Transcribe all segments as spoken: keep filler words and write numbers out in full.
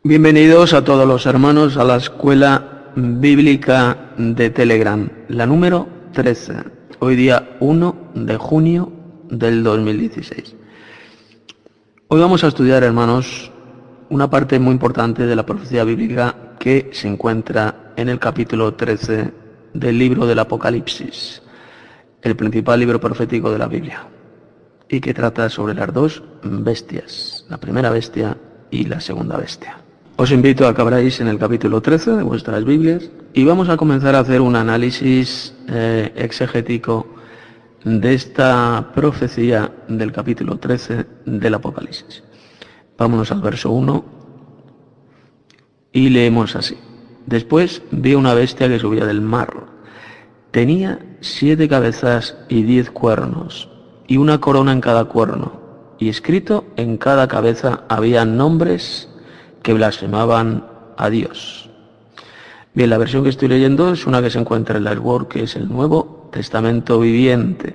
Bienvenidos a todos los hermanos a la Escuela Bíblica de Telegram, la número trece, hoy día uno de junio del dos mil dieciséis. Hoy vamos a estudiar, hermanos, una parte muy importante de la profecía bíblica que se encuentra en el capítulo trece del libro del Apocalipsis, el principal libro profético de la Biblia, y que trata sobre las dos bestias, la primera bestia y la segunda bestia. Os invito a que abráis en el capítulo trece de vuestras Biblias y vamos a comenzar a hacer un análisis eh, exegético de esta profecía del capítulo trece del Apocalipsis. Vámonos al verso uno y leemos así. Después vi una bestia que subía del mar. Tenía siete cabezas y diez cuernos, y una corona en cada cuerno, y escrito en cada cabeza había nombres que blasfemaban a Dios. Bien, la versión que estoy leyendo es una que se encuentra en la Word, que es el Nuevo Testamento Viviente.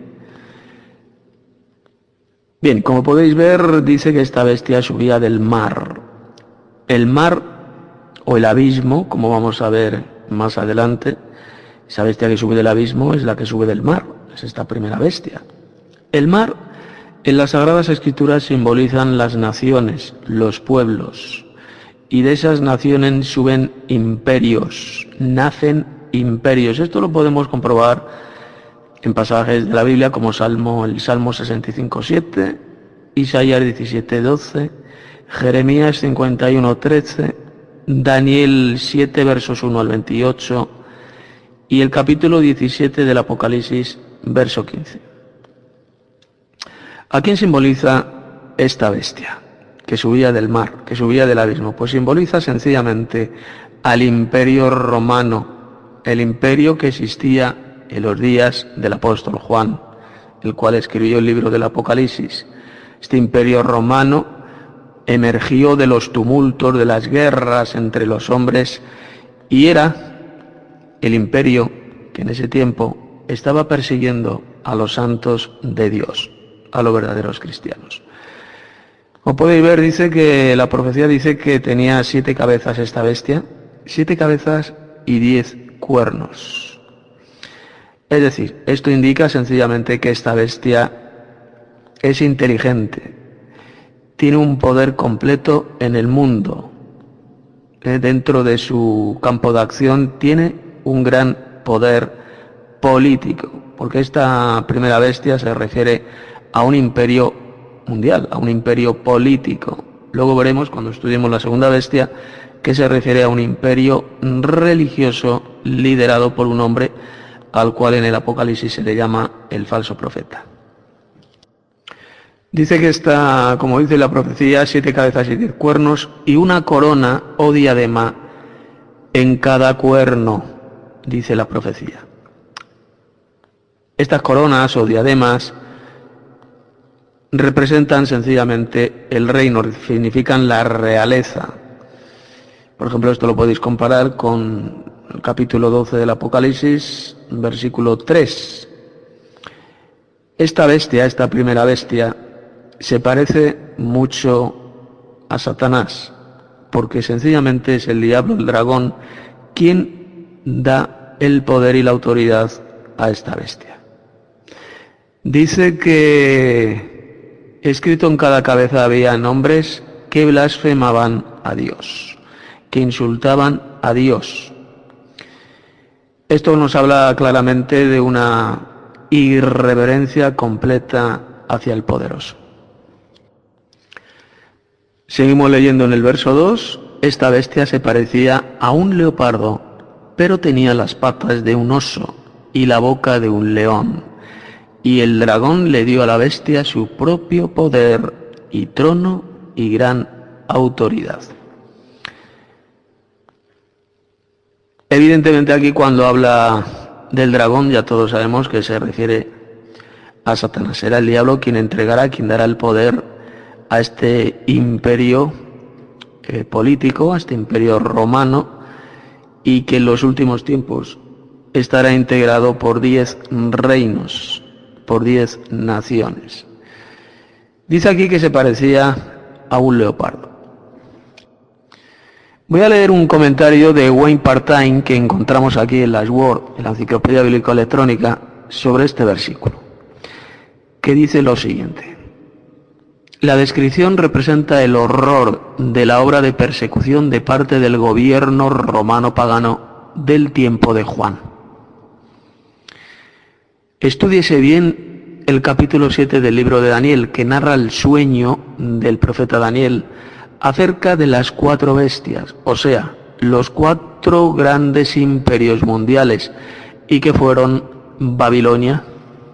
Bien, como podéis ver, dice que esta bestia subía del mar. El mar, o el abismo, como vamos a ver más adelante, esa bestia que sube del abismo es la que sube del mar, es esta primera bestia. El mar, en las Sagradas Escrituras, simbolizan las naciones, los pueblos. Y de esas naciones suben imperios, nacen imperios. Esto lo podemos comprobar en pasajes de la Biblia como Salmo, el Salmo sesenta y cinco, siete, Isaías diecisiete, doce, Jeremías cincuenta y uno, trece, Daniel siete, versos uno al veintiocho y el capítulo diecisiete del Apocalipsis, verso quince. ¿A quién simboliza esta bestia que subía del mar, que subía del abismo? Pues simboliza sencillamente al imperio romano, el imperio que existía en los días del apóstol Juan, el cual escribió el libro del Apocalipsis. Este imperio romano emergió de los tumultos, de las guerras entre los hombres, y era el imperio que en ese tiempo estaba persiguiendo a los santos de Dios, a los verdaderos cristianos. Como podéis ver, dice que la profecía dice que tenía siete cabezas esta bestia, siete cabezas y diez cuernos. Es decir, esto indica sencillamente que esta bestia es inteligente, tiene un poder completo en el mundo. Eh, dentro de su campo de acción tiene un gran poder político, porque esta primera bestia se refiere a un imperio mundial, a un imperio político. Luego veremos, cuando estudiemos la segunda bestia, que se refiere a un imperio religioso liderado por un hombre al cual en el Apocalipsis se le llama el falso profeta. Dice que está, como dice la profecía, siete cabezas y diez cuernos y una corona o diadema en cada cuerno, dice la profecía. Estas coronas o diademas representan sencillamente el reino, significan la realeza. Por ejemplo, esto lo podéis comparar con el capítulo doce del Apocalipsis, versículo tres. Esta bestia, esta primera bestia, se parece mucho a Satanás, porque sencillamente es el diablo, el dragón, quien da el poder y la autoridad a esta bestia. Dice que escrito en cada cabeza había nombres que blasfemaban a Dios, que insultaban a Dios. Esto nos habla claramente de una irreverencia completa hacia el poderoso. Seguimos leyendo en el verso dos. Esta bestia se parecía a un leopardo, pero tenía las patas de un oso y la boca de un león. Y el dragón le dio a la bestia su propio poder y trono y gran autoridad. Evidentemente aquí cuando habla del dragón ya todos sabemos que se refiere a Satanás. Será el diablo quien entregará, quien dará el poder a este imperio eh, político, a este imperio romano, y que en los últimos tiempos estará integrado por diez reinos, por diez naciones. Dice aquí que se parecía a un leopardo. Voy a leer un comentario de Wayne Partain que encontramos aquí en la Sword, en la Enciclopedia Bíblica Electrónica, sobre este versículo, que dice lo siguiente: la descripción representa el horror de la obra de persecución de parte del gobierno romano pagano del tiempo de Juan. Estúdiese bien el capítulo siete del libro de Daniel, que narra el sueño del profeta Daniel acerca de las cuatro bestias, o sea, los cuatro grandes imperios mundiales, y que fueron Babilonia,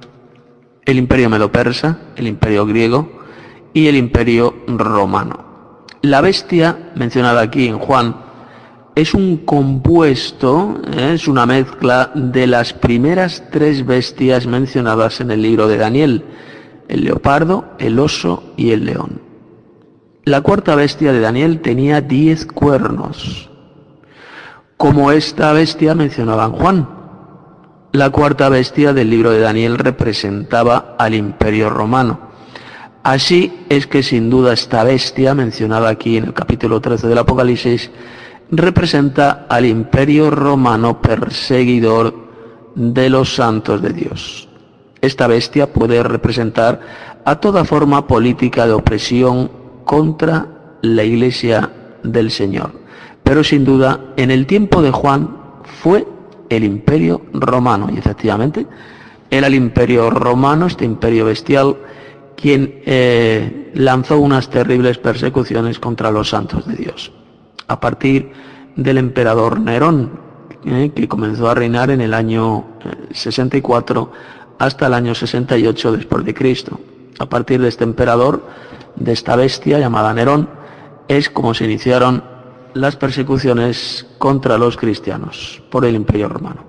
el imperio medo-persa, el imperio griego y el imperio romano. La bestia mencionada aquí en Juan es un compuesto, ¿eh? es una mezcla de las primeras tres bestias mencionadas en el libro de Daniel: el leopardo, el oso y el león. La cuarta bestia de Daniel tenía diez cuernos, como esta bestia mencionada en Juan. La cuarta bestia del libro de Daniel representaba al imperio romano. Así es que sin duda esta bestia mencionada aquí en el capítulo trece del Apocalipsis representa al imperio romano perseguidor de los santos de Dios. Esta bestia puede representar a toda forma política de opresión contra la Iglesia del Señor. Pero sin duda, en el tiempo de Juan fue el imperio romano, y efectivamente era el imperio romano, este imperio bestial, quien eh, lanzó unas terribles persecuciones contra los santos de Dios, a partir del emperador Nerón, eh, que comenzó a reinar en el año sesenta y cuatro hasta el año sesenta y ocho después de Cristo. A partir de este emperador, de esta bestia llamada Nerón, es como se iniciaron las persecuciones contra los cristianos por el imperio romano.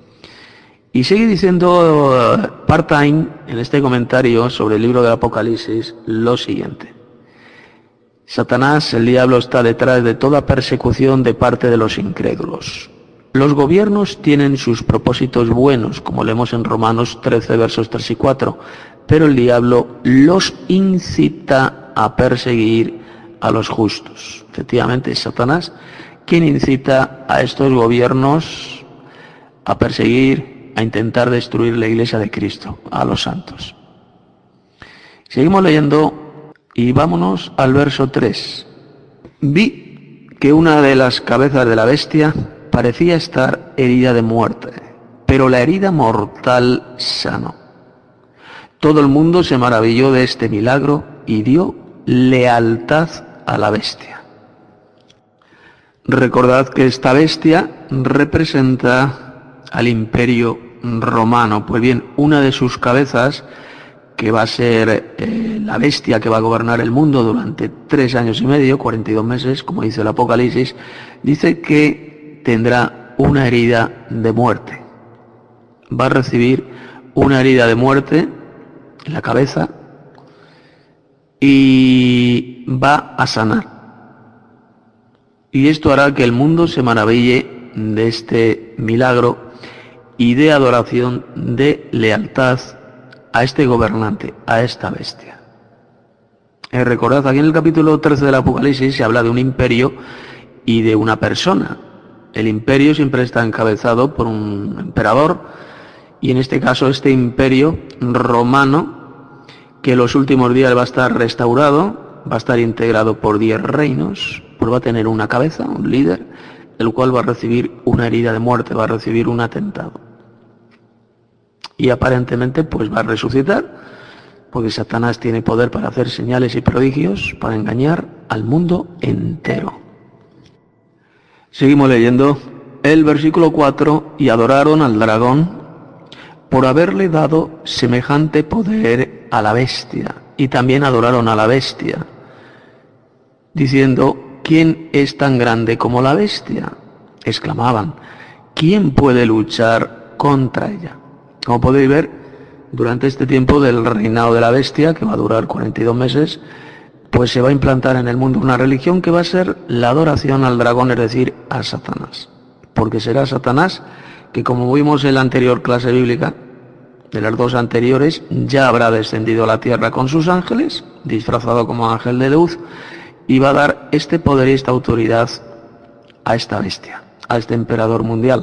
Y sigue diciendo uh, Partain en este comentario sobre el libro del Apocalipsis lo siguiente: Satanás, el diablo, está detrás de toda persecución de parte de los incrédulos. Los gobiernos tienen sus propósitos buenos, como leemos en Romanos trece, versos tres y cuatro, pero el diablo los incita a perseguir a los justos. Efectivamente, es Satanás quien incita a estos gobiernos a perseguir, a intentar destruir la Iglesia de Cristo, a los santos. Seguimos leyendo y vámonos al verso tres. Vi que una de las cabezas de la bestia parecía estar herida de muerte, pero la herida mortal sanó. Todo el mundo se maravilló de este milagro y dio lealtad a la bestia. Recordad que esta bestia representa al imperio romano. Pues bien, una de sus cabezas, que va a ser eh, la bestia que va a gobernar el mundo durante tres años y medio, cuarenta y dos meses, como dice el Apocalipsis, dice que tendrá una herida de muerte. Va a recibir una herida de muerte en la cabeza y va a sanar. Y esto hará que el mundo se maraville de este milagro y de adoración, de lealtad a este gobernante, a esta bestia. Eh, recordad, aquí en el capítulo trece del Apocalipsis se habla de un imperio y de una persona. El imperio siempre está encabezado por un emperador, y en este caso este imperio romano, que en los últimos días va a estar restaurado, va a estar integrado por diez reinos, pues va a tener una cabeza, un líder, el cual va a recibir una herida de muerte, va a recibir un atentado. Y aparentemente pues va a resucitar, porque Satanás tiene poder para hacer señales y prodigios, para engañar al mundo entero. Seguimos leyendo el versículo cuatro: y adoraron al dragón por haberle dado semejante poder a la bestia, y también adoraron a la bestia, diciendo: ¿quién es tan grande como la bestia? Exclamaban: ¿quién puede luchar contra ella? Como podéis ver, durante este tiempo del reinado de la bestia, que va a durar cuarenta y dos meses, pues se va a implantar en el mundo una religión que va a ser la adoración al dragón, es decir, a Satanás. Porque será Satanás que, como vimos en la anterior clase bíblica, de las dos anteriores, ya habrá descendido a la tierra con sus ángeles, disfrazado como ángel de luz, y va a dar este poder y esta autoridad a esta bestia, a este emperador mundial.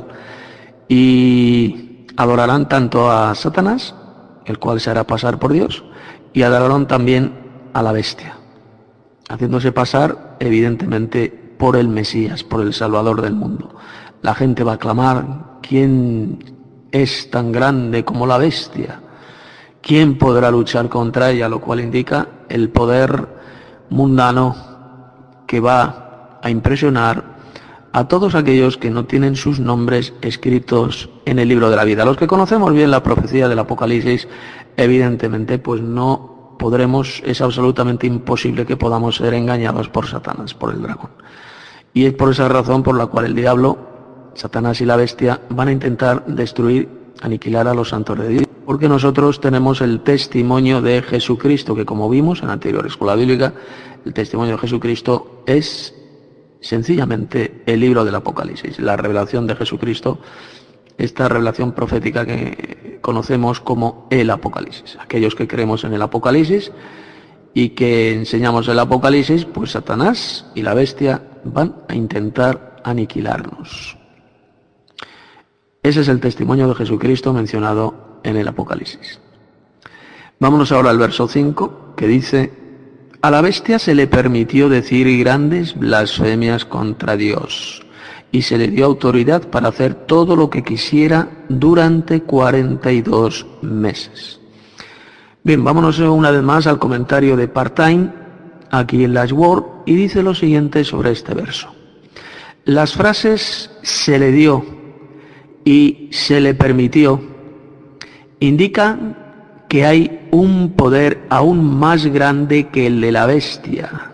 Y adorarán tanto a Satanás, el cual se hará pasar por Dios, y adorarán también a la bestia, haciéndose pasar evidentemente por el Mesías, por el Salvador del mundo. La gente va a clamar: ¿quién es tan grande como la bestia? ¿Quién podrá luchar contra ella? Lo cual indica el poder mundano que va a impresionar a todos aquellos que no tienen sus nombres escritos en el libro de la vida. Los que conocemos bien la profecía del Apocalipsis, evidentemente, pues no podremos, es absolutamente imposible que podamos ser engañados por Satanás, por el dragón. Y es por esa razón por la cual el diablo, Satanás y la bestia van a intentar destruir, aniquilar a los santos de Dios, porque nosotros tenemos el testimonio de Jesucristo, que como vimos en la anterior escuela bíblica, el testimonio de Jesucristo es sencillamente el libro del Apocalipsis, la revelación de Jesucristo, esta revelación profética que conocemos como el Apocalipsis. Aquellos que creemos en el Apocalipsis y que enseñamos el Apocalipsis, pues Satanás y la bestia van a intentar aniquilarnos. Ese es el testimonio de Jesucristo mencionado en el Apocalipsis. Vámonos ahora al verso cinco, que dice: a la bestia se le permitió decir grandes blasfemias contra Dios, y se le dio autoridad para hacer todo lo que quisiera durante cuarenta y dos meses. Bien, vámonos una vez más al comentario de Partain, aquí en Last Word, y dice lo siguiente sobre este verso. Las frases "se le dio" y "se le permitió" indican que hay un poder aún más grande que el de la bestia.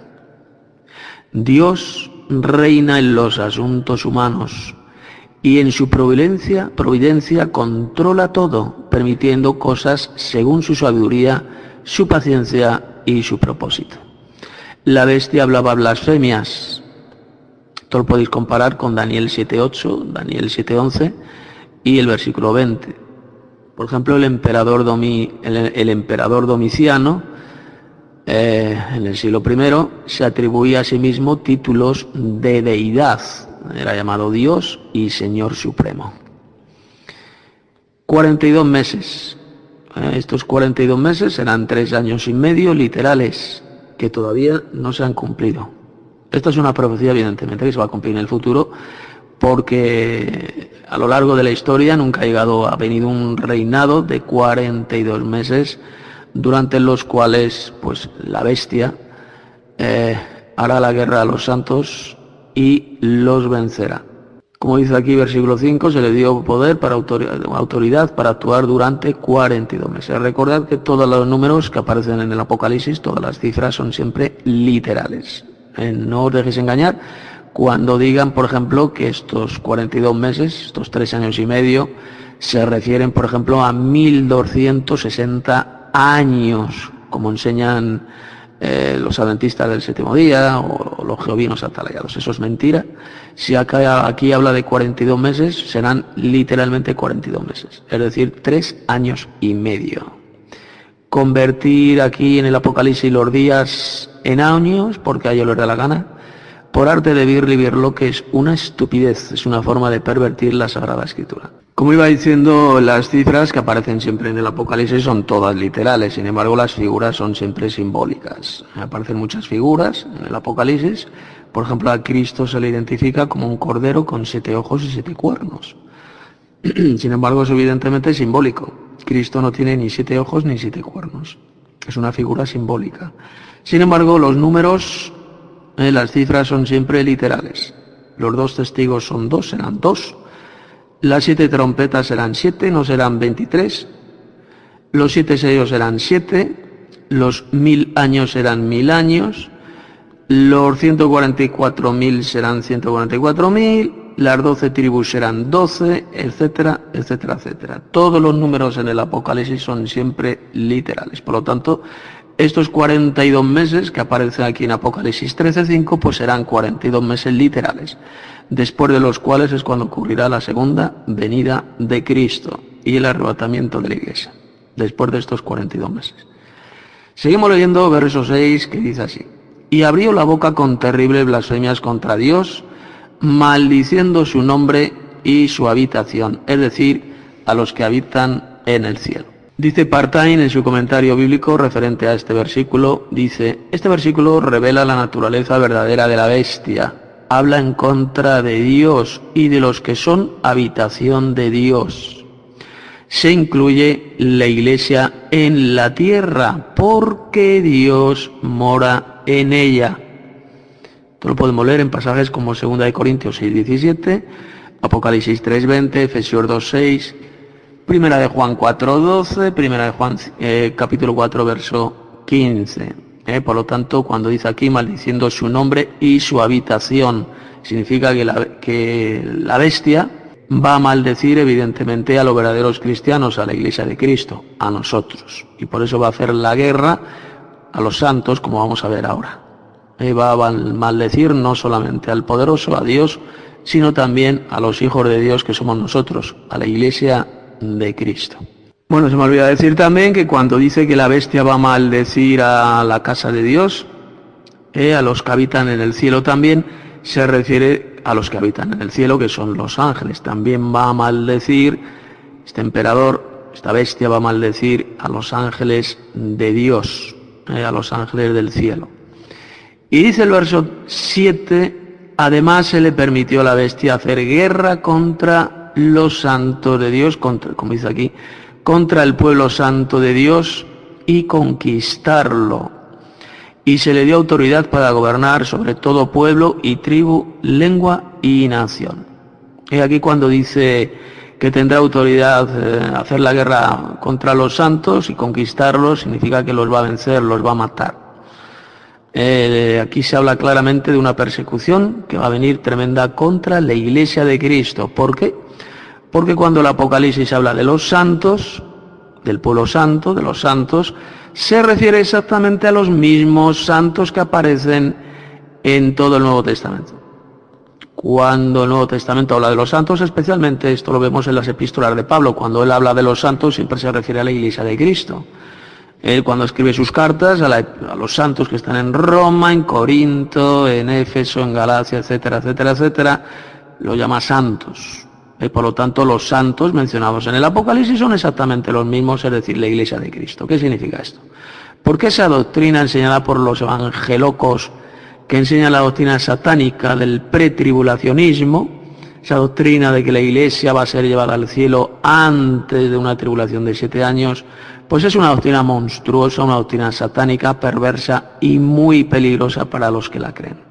Dios reina en los asuntos humanos y en su providencia, providencia controla todo, permitiendo cosas según su sabiduría, su paciencia y su propósito. La bestia hablaba blasfemias. Esto lo podéis comparar con Daniel siete ocho, Daniel siete once y el versículo veinte. Por ejemplo, el emperador, Domi, el, el emperador Domiciano, eh, en el siglo primero, se atribuía a sí mismo títulos de deidad. Era llamado Dios y Señor Supremo. cuarenta y dos meses. Eh, estos cuarenta y dos meses serán tres años y medio literales, que todavía no se han cumplido. Esta es una profecía, evidentemente, que se va a cumplir en el futuro, porque a lo largo de la historia nunca ha llegado, ha venido un reinado de cuarenta y dos meses, durante los cuales pues la bestia eh, hará la guerra a los santos y los vencerá. Como dice aquí versículo cinco, se le dio poder para autoridad, autoridad para actuar durante cuarenta y dos meses. Recordad que todos los números que aparecen en el Apocalipsis, todas las cifras son siempre literales. Eh, no os dejéis engañar cuando digan, por ejemplo, que estos cuarenta y dos meses, estos tres años y medio, se refieren, por ejemplo, a mil doscientos sesenta años, como enseñan eh, los adventistas del séptimo día o, o los jehovinos atalayados. Eso es mentira. Si acá, aquí habla de cuarenta y dos meses, serán literalmente cuarenta y dos meses, es decir, tres años y medio. Convertir aquí en el Apocalipsis los días en años, porque a ellos les da la gana, por arte de Birli-Birlo, que es una estupidez, es una forma de pervertir la Sagrada Escritura. Como iba diciendo, las cifras que aparecen siempre en el Apocalipsis son todas literales, sin embargo las figuras son siempre simbólicas. Aparecen muchas figuras en el Apocalipsis, por ejemplo a Cristo se le identifica como un cordero con siete ojos y siete cuernos. Sin embargo es evidentemente simbólico. Cristo no tiene ni siete ojos ni siete cuernos, es una figura simbólica. Sin embargo los números, Eh, las cifras son siempre literales. Los dos testigos son dos, serán dos. Las siete trompetas serán siete, no serán veintitrés. Los siete sellos serán siete. Los mil años serán mil años. Los ciento cuarenta y cuatro mil serán ciento cuarenta y cuatro mil. Las doce tribus serán doce, etcétera, etcétera, etcétera. Todos los números en el Apocalipsis son siempre literales. Por lo tanto, estos cuarenta y dos meses que aparecen aquí en Apocalipsis trece cinco, pues serán cuarenta y dos meses literales, después de los cuales es cuando ocurrirá la segunda venida de Cristo y el arrebatamiento de la Iglesia, después de estos cuarenta y dos meses. Seguimos leyendo verso seis, que dice así: y abrió la boca con terribles blasfemias contra Dios, maldiciendo su nombre y su habitación, es decir, a los que habitan en el cielo. Dice Partain en su comentario bíblico referente a este versículo, dice, este versículo revela la naturaleza verdadera de la bestia, habla en contra de Dios y de los que son habitación de Dios. Se incluye la iglesia en la tierra porque Dios mora en ella. Esto lo podemos leer en pasajes como segunda de Corintios seis diecisiete, Apocalipsis tres veinte, Efesios dos seis, Primera de Juan cuatro doce, Primera de Juan eh, capítulo cuatro verso quince. Eh, por lo tanto, cuando dice aquí maldiciendo su nombre y su habitación, significa que la, que la bestia va a maldecir evidentemente a los verdaderos cristianos, a la Iglesia de Cristo, a nosotros. Y por eso va a hacer la guerra a los santos, como vamos a ver ahora. Eh, va a maldecir no solamente al poderoso, a Dios, sino también a los hijos de Dios que somos nosotros, a la Iglesia de Cristo. Bueno, se me olvida decir también que cuando dice que la bestia va a maldecir a la casa de Dios, eh, a los que habitan en el cielo también, se refiere a los que habitan en el cielo, que son los ángeles. También va a maldecir, este emperador, esta bestia va a maldecir a los ángeles de Dios, eh, a los ángeles del cielo. Y dice el verso siete, además se le permitió a la bestia hacer guerra contra los santos de Dios, contra, como dice aquí, contra el pueblo santo de Dios y conquistarlo. Y se le dio autoridad para gobernar sobre todo pueblo y tribu, lengua y nación. Y aquí cuando dice que tendrá autoridad eh, hacer la guerra contra los santos y conquistarlos, significa que los va a vencer, los va a matar. Eh, aquí se habla claramente de una persecución que va a venir tremenda contra la Iglesia de Cristo. ¿Por qué? Porque cuando el Apocalipsis habla de los santos, del pueblo santo, de los santos, se refiere exactamente a los mismos santos que aparecen en todo el Nuevo Testamento. Cuando el Nuevo Testamento habla de los santos, especialmente esto lo vemos en las epístolas de Pablo, cuando él habla de los santos siempre se refiere a la Iglesia de Cristo. Él cuando escribe sus cartas a, la, a los santos que están en Roma, en Corinto, en Éfeso, en Galacia, etcétera, etcétera, etcétera, lo llama santos. Y por lo tanto los santos mencionados en el Apocalipsis son exactamente los mismos, es decir, la Iglesia de Cristo. ¿Qué significa esto? Porque esa doctrina enseñada por los evangelocos, que enseña la doctrina satánica del pretribulacionismo, esa doctrina de que la Iglesia va a ser llevada al cielo antes de una tribulación de siete años, pues es una doctrina monstruosa, una doctrina satánica, perversa y muy peligrosa para los que la creen.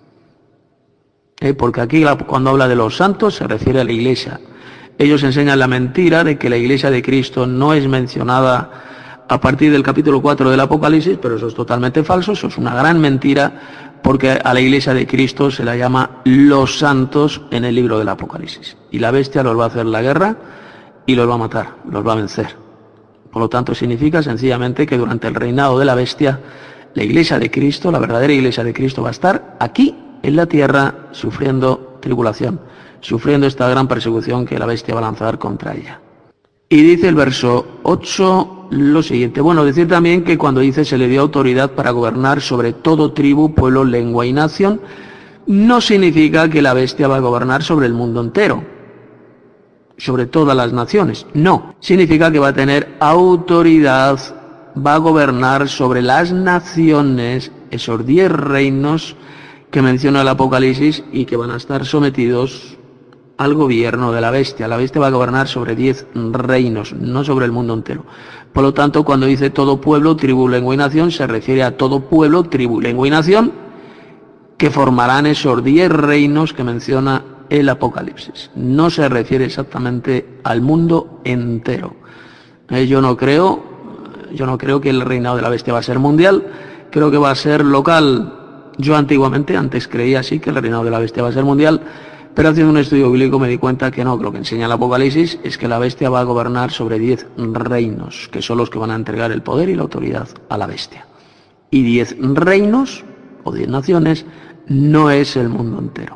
¿Eh? Porque aquí cuando habla de los santos se refiere a la Iglesia. Ellos enseñan la mentira de que la Iglesia de Cristo no es mencionada a partir del capítulo cuatro del Apocalipsis, pero eso es totalmente falso, eso es una gran mentira, porque a la Iglesia de Cristo se la llama los santos en el libro del Apocalipsis. Y la bestia los va a hacer la guerra y los va a matar, los va a vencer. Por lo tanto, significa sencillamente que durante el reinado de la bestia, la Iglesia de Cristo, la verdadera Iglesia de Cristo, va a estar aquí en la tierra sufriendo tribulación, sufriendo esta gran persecución que la bestia va a lanzar contra ella. Y dice el verso ocho lo siguiente. Bueno, decir también que cuando dice se le dio autoridad para gobernar sobre todo tribu, pueblo, lengua y nación, no significa que la bestia va a gobernar sobre el mundo entero, sobre todas las naciones. No, significa que va a tener autoridad, va a gobernar sobre las naciones, esos diez reinos que menciona el Apocalipsis y que van a estar sometidos al gobierno de la bestia. La bestia va a gobernar sobre diez reinos, no sobre el mundo entero. Por lo tanto, cuando dice todo pueblo, tribu, lengua y nación, se refiere a todo pueblo, tribu, lengua y nación que formarán esos diez reinos que menciona el Apocalipsis. No se refiere exactamente al mundo entero. Eh, yo no creo, yo no creo que el reinado de la bestia va a ser mundial, creo que va a ser local. Yo antiguamente, antes creía así, que el reinado de la bestia va a ser mundial, pero haciendo un estudio bíblico me di cuenta que no, que lo que enseña el Apocalipsis es que la bestia va a gobernar sobre diez reinos, que son los que van a entregar el poder y la autoridad a la bestia. Y diez reinos, o diez naciones, no es el mundo entero.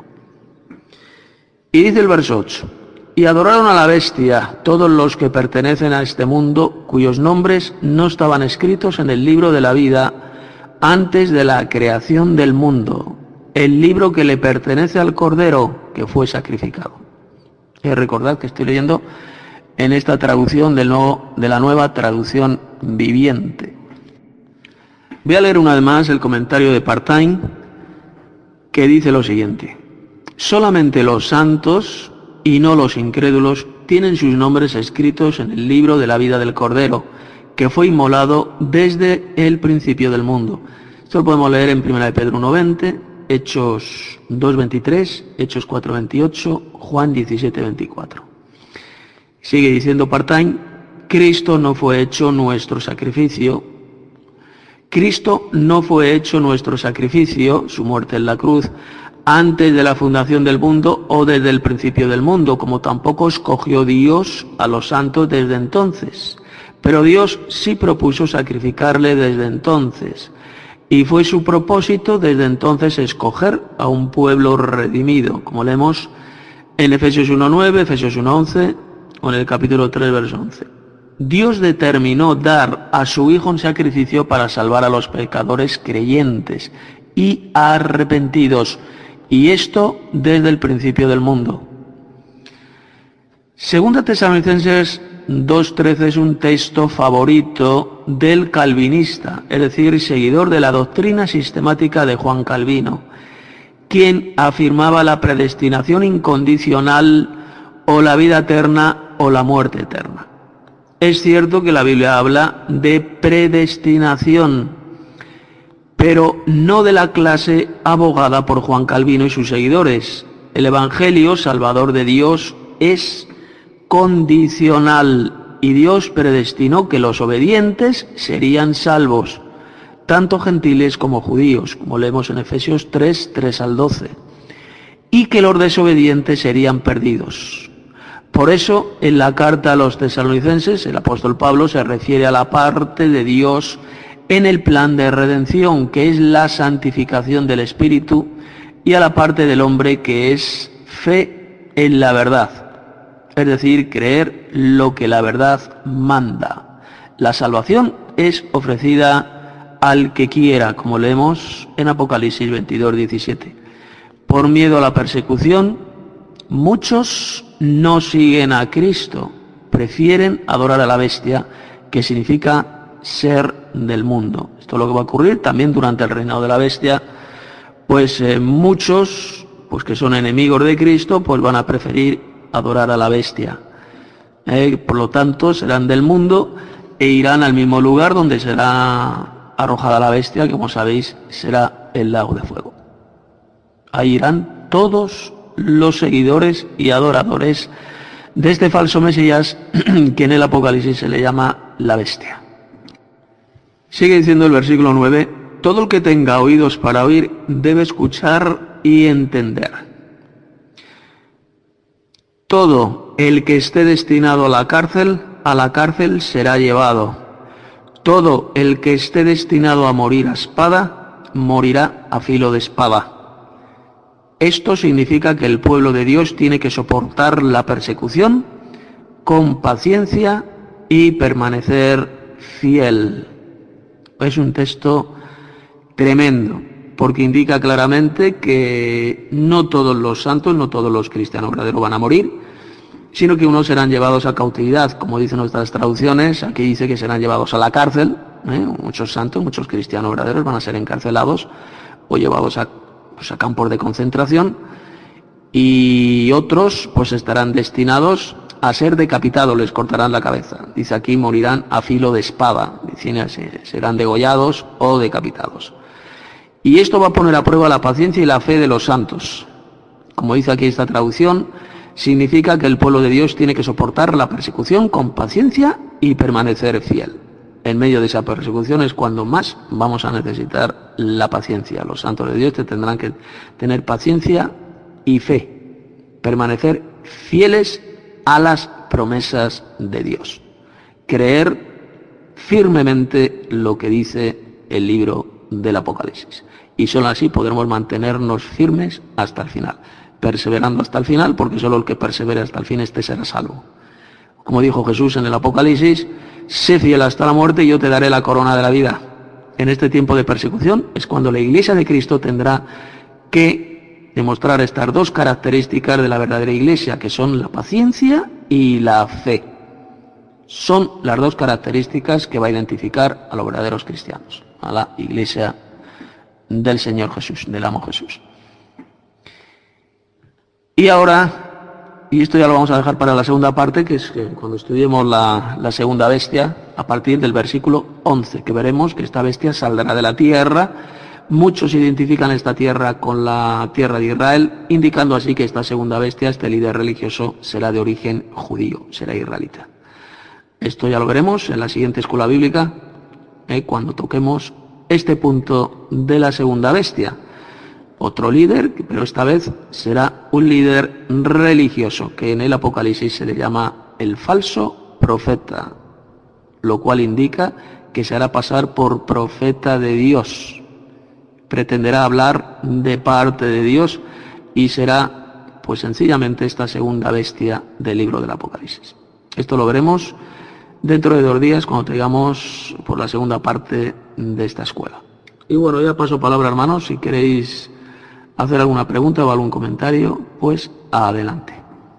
Y dice el verso ocho, y adoraron a la bestia todos los que pertenecen a este mundo, cuyos nombres no estaban escritos en el libro de la vida antes de la creación del mundo. el libro que le pertenece al Cordero que fue sacrificado. Y recordad que estoy leyendo en esta traducción del nuevo, de la nueva traducción viviente. Voy a leer una vez más el comentario de Partain, que dice lo siguiente: solamente los santos y no los incrédulos tienen sus nombres escritos en el libro de la vida del Cordero, que fue inmolado desde el principio del mundo. Esto lo podemos leer en primera de Pedro uno veinte, Hechos dos veintitrés, Hechos cuatro veintiocho, Juan diecisiete veinticuatro. Sigue diciendo Partain: Cristo no fue hecho nuestro sacrificio. Cristo no fue hecho nuestro sacrificio, su muerte en la cruz, antes de la fundación del mundo o desde el principio del mundo, como tampoco escogió Dios a los santos desde entonces. Pero Dios sí propuso sacrificarle desde entonces, y fue su propósito desde entonces escoger a un pueblo redimido, como leemos en Efesios uno nueve, Efesios uno once o en el capítulo tres, verso once. Dios determinó dar a su Hijo un sacrificio para salvar a los pecadores creyentes y arrepentidos, y esto desde el principio del mundo. Segunda Tesalonicenses dos trece es un texto favorito del calvinista, es decir, seguidor de la doctrina sistemática de Juan Calvino, quien afirmaba la predestinación incondicional o la vida eterna o la muerte eterna. Es cierto que la Biblia habla de predestinación, pero no de la clase abogada por Juan Calvino y sus seguidores. El Evangelio salvador de Dios es condicional y Dios predestinó que los obedientes serían salvos, tanto gentiles como judíos, como leemos en Efesios tres, tres al doce, y que los desobedientes serían perdidos. Por eso, en la carta a los tesalonicenses, el apóstol Pablo se refiere a la parte de Dios en el plan de redención, que es la santificación del Espíritu, y a la parte del hombre, que es fe en la verdad, es decir, creer lo que la verdad manda. La salvación es ofrecida al que quiera, como leemos en Apocalipsis veintidós, diecisiete. Por miedo a la persecución, muchos no siguen a Cristo, prefieren adorar a la bestia, que significa ser del mundo. Esto es lo que va a ocurrir también durante el reinado de la bestia, pues eh, muchos, pues que son enemigos de Cristo, pues van a preferir adorar a la bestia. Eh, por lo tanto, serán del mundo e irán al mismo lugar donde será arrojada la bestia, que como sabéis será el lago de fuego. Ahí irán todos los seguidores y adoradores de este falso Mesías, que en el Apocalipsis se le llama la bestia. Sigue diciendo el versículo nueve: todo el que tenga oídos para oír debe escuchar y entender. Todo el que esté destinado a la cárcel, a la cárcel será llevado. Todo el que esté destinado a morir a espada, morirá a filo de espada. Esto significa que el pueblo de Dios tiene que soportar la persecución con paciencia y permanecer fiel. Es un texto tremendo, porque indica claramente que no todos los santos, no todos los cristianos verdaderos van a morir, sino que unos serán llevados a cautividad, como dicen nuestras traducciones. Aquí dice que serán llevados a la cárcel, ¿eh? Muchos santos, muchos cristianos verdaderos van a ser encarcelados o llevados a pues a campos de concentración, y otros pues estarán destinados a ser decapitados, les cortarán la cabeza. Dice aquí, morirán a filo de espada, dice, serán degollados o decapitados. Y esto va a poner a prueba la paciencia y la fe de los santos. Como dice aquí esta traducción, significa que el pueblo de Dios tiene que soportar la persecución con paciencia y permanecer fiel. En medio de esa persecución es cuando más vamos a necesitar la paciencia. Los santos de Dios te tendrán que tener paciencia y fe, permanecer fieles a las promesas de Dios, creer firmemente lo que dice el libro del Apocalipsis. Y solo así podremos mantenernos firmes hasta el final, perseverando hasta el final, porque solo el que persevere hasta el fin, este será salvo. Como dijo Jesús en el Apocalipsis: sé fiel hasta la muerte y yo te daré la corona de la vida. En este tiempo de persecución es cuando la Iglesia de Cristo tendrá que demostrar estas dos características de la verdadera Iglesia, que son la paciencia y la fe. Son las dos características que va a identificar a los verdaderos cristianos, a la Iglesia del Señor Jesús, del amo Jesús. Y ahora, y esto ya lo vamos a dejar para la segunda parte, que es que cuando estudiemos la, la segunda bestia, a partir del versículo once, que veremos que esta bestia saldrá de la tierra. Muchos identifican esta tierra con la tierra de Israel, indicando así que esta segunda bestia, este líder religioso, será de origen judío, será israelita. Esto ya lo veremos en la siguiente escuela bíblica, eh, cuando toquemos este punto de la segunda bestia. Otro líder, pero esta vez será un líder religioso, que en el Apocalipsis se le llama el falso profeta, lo cual indica que se hará pasar por profeta de Dios. Pretenderá hablar de parte de Dios y será, pues sencillamente, esta segunda bestia del libro del Apocalipsis. Esto lo veremos dentro de dos días cuando traigamos por la segunda parte de esta escuela. Y bueno, ya paso palabra, hermanos, si queréis hacer alguna pregunta o algún comentario, pues adelante.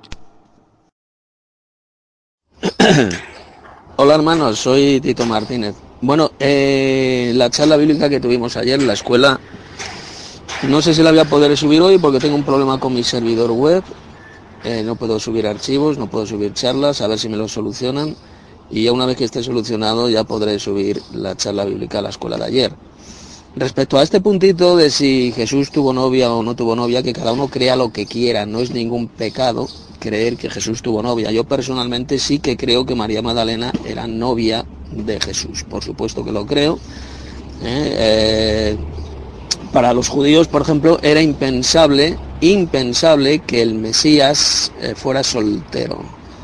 Hola, hermanos, soy Tito Martínez. Bueno, eh, la charla bíblica que tuvimos ayer en la escuela, no sé si la voy a poder subir hoy porque tengo un problema con mi servidor web. Eh, no puedo subir archivos, no puedo subir charlas, a ver si me lo solucionan. Y ya una vez que esté solucionado ya podré subir la charla bíblica a la escuela de ayer. Respecto a este puntito de si Jesús tuvo novia o no tuvo novia, que cada uno crea lo que quiera, no es ningún pecado creer que Jesús tuvo novia. Yo personalmente sí que creo que María Magdalena era novia de Jesús, por supuesto que lo creo. Eh, eh, para los judíos, por ejemplo, era impensable, impensable que el Mesías eh, fuera soltero.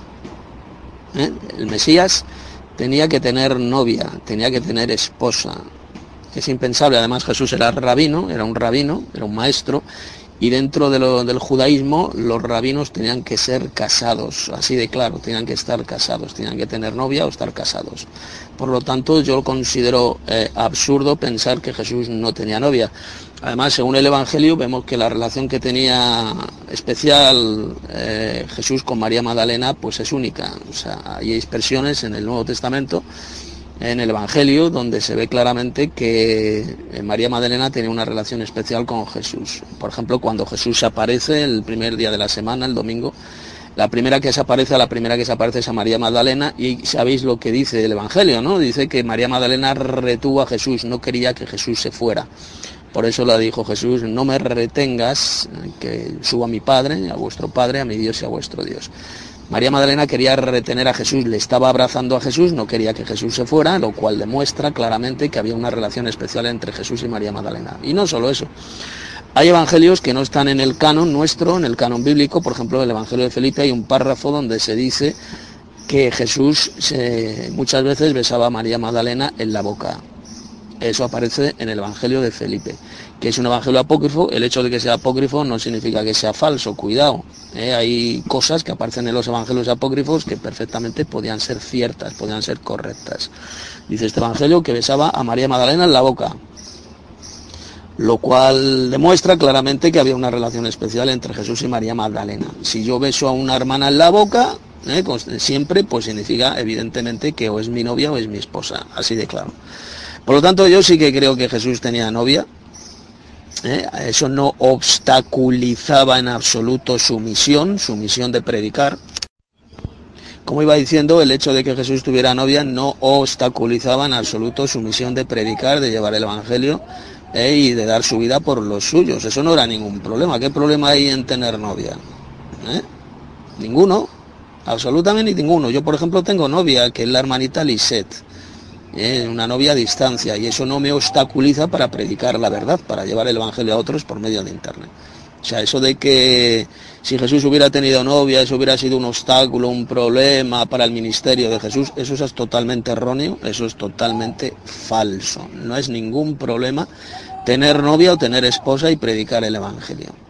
¿Eh? El Mesías tenía que tener novia, tenía que tener esposa. Es impensable. Además, Jesús era rabino, era un rabino, era un maestro, y dentro de lo, del judaísmo los rabinos tenían que ser casados, así de claro, tenían que estar casados, tenían que tener novia o estar casados. Por lo tanto, yo considero eh, absurdo pensar que Jesús no tenía novia. Además, según el Evangelio, vemos que la relación que tenía especial eh, Jesús con María Magdalena, pues es única. O sea, hay expresiones en el Nuevo Testamento, en el Evangelio, donde se ve claramente que María Magdalena tenía una relación especial con Jesús. Por ejemplo, cuando Jesús aparece el primer día de la semana, el domingo, la primera que se aparece, la primera que se aparece es a María Magdalena, y sabéis lo que dice el Evangelio, ¿no? Dice que María Magdalena retuvo a Jesús, no quería que Jesús se fuera. Por eso le dijo Jesús: no me retengas, que suba a mi Padre, a vuestro Padre, a mi Dios y a vuestro Dios. María Magdalena quería retener a Jesús, le estaba abrazando a Jesús, no quería que Jesús se fuera, lo cual demuestra claramente que había una relación especial entre Jesús y María Magdalena. Y no solo eso, hay evangelios que no están en el canon nuestro, en el canon bíblico. Por ejemplo, en el Evangelio de Felipe hay un párrafo donde se dice que Jesús se, muchas veces besaba a María Magdalena en la boca. Eso aparece en el Evangelio de Felipe, que es un evangelio apócrifo. El hecho de que sea apócrifo no significa que sea falso, cuidado. ¿eh? Hay cosas que aparecen en los evangelios apócrifos que perfectamente podían ser ciertas, podían ser correctas. Dice este evangelio que besaba a María Magdalena en la boca, lo cual demuestra claramente que había una relación especial entre Jesús y María Magdalena. Si yo beso a una hermana en la boca, ¿eh? siempre, pues significa evidentemente que o es mi novia o es mi esposa, así de claro. Por lo tanto, yo sí que creo que Jesús tenía novia. ¿eh? Eso no obstaculizaba en absoluto su misión, su misión de predicar. Como iba diciendo, el hecho de que Jesús tuviera novia no obstaculizaba en absoluto su misión de predicar, de llevar el Evangelio ¿eh? y de dar su vida por los suyos. Eso no era ningún problema. ¿Qué problema hay en tener novia? ¿Eh? Ninguno, absolutamente ninguno. Yo, por ejemplo, tengo novia, que es la hermanita Lisette. Eh, una novia a distancia, y eso no me obstaculiza para predicar la verdad, para llevar el Evangelio a otros por medio de internet. O sea, eso de que si Jesús hubiera tenido novia, eso hubiera sido un obstáculo, un problema para el ministerio de Jesús, eso es totalmente erróneo, eso es totalmente falso. No es ningún problema tener novia o tener esposa y predicar el Evangelio.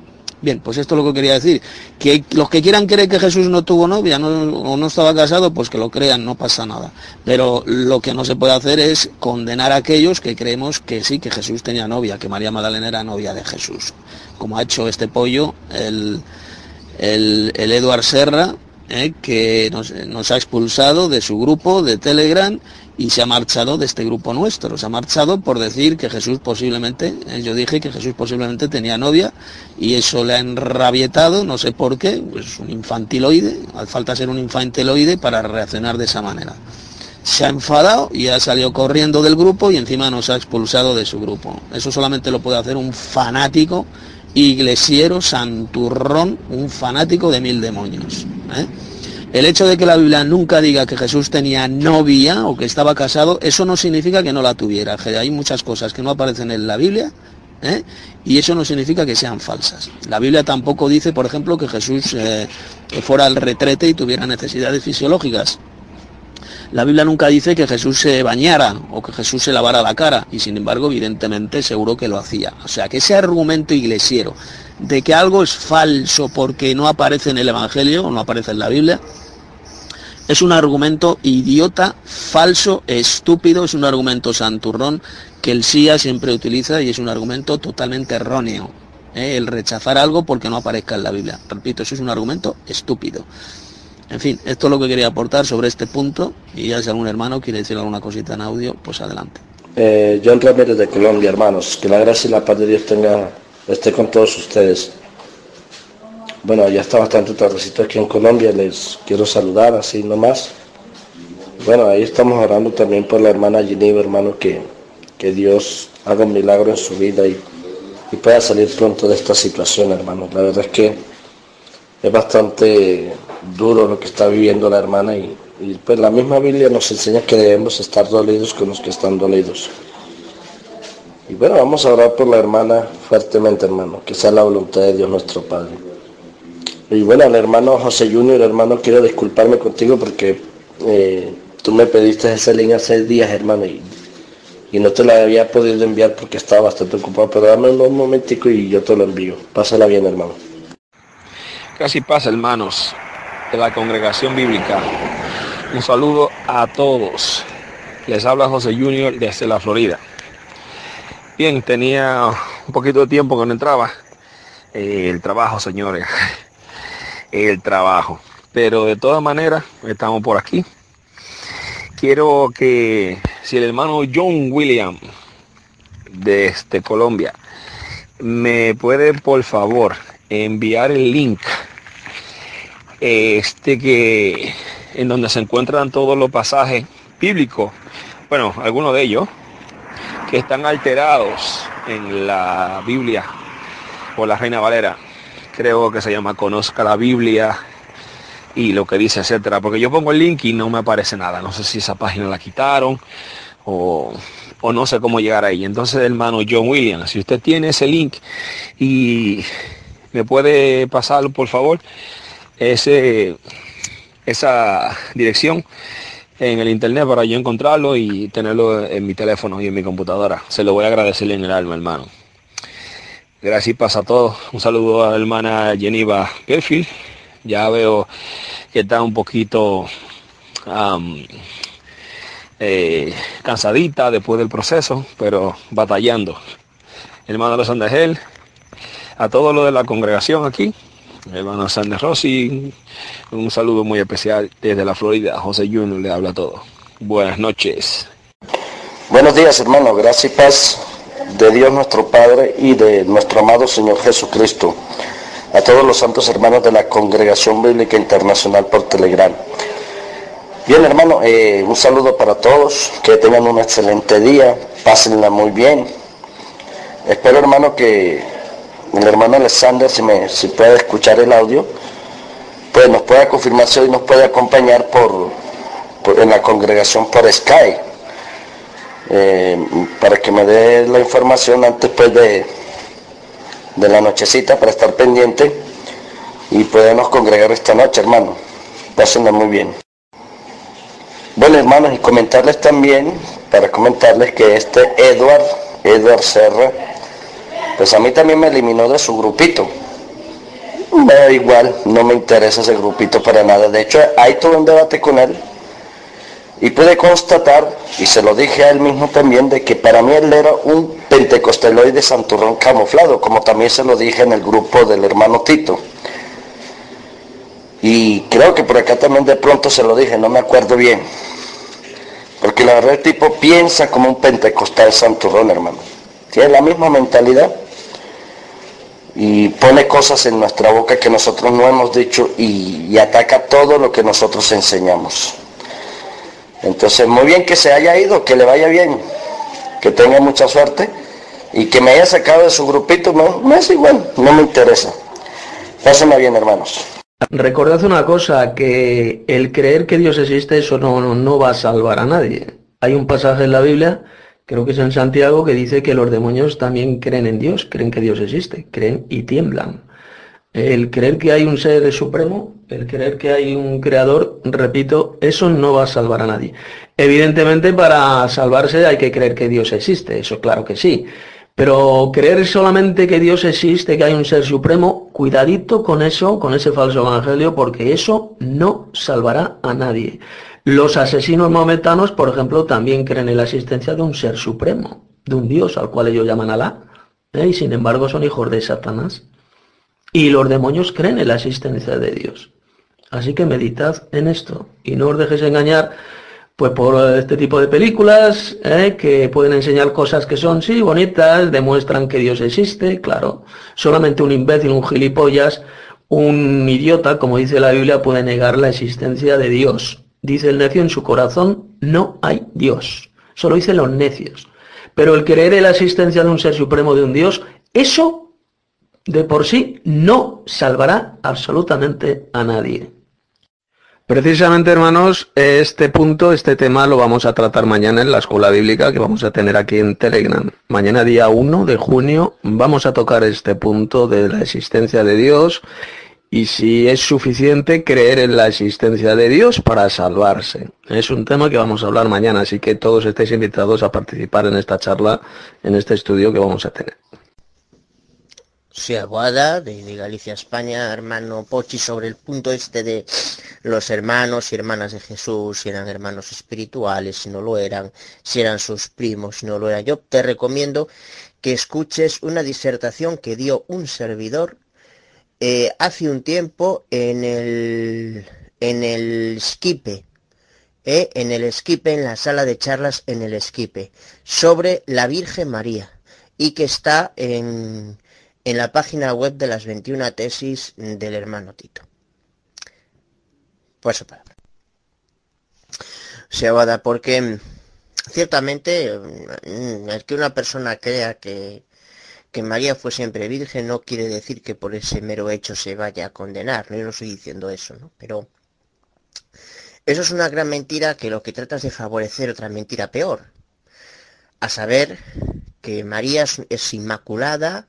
Bien, pues esto es lo que quería decir, que los que quieran creer que Jesús no tuvo novia no, o no estaba casado, pues que lo crean, no pasa nada. Pero lo que no se puede hacer es condenar a aquellos que creemos que sí, que Jesús tenía novia, que María Magdalena era novia de Jesús, como ha hecho este pollo, el, el, el Eduard Serra, eh, que nos, nos ha expulsado de su grupo de Telegram y se ha marchado de este grupo nuestro, se ha marchado por decir que Jesús posiblemente, eh, yo dije que Jesús posiblemente tenía novia y eso le ha enrabietado, no sé por qué, pues un infantiloide, hace falta ser un infantiloide para reaccionar de esa manera. Se ha enfadado y ha salido corriendo del grupo y encima nos ha expulsado de su grupo. Eso solamente lo puede hacer un fanático iglesiero, santurrón, un fanático de mil demonios, ¿eh? El hecho de que la Biblia nunca diga que Jesús tenía novia o que estaba casado, eso no significa que no la tuviera. Hay muchas cosas que no aparecen en la Biblia, ¿eh? Y eso no significa que sean falsas. La Biblia tampoco dice, por ejemplo, que Jesús eh, fuera al retrete y tuviera necesidades fisiológicas. La Biblia nunca dice que Jesús se bañara o que Jesús se lavara la cara, y sin embargo, evidentemente, seguro que lo hacía. O sea, que ese argumento iglesiero de que algo es falso porque no aparece en el Evangelio o no aparece en la Biblia, es un argumento idiota, falso, estúpido, es un argumento santurrón que el S I A siempre utiliza y es un argumento totalmente erróneo, ¿eh? El rechazar algo porque no aparezca en la Biblia. Repito, eso es un argumento estúpido. En fin, esto es lo que quería aportar sobre este punto y ya si algún hermano quiere decir alguna cosita en audio, pues adelante. Eh, John Ramírez de Colombia, hermanos, que la gracia y la paz de Dios tenga, esté con todos ustedes. Bueno, ya está bastante tardecito aquí en Colombia, les quiero saludar así nomás. Bueno, ahí estamos orando también por la hermana Geneva, hermano, que, que Dios haga un milagro en su vida y, y pueda salir pronto de esta situación, hermano. La verdad es que es bastante duro lo que está viviendo la hermana y, y pues la misma Biblia nos enseña que debemos estar dolidos con los que están dolidos. Y bueno, vamos a orar por la hermana fuertemente, hermano, que sea la voluntad de Dios nuestro Padre. Y bueno, al hermano José Junior, hermano, quiero disculparme contigo porque eh, tú me pediste ese link hace días, hermano, y, y no te la había podido enviar porque estaba bastante ocupado, pero dame un momentico y yo te lo envío. Pásala bien, hermano. Casi pasa, hermanos de la Congregación Bíblica. Un saludo a todos. Les habla José Junior desde la Florida. Bien, tenía un poquito de tiempo que no entraba. Eh, el trabajo, señores. El trabajo. Pero de todas maneras, estamos por aquí. Quiero que, si el hermano John William, desde Colombia, me puede, por favor, enviar el link este que en donde se encuentran todos los pasajes bíblicos, bueno, algunos de ellos que están alterados en la Biblia por la Reina Valera, creo que se llama Conozca la Biblia y lo que dice, etcétera, porque yo pongo el link y no me aparece nada, no sé si esa página la quitaron o, o no sé cómo llegar ahí. Entonces, hermano John Williams, si usted tiene ese link y me puede pasar, por favor, ese esa dirección en el internet para yo encontrarlo y tenerlo en mi teléfono y en mi computadora. Se lo voy a agradecer en el alma, hermano. Gracias y pasa a todos. Un saludo a la hermana Geneva Gerfield. Ya veo que está un poquito um, eh, cansadita después del proceso, pero batallando. Hermano de Sandegel, a todos los de la congregación aquí, hermano Sander Rossi, un saludo muy especial desde la Florida. José Junior le habla a todos. Buenas noches. Buenos días, hermano. Gracias y paz de Dios nuestro Padre y de nuestro amado Señor Jesucristo. A todos los santos hermanos de la Congregación Bíblica Internacional por Telegram. Bien, hermano, eh, un saludo para todos. Que tengan un excelente día. Pásenla muy bien. Espero, hermano, que el hermano Alexander, si, me, si puede escuchar el audio, pues nos pueda confirmar si hoy nos puede acompañar por, por en la congregación por Skype, eh, para que me dé la información antes pues, de, de la nochecita, para estar pendiente y podernos congregar esta noche, hermano. Pásenla muy bien. Bueno, hermanos, y comentarles también, para comentarles que este Eduard, Eduard Serra, pues a mí también me eliminó de su grupito. Me da igual, no me interesa ese grupito para nada. De hecho, ahí tuve un debate con él y pude constatar, y se lo dije a él mismo también, de que para mí él era un pentecosteloide santurrón camuflado, como también se lo dije en el grupo del hermano Tito. Y creo que por acá también de pronto se lo dije, no me acuerdo bien. Porque la verdad el tipo piensa como un pentecostal santurrón, hermano. Tiene la misma mentalidad y pone cosas en nuestra boca que nosotros no hemos dicho y, y ataca todo lo que nosotros enseñamos. Entonces, muy bien que se haya ido, que le vaya bien, que tenga mucha suerte y que me haya sacado de su grupito, no, no es igual, no me interesa. Pásenme bien, hermanos. Recordad una cosa, que el creer que Dios existe, eso no, no, no va a salvar a nadie. Hay un pasaje en la Biblia, creo que es en Santiago, que dice que los demonios también creen en Dios, creen que Dios existe, creen y tiemblan. El creer que hay un ser supremo, el creer que hay un creador, repito, eso no va a salvar a nadie. Evidentemente, para salvarse hay que creer que Dios existe, eso claro que sí. Pero creer solamente que Dios existe, que hay un ser supremo, cuidadito con eso, con ese falso evangelio, porque eso no salvará a nadie. Los asesinos maometanos, por ejemplo, también creen en la existencia de un ser supremo, de un Dios al cual ellos llaman Alá, ¿eh? Y sin embargo son hijos de Satanás. Y los demonios creen en la existencia de Dios. Así que meditad en esto y no os dejéis engañar pues por este tipo de películas, ¿eh? Que pueden enseñar cosas que son, sí, bonitas, demuestran que Dios existe, claro. Solamente un imbécil, un gilipollas, un idiota, como dice la Biblia, puede negar la existencia de Dios. Dice el necio en su corazón, no hay Dios. Solo dicen los necios. Pero el creer en la existencia de un ser supremo, de un Dios, eso de por sí no salvará absolutamente a nadie. Precisamente, hermanos, este punto, este tema lo vamos a tratar mañana en la escuela bíblica que vamos a tener aquí en Telegram. Mañana día uno de junio vamos a tocar este punto de la existencia de Dios y si es suficiente creer en la existencia de Dios para salvarse. Es un tema que vamos a hablar mañana, así que todos estáis invitados a participar en esta charla, en este estudio que vamos a tener. Sí, Aguada, de, de Galicia, España, hermano Pochi, sobre el punto este de los hermanos y hermanas de Jesús, si eran hermanos espirituales, si no lo eran, si eran sus primos, si no lo eran. Yo te recomiendo que escuches una disertación que dio un servidor eh, hace un tiempo en el, en el Esquipe, eh, en el Esquipe, en la sala de charlas en el Esquipe, sobre la Virgen María, y que está en... en la página web de las veintiuna tesis del hermano Tito. Por su palabra. Se va a dar porque ciertamente el que una persona crea que, que María fue siempre virgen no quiere decir que por ese mero hecho se vaya a condenar. No, yo no estoy diciendo eso, ¿no? Pero eso es una gran mentira que lo que trata es de favorecer otra mentira peor. A saber que María es, es inmaculada,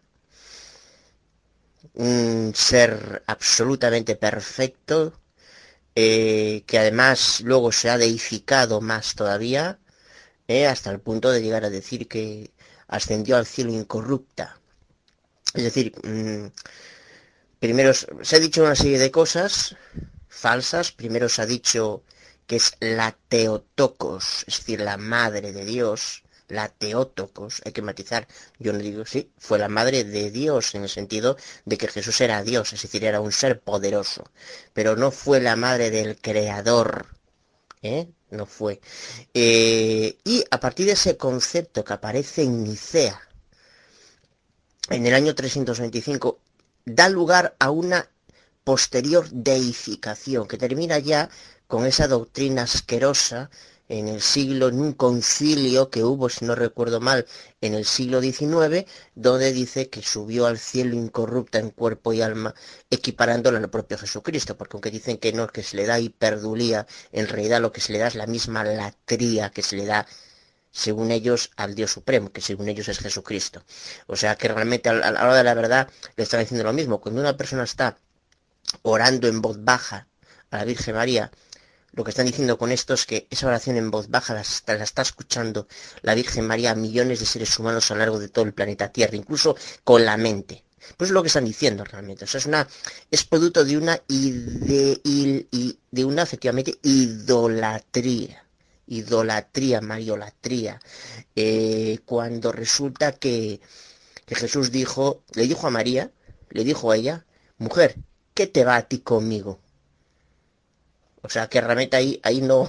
un ser absolutamente perfecto, eh, que además luego se ha deificado más todavía, eh, hasta el punto de llegar a decir que ascendió al cielo incorrupta. Es decir, mmm, primero se ha dicho una serie de cosas falsas. Primero se ha dicho que es la Theotokos, es decir, la madre de Dios. La Theotokos, hay que matizar, yo no digo sí, fue la madre de Dios en el sentido de que Jesús era Dios, es decir, era un ser poderoso, pero no fue la madre del Creador, ¿eh? No fue. Eh, y a partir de ese concepto que aparece en Nicea, en el año trescientos veinticinco, da lugar a una posterior deificación, que termina ya con esa doctrina asquerosa en el siglo, en un concilio que hubo, si no recuerdo mal, en el siglo diecinueve, donde dice que subió al cielo incorrupta en cuerpo y alma, equiparándola al propio Jesucristo, porque aunque dicen que no, que se le da hiperdulía, en realidad lo que se le da es la misma latría que se le da, según ellos, al Dios Supremo, que según ellos es Jesucristo. O sea que realmente a la hora de la verdad le están diciendo lo mismo. Cuando una persona está orando en voz baja a la Virgen María, lo que están diciendo con esto es que esa oración en voz baja la está, la está escuchando la Virgen María a millones de seres humanos a lo largo de todo el planeta Tierra, incluso con la mente. Pues es lo que están diciendo realmente. O sea, es una es producto de una ide, il, i, de una efectivamente idolatría. Idolatría, mariolatría. Eh, cuando resulta que, que Jesús dijo, le dijo a María, le dijo a ella, mujer, ¿qué te va a ti conmigo? O sea, que realmente ahí, ahí no,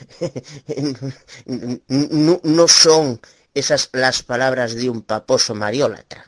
no, no son esas las palabras de un paposo mariólatra.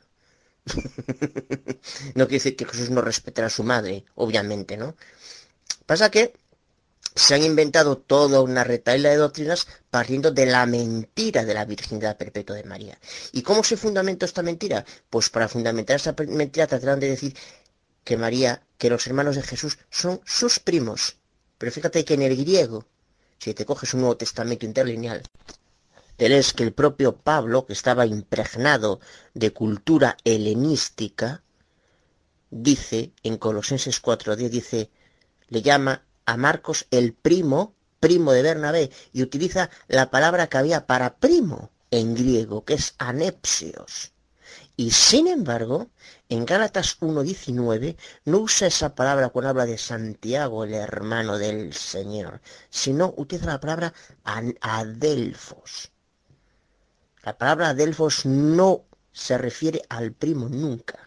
No quiere decir que Jesús no respetara a su madre, obviamente, ¿no? Pasa que se han inventado toda una retahíla de doctrinas partiendo de la mentira de la virginidad perpetua de María. ¿Y cómo se fundamentó esta mentira? Pues para fundamentar esta mentira trataron de decir que María, que los hermanos de Jesús son sus primos. Pero fíjate que en el griego, si te coges un Nuevo Testamento interlineal, te lees que el propio Pablo, que estaba impregnado de cultura helenística, dice, en Colosenses cuatro diez, dice, le llama a Marcos el primo, primo de Bernabé, y utiliza la palabra que había para primo en griego, que es anepsios. Y sin embargo, en Gálatas uno diecinueve no usa esa palabra cuando habla de Santiago, el hermano del Señor, sino utiliza la palabra adelfos. La palabra adelfos no se refiere al primo nunca.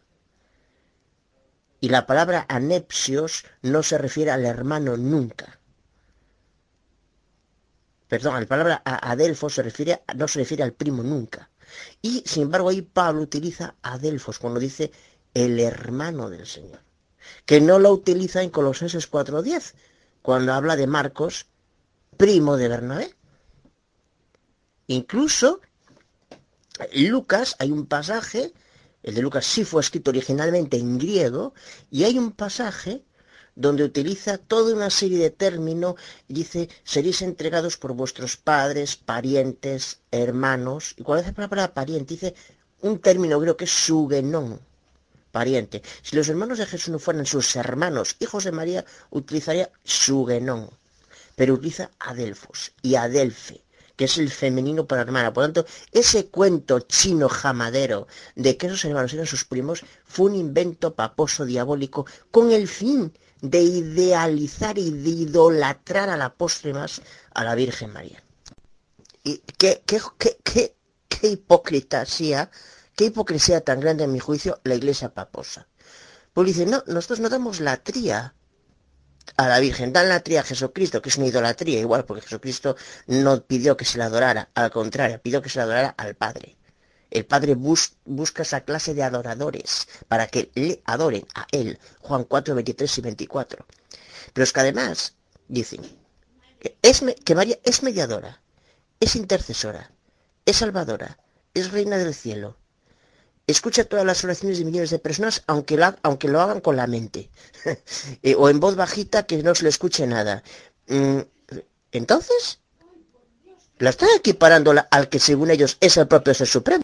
Y la palabra anepsios no se refiere al hermano nunca. Perdón, la palabra adelfos se refiere, no se refiere al primo nunca. Y sin embargo ahí Pablo utiliza adelfos cuando dice el hermano del Señor, que no lo utiliza en Colosenses cuatro diez, cuando habla de Marcos, primo de Bernabé. Incluso Lucas, hay un pasaje, el de Lucas sí fue escrito originalmente en griego, y hay un pasaje donde utiliza toda una serie de términos, y dice, seréis entregados por vuestros padres, parientes, hermanos, y cuando dice la palabra pariente, dice un término griego que es sugenon, pariente. Si los hermanos de Jesús no fueran sus hermanos, hijos de María, utilizaría sugenon, pero utiliza adelfos y adelfe, que es el femenino para hermana. Por lo tanto, ese cuento chino jamadero de que esos hermanos eran sus primos fue un invento paposo diabólico con el fin de idealizar y de idolatrar a la postre más a la Virgen María. Y qué, qué, qué, qué, qué hipocresía, qué hipocresía tan grande en mi juicio la Iglesia paposa. Pues dice, no, nosotros no damos la tría a la Virgen, dan la tría a Jesucristo, que es una idolatría igual, porque Jesucristo no pidió que se la adorara, al contrario, pidió que se la adorara al Padre. El Padre bus, busca esa clase de adoradores para que le adoren a Él. Juan cuatro, veintitrés y veinticuatro. Pero es que además dicen que, es, que María es mediadora, es intercesora, es salvadora, es reina del cielo. Escucha todas las oraciones de millones de personas, aunque lo, aunque lo hagan con la mente. eh, o en voz bajita que no se le escuche nada. Mm, Entonces, la están equiparando al que según ellos es el propio Ser Supremo.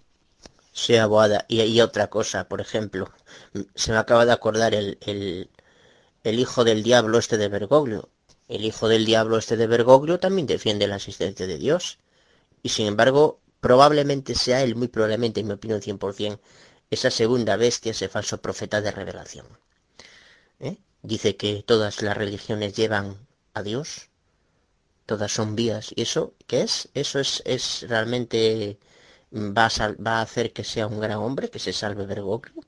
Sea boada. Y, y otra cosa, por ejemplo, se me acaba de acordar el, el, el hijo del diablo este de Bergoglio. El hijo del diablo este de Bergoglio también defiende la existencia de Dios. Y sin embargo, probablemente sea él, muy probablemente, en mi opinión cien por ciento, esa segunda bestia, ese falso profeta de revelación. ¿Eh? Dice que todas las religiones llevan a Dios, todas son vías. ¿Y eso qué es? Eso es, es realmente... Va a, sal, va a hacer que sea un gran hombre, que se salve Bergoglio.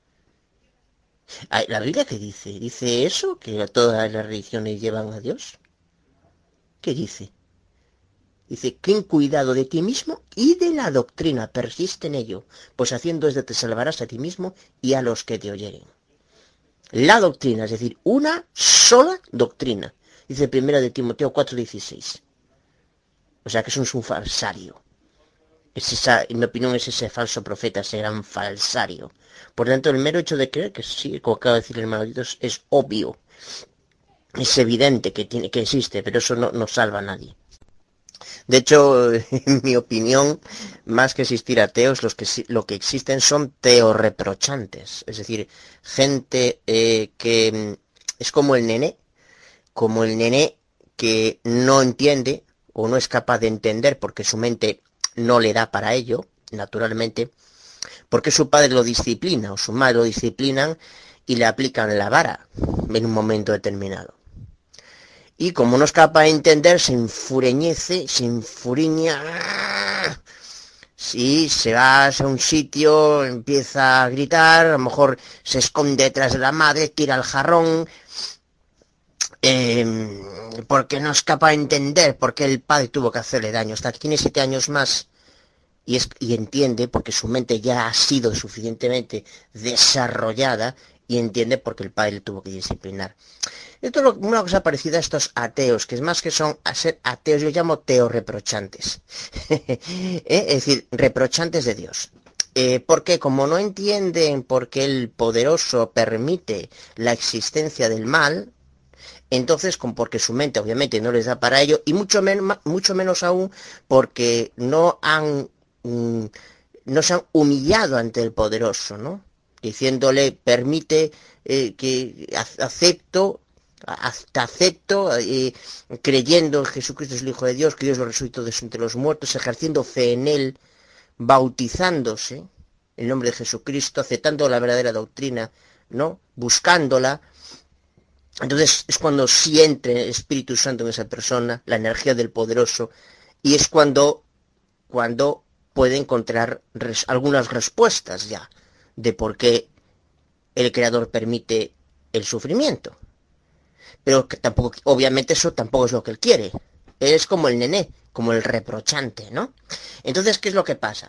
¿La Biblia qué dice? ¿Dice eso? ¿Que todas las religiones llevan a Dios? ¿Qué dice? Dice, ten cuidado de ti mismo y de la doctrina, persiste en ello, pues haciendo esto te salvarás a ti mismo y a los que te oyeren. La doctrina, es decir, una sola doctrina. Dice primero de Timoteo cuatro dieciséis. O sea que eso es un falsario. Es esa, en mi opinión, es ese falso profeta, ese gran falsario. Por tanto, el mero hecho de creer, que sí, como acaba de decir el hermano Dios, es obvio. Es evidente que, tiene, que existe, pero eso no, no salva a nadie. De hecho, en mi opinión, más que existir ateos, los que, lo que existen son teorreprochantes. Es decir, gente eh, que es como el nené, como el nené que no entiende o no es capaz de entender porque su mente no le da para ello, naturalmente, porque su padre lo disciplina o su madre lo disciplinan y le aplican la vara en un momento determinado. Y como no es capaz de entender, se enfureñece, se enfuriña. Sí, se va a un sitio, empieza a gritar, a lo mejor se esconde detrás de la madre, tira el jarrón, eh, porque no es capaz de entender por qué el padre tuvo que hacerle daño. Hasta que tiene siete años más y, es, y entiende, porque su mente ya ha sido suficientemente desarrollada, y entiende por qué el padre le tuvo que disciplinar. Esto es una cosa parecida a estos ateos, que es más que son a ser ateos, yo llamo teorreprochantes. ¿Eh? Es decir, reprochantes de Dios. Eh, porque como no entienden por qué el poderoso permite la existencia del mal, entonces, con, porque su mente obviamente no les da para ello, y mucho, men mucho menos aún porque no han, mm, no se han humillado ante el poderoso, ¿no? Diciéndole, permite eh, que acepto, hasta acepto, eh, creyendo en Jesucristo es el Hijo de Dios, que Dios lo resucitó de entre los muertos, ejerciendo fe en Él, bautizándose en el nombre de Jesucristo, aceptando la verdadera doctrina, ¿no? Buscándola. Entonces es cuando sí entra el Espíritu Santo en esa persona, la energía del poderoso, y es cuando, cuando puede encontrar res, algunas respuestas ya de por qué el Creador permite el sufrimiento. Pero que tampoco, obviamente eso tampoco es lo que él quiere. Él es como el nené, como el reprochante, ¿no? Entonces, ¿qué es lo que pasa?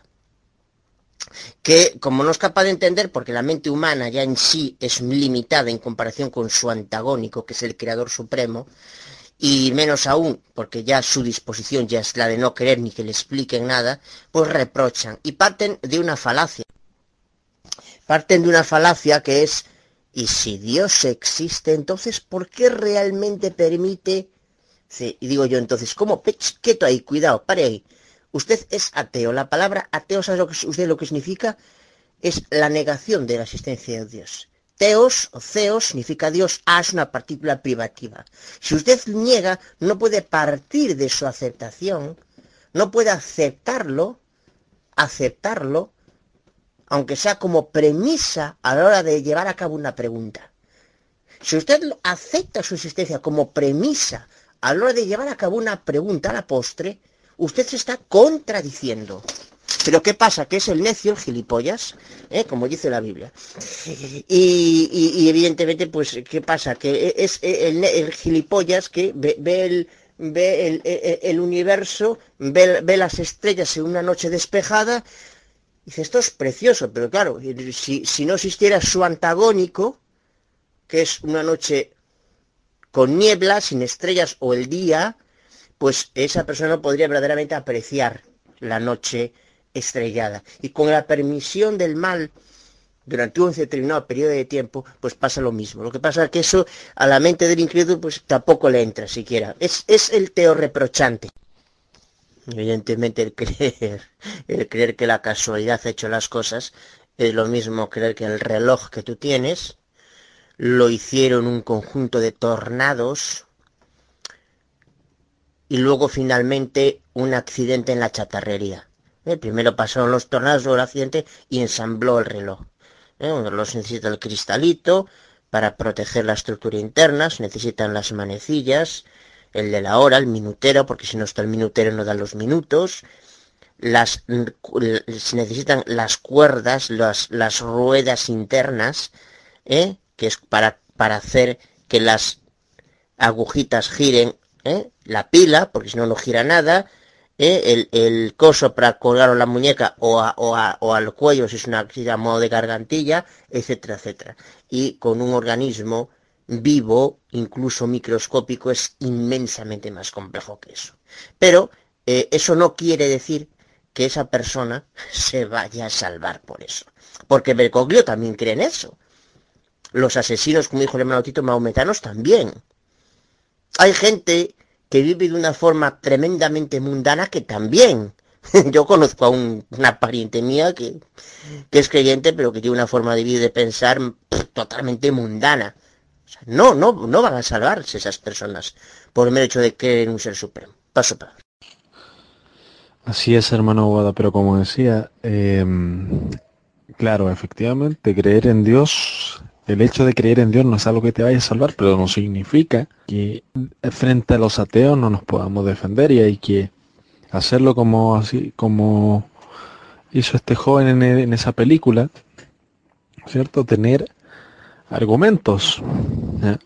Que como no es capaz de entender, porque la mente humana ya en sí es limitada en comparación con su antagónico, que es el Creador Supremo, y menos aún, porque ya su disposición ya es la de no querer ni que le expliquen nada, pues reprochan y parten de una falacia. Parten de una falacia que es, y si Dios existe, entonces, ¿por qué realmente permite? Sí, y digo yo entonces, ¿cómo? Quieto ahí, cuidado, pare ahí. Usted es ateo. La palabra ateo, ¿sabe lo que usted lo que significa? Es la negación de la existencia de Dios. Teos o Theos significa Dios, A es una partícula privativa. Si usted niega, no puede partir de su aceptación, no puede aceptarlo, aceptarlo, aunque sea como premisa a la hora de llevar a cabo una pregunta. Si usted acepta su existencia como premisa a la hora de llevar a cabo una pregunta a la postre, usted se está contradiciendo. Pero ¿qué pasa? Que es el necio, el gilipollas, ¿eh? Como dice la Biblia. Y, y, y evidentemente, pues, ¿qué pasa? Que es el, el gilipollas que ve, ve, el, ve el, el, el universo, ve, ve las estrellas en una noche despejada. Dice, esto es precioso, pero claro, si, si no existiera su antagónico, que es una noche con niebla, sin estrellas o el día, pues esa persona no podría verdaderamente apreciar la noche estrellada. Y con la permisión del mal, durante un determinado periodo de tiempo, pues pasa lo mismo. Lo que pasa es que eso a la mente del incrédulo pues tampoco le entra siquiera. Es, es el teorreprochante. Evidentemente el creer, el creer que la casualidad ha hecho las cosas es lo mismo creer que el reloj que tú tienes lo hicieron un conjunto de tornados y luego finalmente un accidente en la chatarrería. ¿Eh? Primero pasaron los tornados, luego el accidente y ensambló el reloj. ¿Eh? Un reloj necesita el cristalito para proteger la estructura interna, se necesitan las manecillas, el de la hora, el minutero, porque si no está el minutero no dan los minutos, las, se necesitan las cuerdas, las, las ruedas internas, ¿eh? Que es para, para hacer que las agujitas giren, ¿eh? La pila, porque si no, no gira nada, ¿eh? el, el coso para colgar a la muñeca o, a, o, a, o al cuello, si es una a modo de gargantilla, etcétera, etcétera. Y con un organismo vivo, incluso microscópico, es inmensamente más complejo que eso. Pero eh, eso no quiere decir que esa persona se vaya a salvar por eso. Porque Bergoglio también cree en eso. Los asesinos, como dijo el hermano Tito, maometanos también. Hay gente que vive de una forma tremendamente mundana que también. Yo conozco a un, una pariente mía que, que es creyente, pero que tiene una forma de vivir y de pensar pff, totalmente mundana. O sea, no, no, no van a salvarse esas personas por el mero hecho de creer en un ser supremo. Paso para. Así es, hermano Boada, pero como decía, eh, Claro, efectivamente, creer en Dios, el hecho de creer en Dios no es algo que te vaya a salvar, pero no significa que frente a los ateos no nos podamos defender y hay que hacerlo como así, como hizo este joven en, en esa película, ¿cierto? Tener argumentos, ¿ya?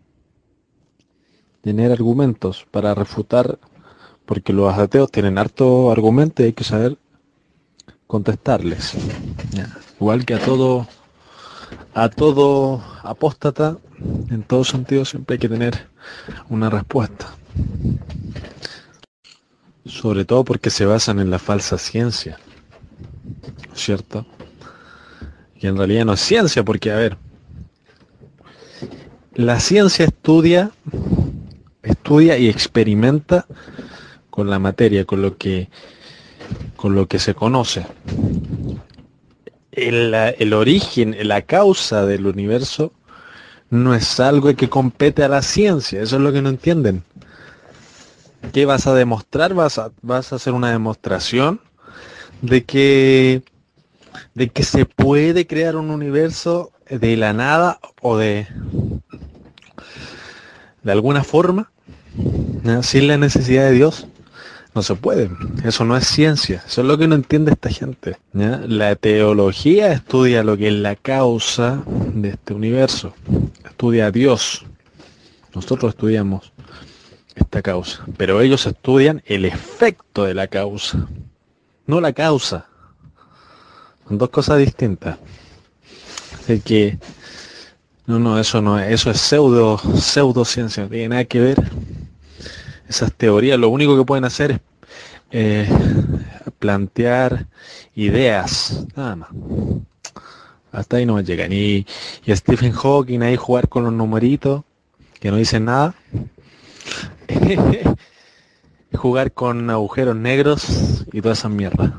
Tener argumentos para refutar, porque los ateos tienen harto argumento y hay que saber contestarles, ¿ya? Igual que a todo a todo apóstata, en todo sentido siempre hay que tener una respuesta, sobre todo porque se basan en la falsa ciencia, ¿cierto? Y en realidad no es ciencia, porque a ver, la ciencia estudia estudia y experimenta con la materia, con lo que con lo que se conoce. El, el origen, la causa del universo no es algo que compete a la ciencia, eso es lo que no entienden. ¿Qué vas a demostrar? Vas a, vas a hacer una demostración de que de que se puede crear un universo de la nada o de de alguna forma, ¿no? Sin la necesidad de Dios. No se puede, eso no es ciencia, eso es lo que no entiende esta gente, ¿ya? La teología estudia lo que es la causa de este universo, estudia a Dios, nosotros estudiamos esta causa, pero ellos estudian el efecto de la causa, no la causa, son dos cosas distintas, así que, no, no, eso no es, eso es pseudo, pseudociencia, no tiene nada que ver. Esas teorías lo único que pueden hacer es eh, plantear ideas, nada más. Hasta ahí no llegan. Y, y Stephen Hawking ahí jugar con los numeritos, que no dicen nada. Jugar con agujeros negros y todas esas mierdas.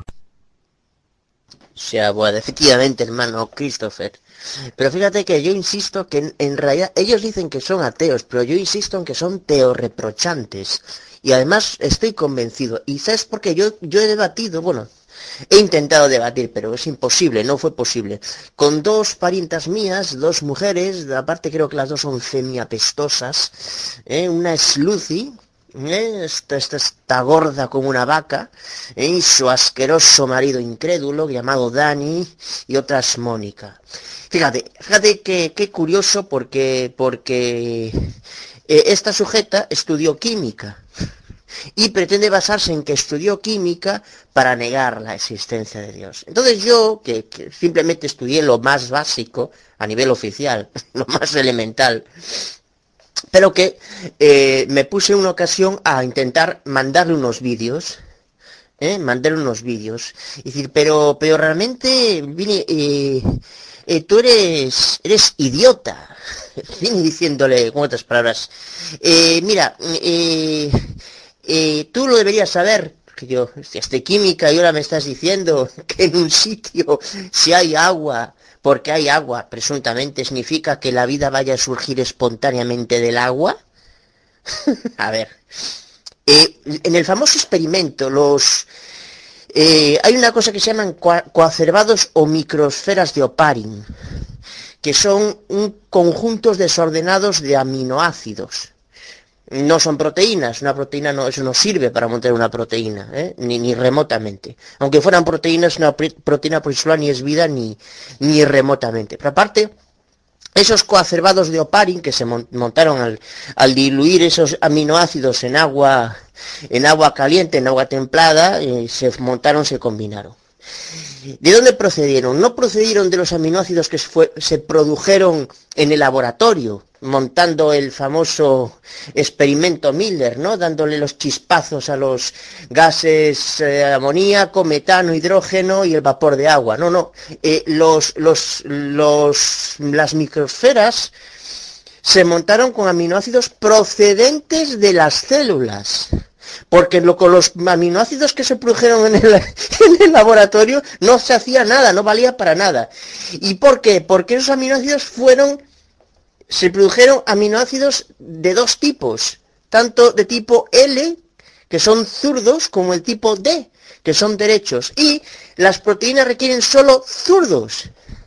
O sea, bueno, efectivamente, hermano Christopher. Pero fíjate que yo insisto que en, en realidad ellos dicen que son ateos, pero yo insisto en que son teorreprochantes. Y además estoy convencido. Y ¿sabes por qué? Yo, yo he debatido, bueno, he intentado debatir, pero es imposible, no fue posible. Con dos parientas mías, dos mujeres, aparte creo que las dos son semiapestosas. ¿eh? Una es Lucy. ¿Eh? Esta, esta está gorda como una vaca, ¿eh? Y su asqueroso marido incrédulo llamado Dani, y otra es Mónica. Fíjate, fíjate que, qué curioso porque, porque eh, esta sujeta estudió química y pretende basarse en que estudió química para negar la existencia de Dios. Entonces yo, que, que simplemente estudié lo más básico a nivel oficial, lo más elemental, pero que eh, me puse una ocasión a intentar mandarle unos vídeos, ¿eh? mandarle unos vídeos, y decir, pero, pero realmente, vine, eh, eh, tú eres, eres idiota, vine diciéndole con otras palabras, eh, mira, eh, eh, tú lo deberías saber, que yo, es de química y ahora me estás diciendo que en un sitio si hay agua, porque hay agua, presuntamente, ¿significa que la vida vaya a surgir espontáneamente del agua? A ver, eh, en el famoso experimento, los eh, hay una cosa que se llaman coacervados o microesferas de Oparin, que son un conjuntos desordenados de aminoácidos. No son proteínas, una proteína no, eso no sirve para montar una proteína, ¿eh? ni, ni remotamente. Aunque fueran proteínas, una proteína por sí sola ni es vida ni, ni remotamente. Pero aparte, esos coacervados de Oparin que se montaron al, al diluir esos aminoácidos en agua, en agua caliente, en agua templada, eh, se montaron, se combinaron. ¿De dónde procedieron? No procedieron de los aminoácidos que fue, se produjeron en el laboratorio, montando el famoso experimento Miller, ¿no? Dándole los chispazos a los gases eh, amoníaco, metano, hidrógeno y el vapor de agua. No, no. Eh, los, los, los, las microesferas se montaron con aminoácidos procedentes de las células. Porque lo, con los aminoácidos que se produjeron en el, en el laboratorio no se hacía nada, no valía para nada. ¿Y por qué? Porque esos aminoácidos fueron, se produjeron aminoácidos de dos tipos, tanto de tipo L, que son zurdos, como el tipo D, que son derechos, y las proteínas requieren solo zurdos.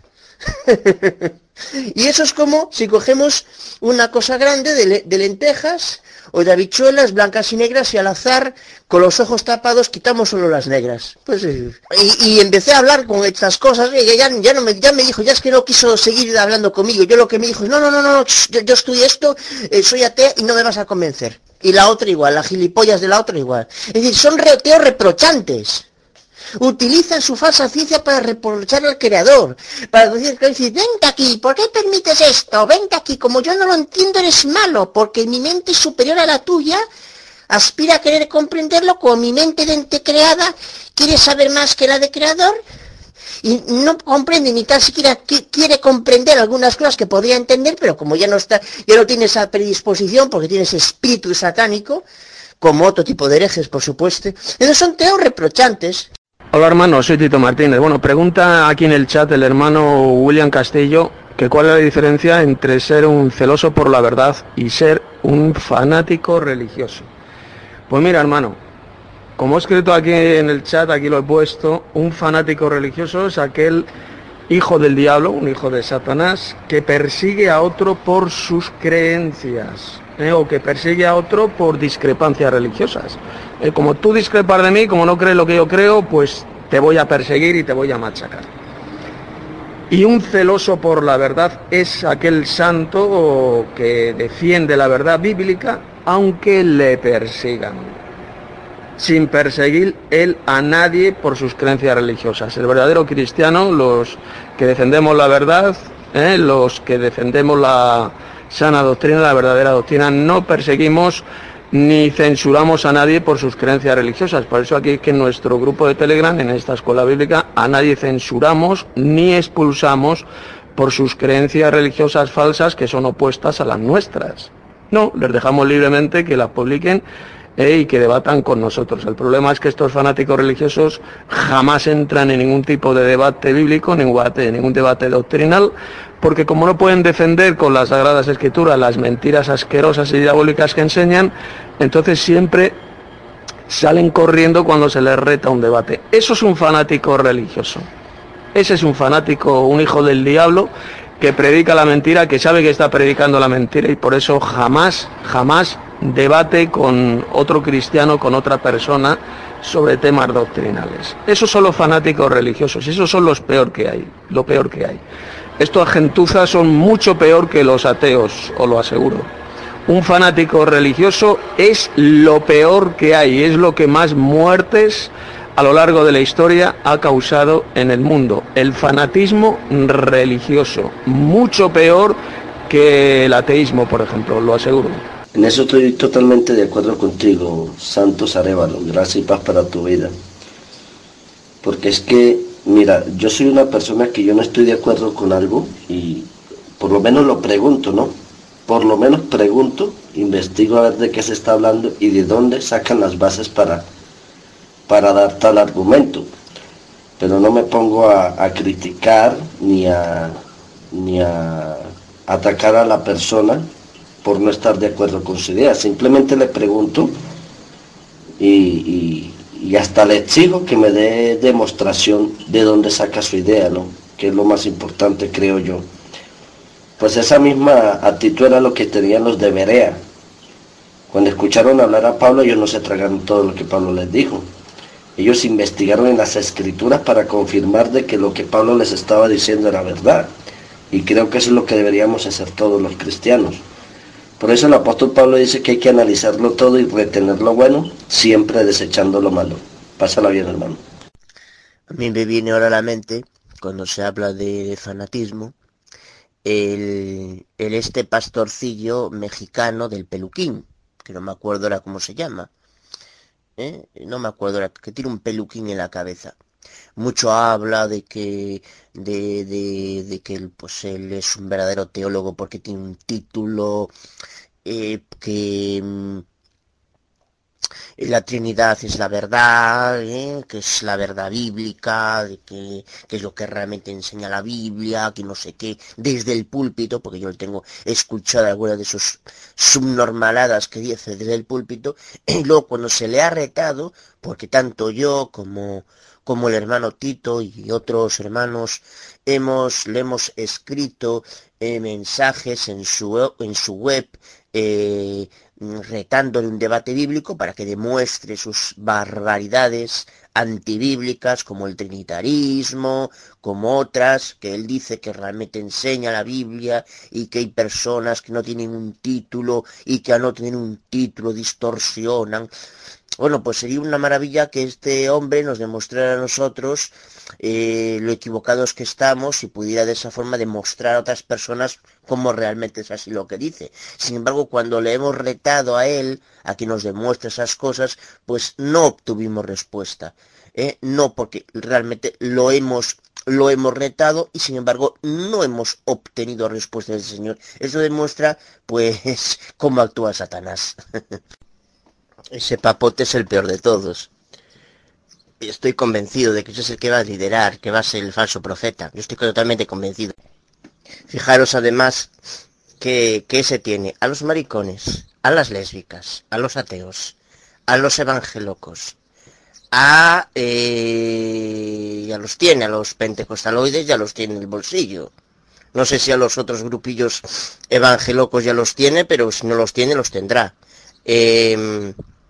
Y eso es como si cogemos una cosa grande de, le de lentejas o de habichuelas blancas y negras y al azar, con los ojos tapados, quitamos solo las negras. Pues, y, y empecé a hablar con estas cosas, y ya, ya, no me, ya me dijo, ya es que no quiso seguir hablando conmigo. Yo lo que me dijo es, no, no, no, no, yo, yo estudié esto, eh, soy atea y no me vas a convencer. Y la otra igual, la gilipollas de la otra igual. Es decir, son reteos reprochantes. Utilizan su falsa ciencia para reprochar al creador, para decir, decir, vente aquí, ¿por qué permites esto? Vente aquí, como yo no lo entiendo eres malo, porque mi mente es superior a la tuya, aspira a querer comprenderlo, como mi mente de ente creada quiere saber más que la de creador, y no comprende ni tan siquiera quiere comprender algunas cosas que podría entender, pero como ya no está, ya no tiene esa predisposición, porque tiene ese espíritu satánico, como otro tipo de herejes, por supuesto, entonces son teos reprochantes. Hola hermano, soy Tito Martínez. Bueno, pregunta aquí en el chat el hermano William Castillo que cuál es la diferencia entre ser un celoso por la verdad y ser un fanático religioso. Pues mira hermano, como he escrito aquí en el chat, aquí lo he puesto, un fanático religioso es aquel hijo del diablo, un hijo de Satanás, que persigue a otro por sus creencias, ¿eh? o que persigue a otro por discrepancias religiosas. Eh, como tú discrepas de mí, como no crees lo que yo creo, pues te voy a perseguir y te voy a machacar. Y un celoso por la verdad es aquel santo que defiende la verdad bíblica, aunque le persigan, sin perseguir él a nadie por sus creencias religiosas. El verdadero cristiano, los que defendemos la verdad, ¿eh? los que defendemos la sana doctrina, la verdadera doctrina, no perseguimos ni censuramos a nadie por sus creencias religiosas. Por eso aquí es que en nuestro grupo de Telegram, en esta escuela bíblica, a nadie censuramos ni expulsamos por sus creencias religiosas falsas que son opuestas a las nuestras. No, les dejamos libremente que las publiquen eh, y que debatan con nosotros. El problema es que estos fanáticos religiosos jamás entran en ningún tipo de debate bíblico, ningún debate, ningún debate doctrinal, porque como no pueden defender con las Sagradas Escrituras las mentiras asquerosas y diabólicas que enseñan, entonces siempre salen corriendo cuando se les reta un debate. Eso es un fanático religioso. Ese es un fanático, un hijo del diablo, que predica la mentira, que sabe que está predicando la mentira y por eso jamás, jamás debate con otro cristiano, con otra persona, sobre temas doctrinales. Esos son los fanáticos religiosos, esos son los peor que hay, lo peor que hay. Estos gentuzas son mucho peor que los ateos, os lo aseguro. Un fanático religioso es lo peor que hay, es lo que más muertes a lo largo de la historia ha causado en el mundo. El fanatismo religioso, mucho peor que el ateísmo, por ejemplo, lo aseguro. En eso estoy totalmente de acuerdo contigo, Santos Arévalo. Gracias y paz para tu vida. Porque es que, mira, yo soy una persona que yo no estoy de acuerdo con algo y por lo menos lo pregunto, ¿no? Por lo menos pregunto, investigo a ver de qué se está hablando y de dónde sacan las bases para, para dar tal argumento. Pero no me pongo a, a criticar ni a, ni a atacar a la persona por no estar de acuerdo con su idea. Simplemente le pregunto y, y, y hasta le exijo que me dé demostración de dónde saca su idea, ¿no? Que es lo más importante, creo yo. Pues esa misma actitud era lo que tenían los de Berea. Cuando escucharon hablar a Pablo, ellos no se tragaron todo lo que Pablo les dijo. Ellos investigaron en las escrituras para confirmar de que lo que Pablo les estaba diciendo era verdad. Y creo que eso es lo que deberíamos hacer todos los cristianos. Por eso el apóstol Pablo dice que hay que analizarlo todo y retener lo bueno, siempre desechando lo malo. Pásala bien, hermano. A mí me viene ahora a la mente, cuando se habla de fanatismo, el, el este pastorcillo mexicano del peluquín, que no me acuerdo ahora cómo se llama, ¿eh? No me acuerdo ahora, que tiene un peluquín en la cabeza. Mucho habla de que de, de, de que él, pues él es un verdadero teólogo porque tiene un título, eh, que la Trinidad es la verdad, ¿eh? Que es la verdad bíblica, de que, que es lo que realmente enseña la Biblia, que no sé qué, desde el púlpito, porque yo tengo escuchado algunas de sus subnormaladas que dice desde el púlpito, y luego cuando se le ha retado, porque tanto yo como, como el hermano Tito y otros hermanos hemos, le hemos escrito eh, mensajes en su, en su web, eh, retándole un debate bíblico para que demuestre sus barbaridades antibíblicas como el trinitarismo, como otras que él dice que realmente enseña la Biblia y que hay personas que no tienen un título y que al no tener un título distorsionan. Bueno, pues sería una maravilla que este hombre nos demostrara a nosotros eh, lo equivocados que estamos y pudiera de esa forma demostrar a otras personas cómo realmente es así lo que dice. Sin embargo, cuando le hemos retado a él, a que nos demuestre esas cosas, pues no obtuvimos respuesta. ¿eh? No, porque realmente lo hemos lo hemos retado y sin embargo no hemos obtenido respuesta del Señor. Eso demuestra, pues, cómo actúa Satanás. Ese papote es el peor de todos. Estoy convencido de que ese es el que va a liderar, que va a ser el falso profeta. Yo estoy totalmente convencido. Fijaros además que, que ese tiene a los maricones, a las lésbicas, a los ateos, a los evangelocos, a... Eh, ya los tiene, a los pentecostaloides ya los tiene en el bolsillo. No sé si a los otros grupillos evangelocos ya los tiene, pero si no los tiene, los tendrá. Eh...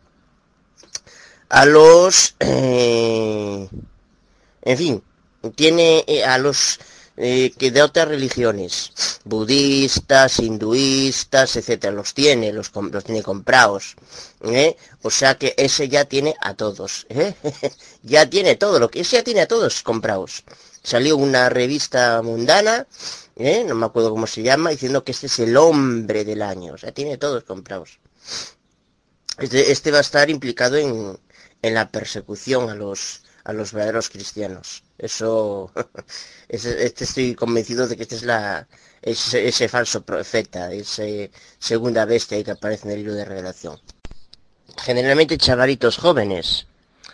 a los eh, en fin, tiene eh, a los eh, que de otras religiones, budistas, hinduistas, etcétera, los tiene, los, los tiene comprados, ¿eh? O sea que ese ya tiene a todos, ¿eh? Ya tiene todo, lo que ese ya tiene a todos comprados. Salió una revista mundana, ¿eh? No me acuerdo cómo se llama, diciendo que este es el hombre del año, o sea, tiene todos comprados. Este, este va a estar implicado en en la persecución a los a los verdaderos cristianos. Eso, ese, este estoy convencido de que este es la ese, ese falso profeta, ese segunda bestia que aparece en el libro de Revelación. Generalmente chavalitos jóvenes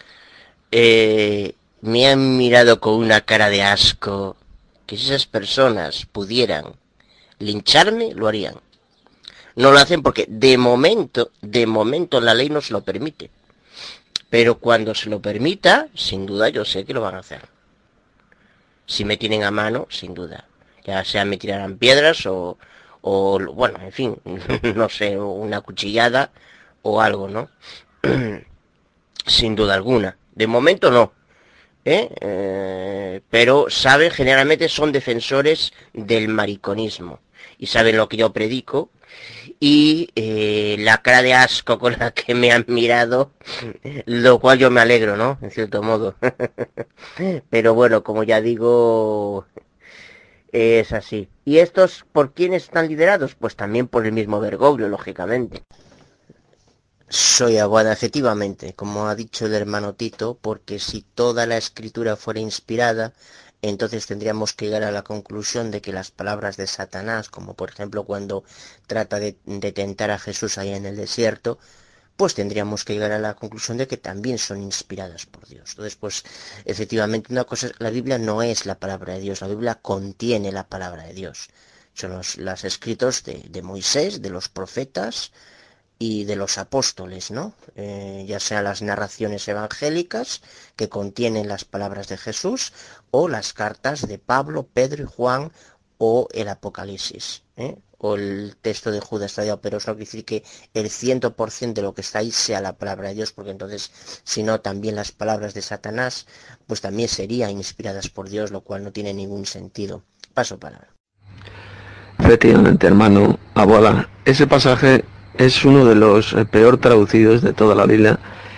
eh, me han mirado con una cara de asco, que si esas personas pudieran lincharme, lo harían. No lo hacen porque de momento, de momento la ley no se lo permite. Pero cuando se lo permita, sin duda yo sé que lo van a hacer. Si me tienen a mano, sin duda. Ya sea me tirarán piedras o, o bueno, en fin, no sé, una cuchillada o algo, ¿no? Sin duda alguna. De momento no. ¿eh? Eh, pero saben, generalmente son defensores del mariconismo. Y saben lo que yo predico. Y eh, la cara de asco con la que me han mirado, lo cual yo me alegro, ¿no? En cierto modo. Pero bueno, como ya digo, es así. ¿Y estos por quiénes están liderados? Pues también por el mismo Bergoglio, lógicamente. Soy Aguada, efectivamente, como ha dicho el hermano Tito, porque si toda la escritura fuera inspirada, entonces tendríamos que llegar a la conclusión de que las palabras de Satanás, como por ejemplo cuando trata de, de tentar a Jesús allá en el desierto, pues tendríamos que llegar a la conclusión de que también son inspiradas por Dios. Entonces, pues, efectivamente, una cosa, la Biblia no es la palabra de Dios, la Biblia contiene la palabra de Dios. Son los, los escritos de, de Moisés, de los profetas y de los apóstoles, ¿no? Eh, ya sean las narraciones evangélicas que contienen las palabras de Jesús o las cartas de Pablo, Pedro y Juan o el Apocalipsis, ¿eh? O el texto de Judas Tadeo, pero eso no quiere decir que el cien por ciento de lo que está ahí sea la palabra de Dios, porque entonces, si no, también las palabras de Satanás, pues también serían inspiradas por Dios, lo cual no tiene ningún sentido. Paso palabra. Efectivamente, hermano Abuela, ese pasaje es uno de los peor traducidos de toda la Biblia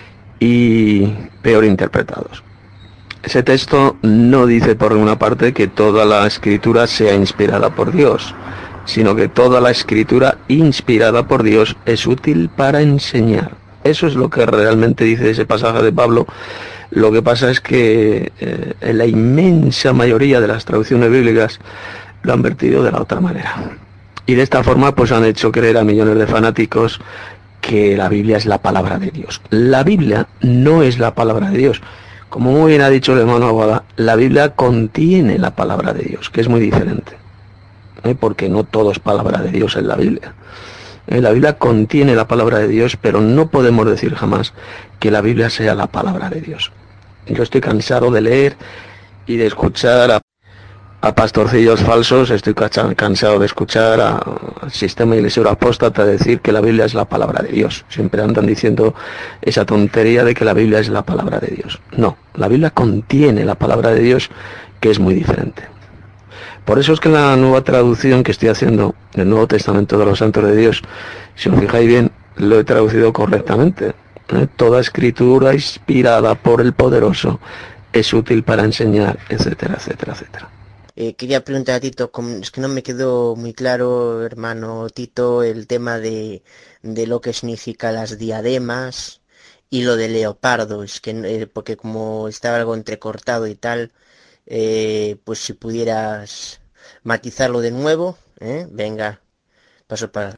y peor interpretados. Ese texto no dice por una parte que toda la escritura sea inspirada por Dios, sino que toda la escritura inspirada por Dios es útil para enseñar. Eso es lo que realmente dice ese pasaje de Pablo. Lo que pasa es que eh, en la inmensa mayoría de las traducciones bíblicas lo han vertido de la otra manera. Y de esta forma pues han hecho creer a millones de fanáticos que la Biblia es la palabra de Dios. La Biblia no es la palabra de Dios. Como muy bien ha dicho el hermano Aguada, la Biblia contiene la palabra de Dios, que es muy diferente, ¿eh? Porque no todo es palabra de Dios en la Biblia. ¿Eh? La Biblia contiene la palabra de Dios, pero no podemos decir jamás que la Biblia sea la palabra de Dios. Yo estoy cansado de leer y de escuchar a a pastorcillos falsos, estoy cansado de escuchar al sistema iglesiero apóstata decir que la Biblia es la palabra de Dios. Siempre andan diciendo esa tontería de que la Biblia es la palabra de Dios. No, la Biblia contiene la palabra de Dios, que es muy diferente. Por eso es que en la nueva traducción que estoy haciendo del Nuevo Testamento de los Santos de Dios, si os fijáis bien, lo he traducido correctamente. ¿Eh? Toda escritura inspirada por el Poderoso es útil para enseñar, etcétera, etcétera, etcétera. Eh, quería preguntar a Tito, es que no me quedó muy claro, hermano Tito, el tema de, de lo que significa las diademas y lo de leopardo, es que eh, porque como estaba algo entrecortado y tal, eh, pues si pudieras matizarlo de nuevo, ¿eh? Venga, paso para...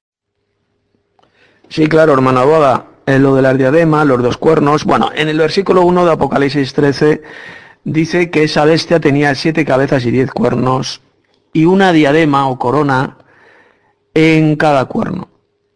Sí, claro, hermana Boda, en lo de las diademas, los dos cuernos, bueno, en el versículo uno de Apocalipsis trece... dice que esa bestia tenía siete cabezas y diez cuernos y una diadema o corona en cada cuerno.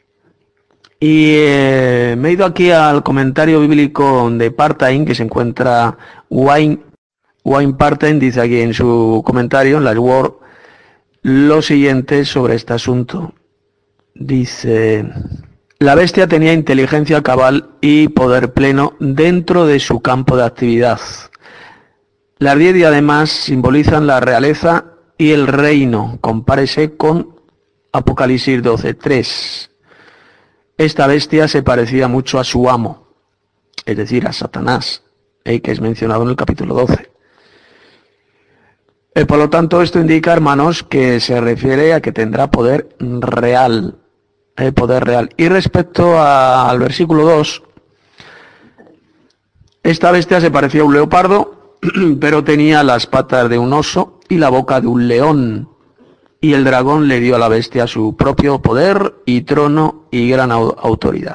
Y eh, me he ido aquí al comentario bíblico de Partain, que se encuentra Wayne, Wayne Partain, dice aquí en su comentario, en la Word, lo siguiente sobre este asunto. Dice: la bestia tenía inteligencia cabal y poder pleno dentro de su campo de actividad. Las diez diademas simbolizan la realeza y el reino. Compárese con Apocalipsis doce tres. Esta bestia se parecía mucho a su amo, es decir, a Satanás, eh, que es mencionado en el capítulo doce. Eh, por lo tanto, esto indica, hermanos, que se refiere a que tendrá poder real. Eh, poder real. Y respecto a, al versículo dos, esta bestia se parecía a un leopardo, pero tenía las patas de un oso y la boca de un león. Y el dragón le dio a la bestia su propio poder y trono y gran autoridad.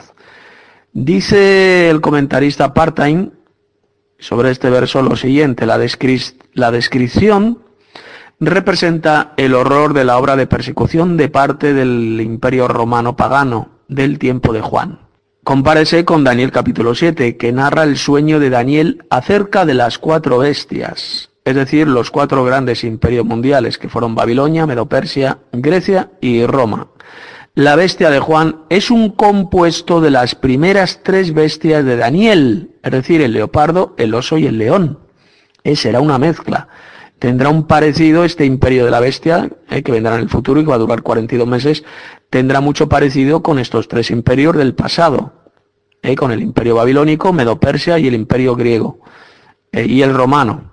Dice el comentarista Partain sobre este verso lo siguiente: la, descri- la descripción representa el horror de la obra de persecución de parte del imperio romano pagano del tiempo de Juan. Compárese con Daniel capítulo siete, que narra el sueño de Daniel acerca de las cuatro bestias, es decir, los cuatro grandes imperios mundiales, que fueron Babilonia, Medo-Persia, Grecia y Roma. La bestia de Juan es un compuesto de las primeras tres bestias de Daniel, es decir, el leopardo, el oso y el león. Eh, será una mezcla. Tendrá un parecido este imperio de la bestia, eh, que vendrá en el futuro y que va a durar cuarenta y dos meses, tendrá mucho parecido con estos tres imperios del pasado, eh, con el imperio babilónico, Medo-Persia y el imperio griego, eh, y el romano.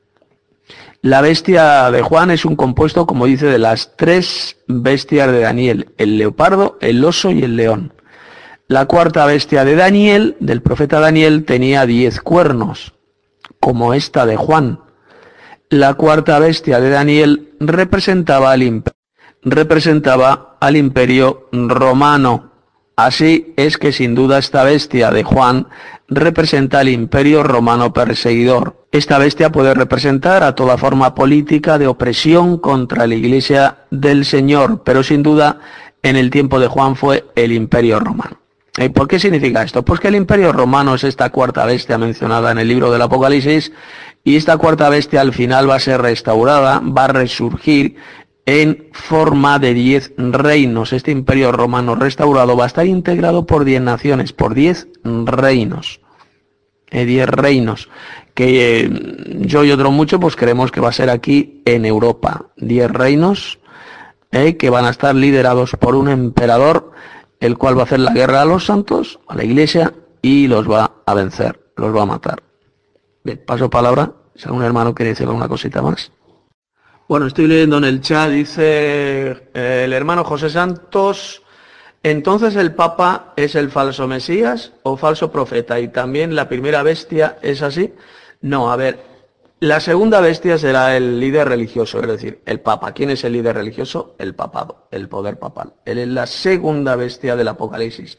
La bestia de Juan es un compuesto, como dice, de las tres bestias de Daniel, el leopardo, el oso y el león. La cuarta bestia de Daniel, del profeta Daniel, tenía diez cuernos, como esta de Juan. La cuarta bestia de Daniel representaba al, imp- representaba al imperio romano. Así es que sin duda esta bestia de Juan representa al imperio romano perseguidor. Esta bestia puede representar a toda forma política de opresión contra la Iglesia del Señor, pero sin duda en el tiempo de Juan fue el imperio romano. ¿Y por qué significa esto? Pues que el imperio romano es esta cuarta bestia mencionada en el libro del Apocalipsis, y esta cuarta bestia al final va a ser restaurada, va a resurgir en forma de diez reinos. Este imperio romano restaurado va a estar integrado por diez naciones, por diez reinos. Eh, diez reinos, que eh, yo y otros muchos pues creemos que va a ser aquí en Europa. Diez reinos eh, que van a estar liderados por un emperador, el cual va a hacer la guerra a los santos, a la iglesia, y los va a vencer, los va a matar. Bien, paso palabra, si algún hermano quiere decir alguna cosita más. Bueno, estoy leyendo en el chat, dice eh, el hermano José Santos: entonces el Papa es el falso Mesías o falso profeta, y también la primera bestia es así. No, a ver, la segunda bestia será el líder religioso, es decir, el Papa. ¿Quién es el líder religioso? El papado, el poder papal. Él es la segunda bestia del Apocalipsis.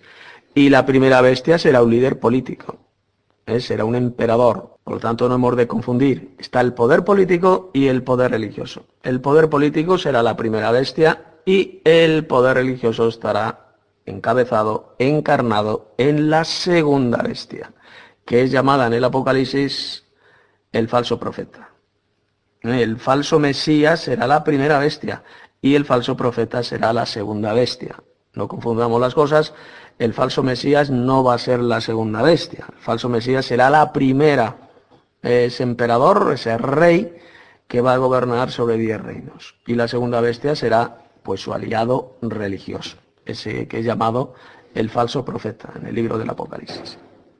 Y la primera bestia será un líder político, ¿eh? Será un emperador. Por lo tanto, no hemos de confundir. Está el poder político y el poder religioso. El poder político será la primera bestia y el poder religioso estará encabezado, encarnado en la segunda bestia, que es llamada en el Apocalipsis el falso profeta. El falso Mesías será la primera bestia y el falso profeta será la segunda bestia. No confundamos las cosas. El falso Mesías no va a ser la segunda bestia. El falso Mesías será la primera. Es emperador, ese rey que va a gobernar sobre diez reinos. Y la segunda bestia será pues su aliado religioso, ese que es llamado el falso profeta en el libro del Apocalipsis.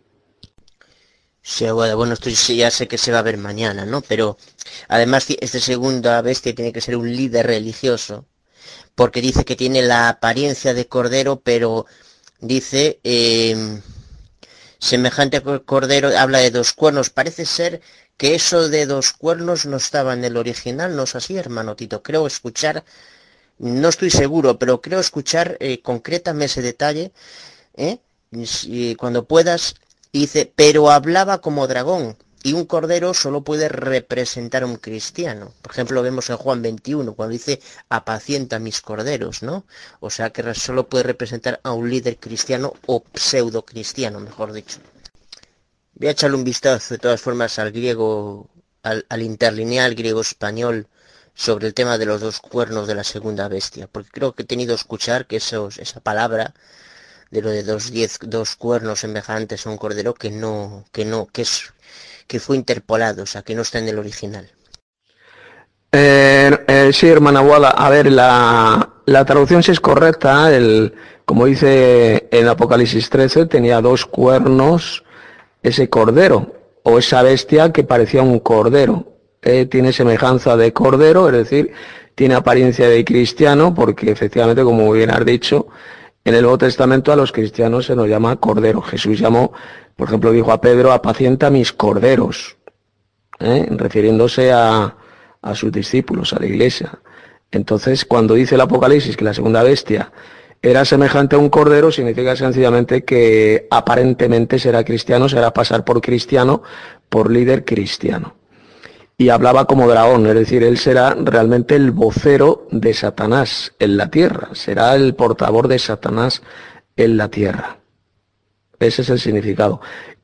Sí, bueno, bueno, esto sí, ya sé que se va a ver mañana, ¿no? Pero además este segunda bestia tiene que ser un líder religioso, porque dice que tiene la apariencia de cordero, pero dice eh, semejante a cordero, habla de dos cuernos. Parece ser que eso de dos cuernos no estaba en el original, ¿no es así, hermano Tito? Creo escuchar, no estoy seguro, pero creo escuchar, eh, concrétame ese detalle, ¿eh? Y cuando puedas, dice, pero hablaba como dragón, y un cordero solo puede representar a un cristiano. Por ejemplo, lo vemos en Juan veintiuno, cuando dice, apacienta mis corderos, ¿no? O sea que solo puede representar a un líder cristiano o pseudo cristiano, mejor dicho. Voy a echarle un vistazo de todas formas al griego, al, al interlineal griego-español, sobre el tema de los dos cuernos de la segunda bestia, porque creo que he tenido que escuchar que esos, esa palabra de lo de dos, diez, dos cuernos semejantes a un cordero, que no, que no, que es, que fue interpolado, o sea, que no está en el original. Eh, eh, sí, hermana Wala, a ver, la, la traducción sí es correcta, el, como dice en Apocalipsis trece, tenía dos cuernos ese cordero, o esa bestia que parecía un cordero. Eh, tiene semejanza de cordero, es decir, tiene apariencia de cristiano, porque efectivamente, como bien has dicho, en el Nuevo Testamento a los cristianos se nos llama cordero. Jesús llamó, por ejemplo, dijo a Pedro, apacienta mis corderos, ¿eh? refiriéndose a, a sus discípulos, a la iglesia. Entonces, cuando dice el Apocalipsis que la segunda bestia era semejante a un cordero, significa sencillamente que aparentemente será cristiano, será pasar por cristiano, por líder cristiano. Y hablaba como dragón, es decir, él será realmente el vocero de Satanás en la tierra, será el portavoz de Satanás en la tierra. Ese es el significado.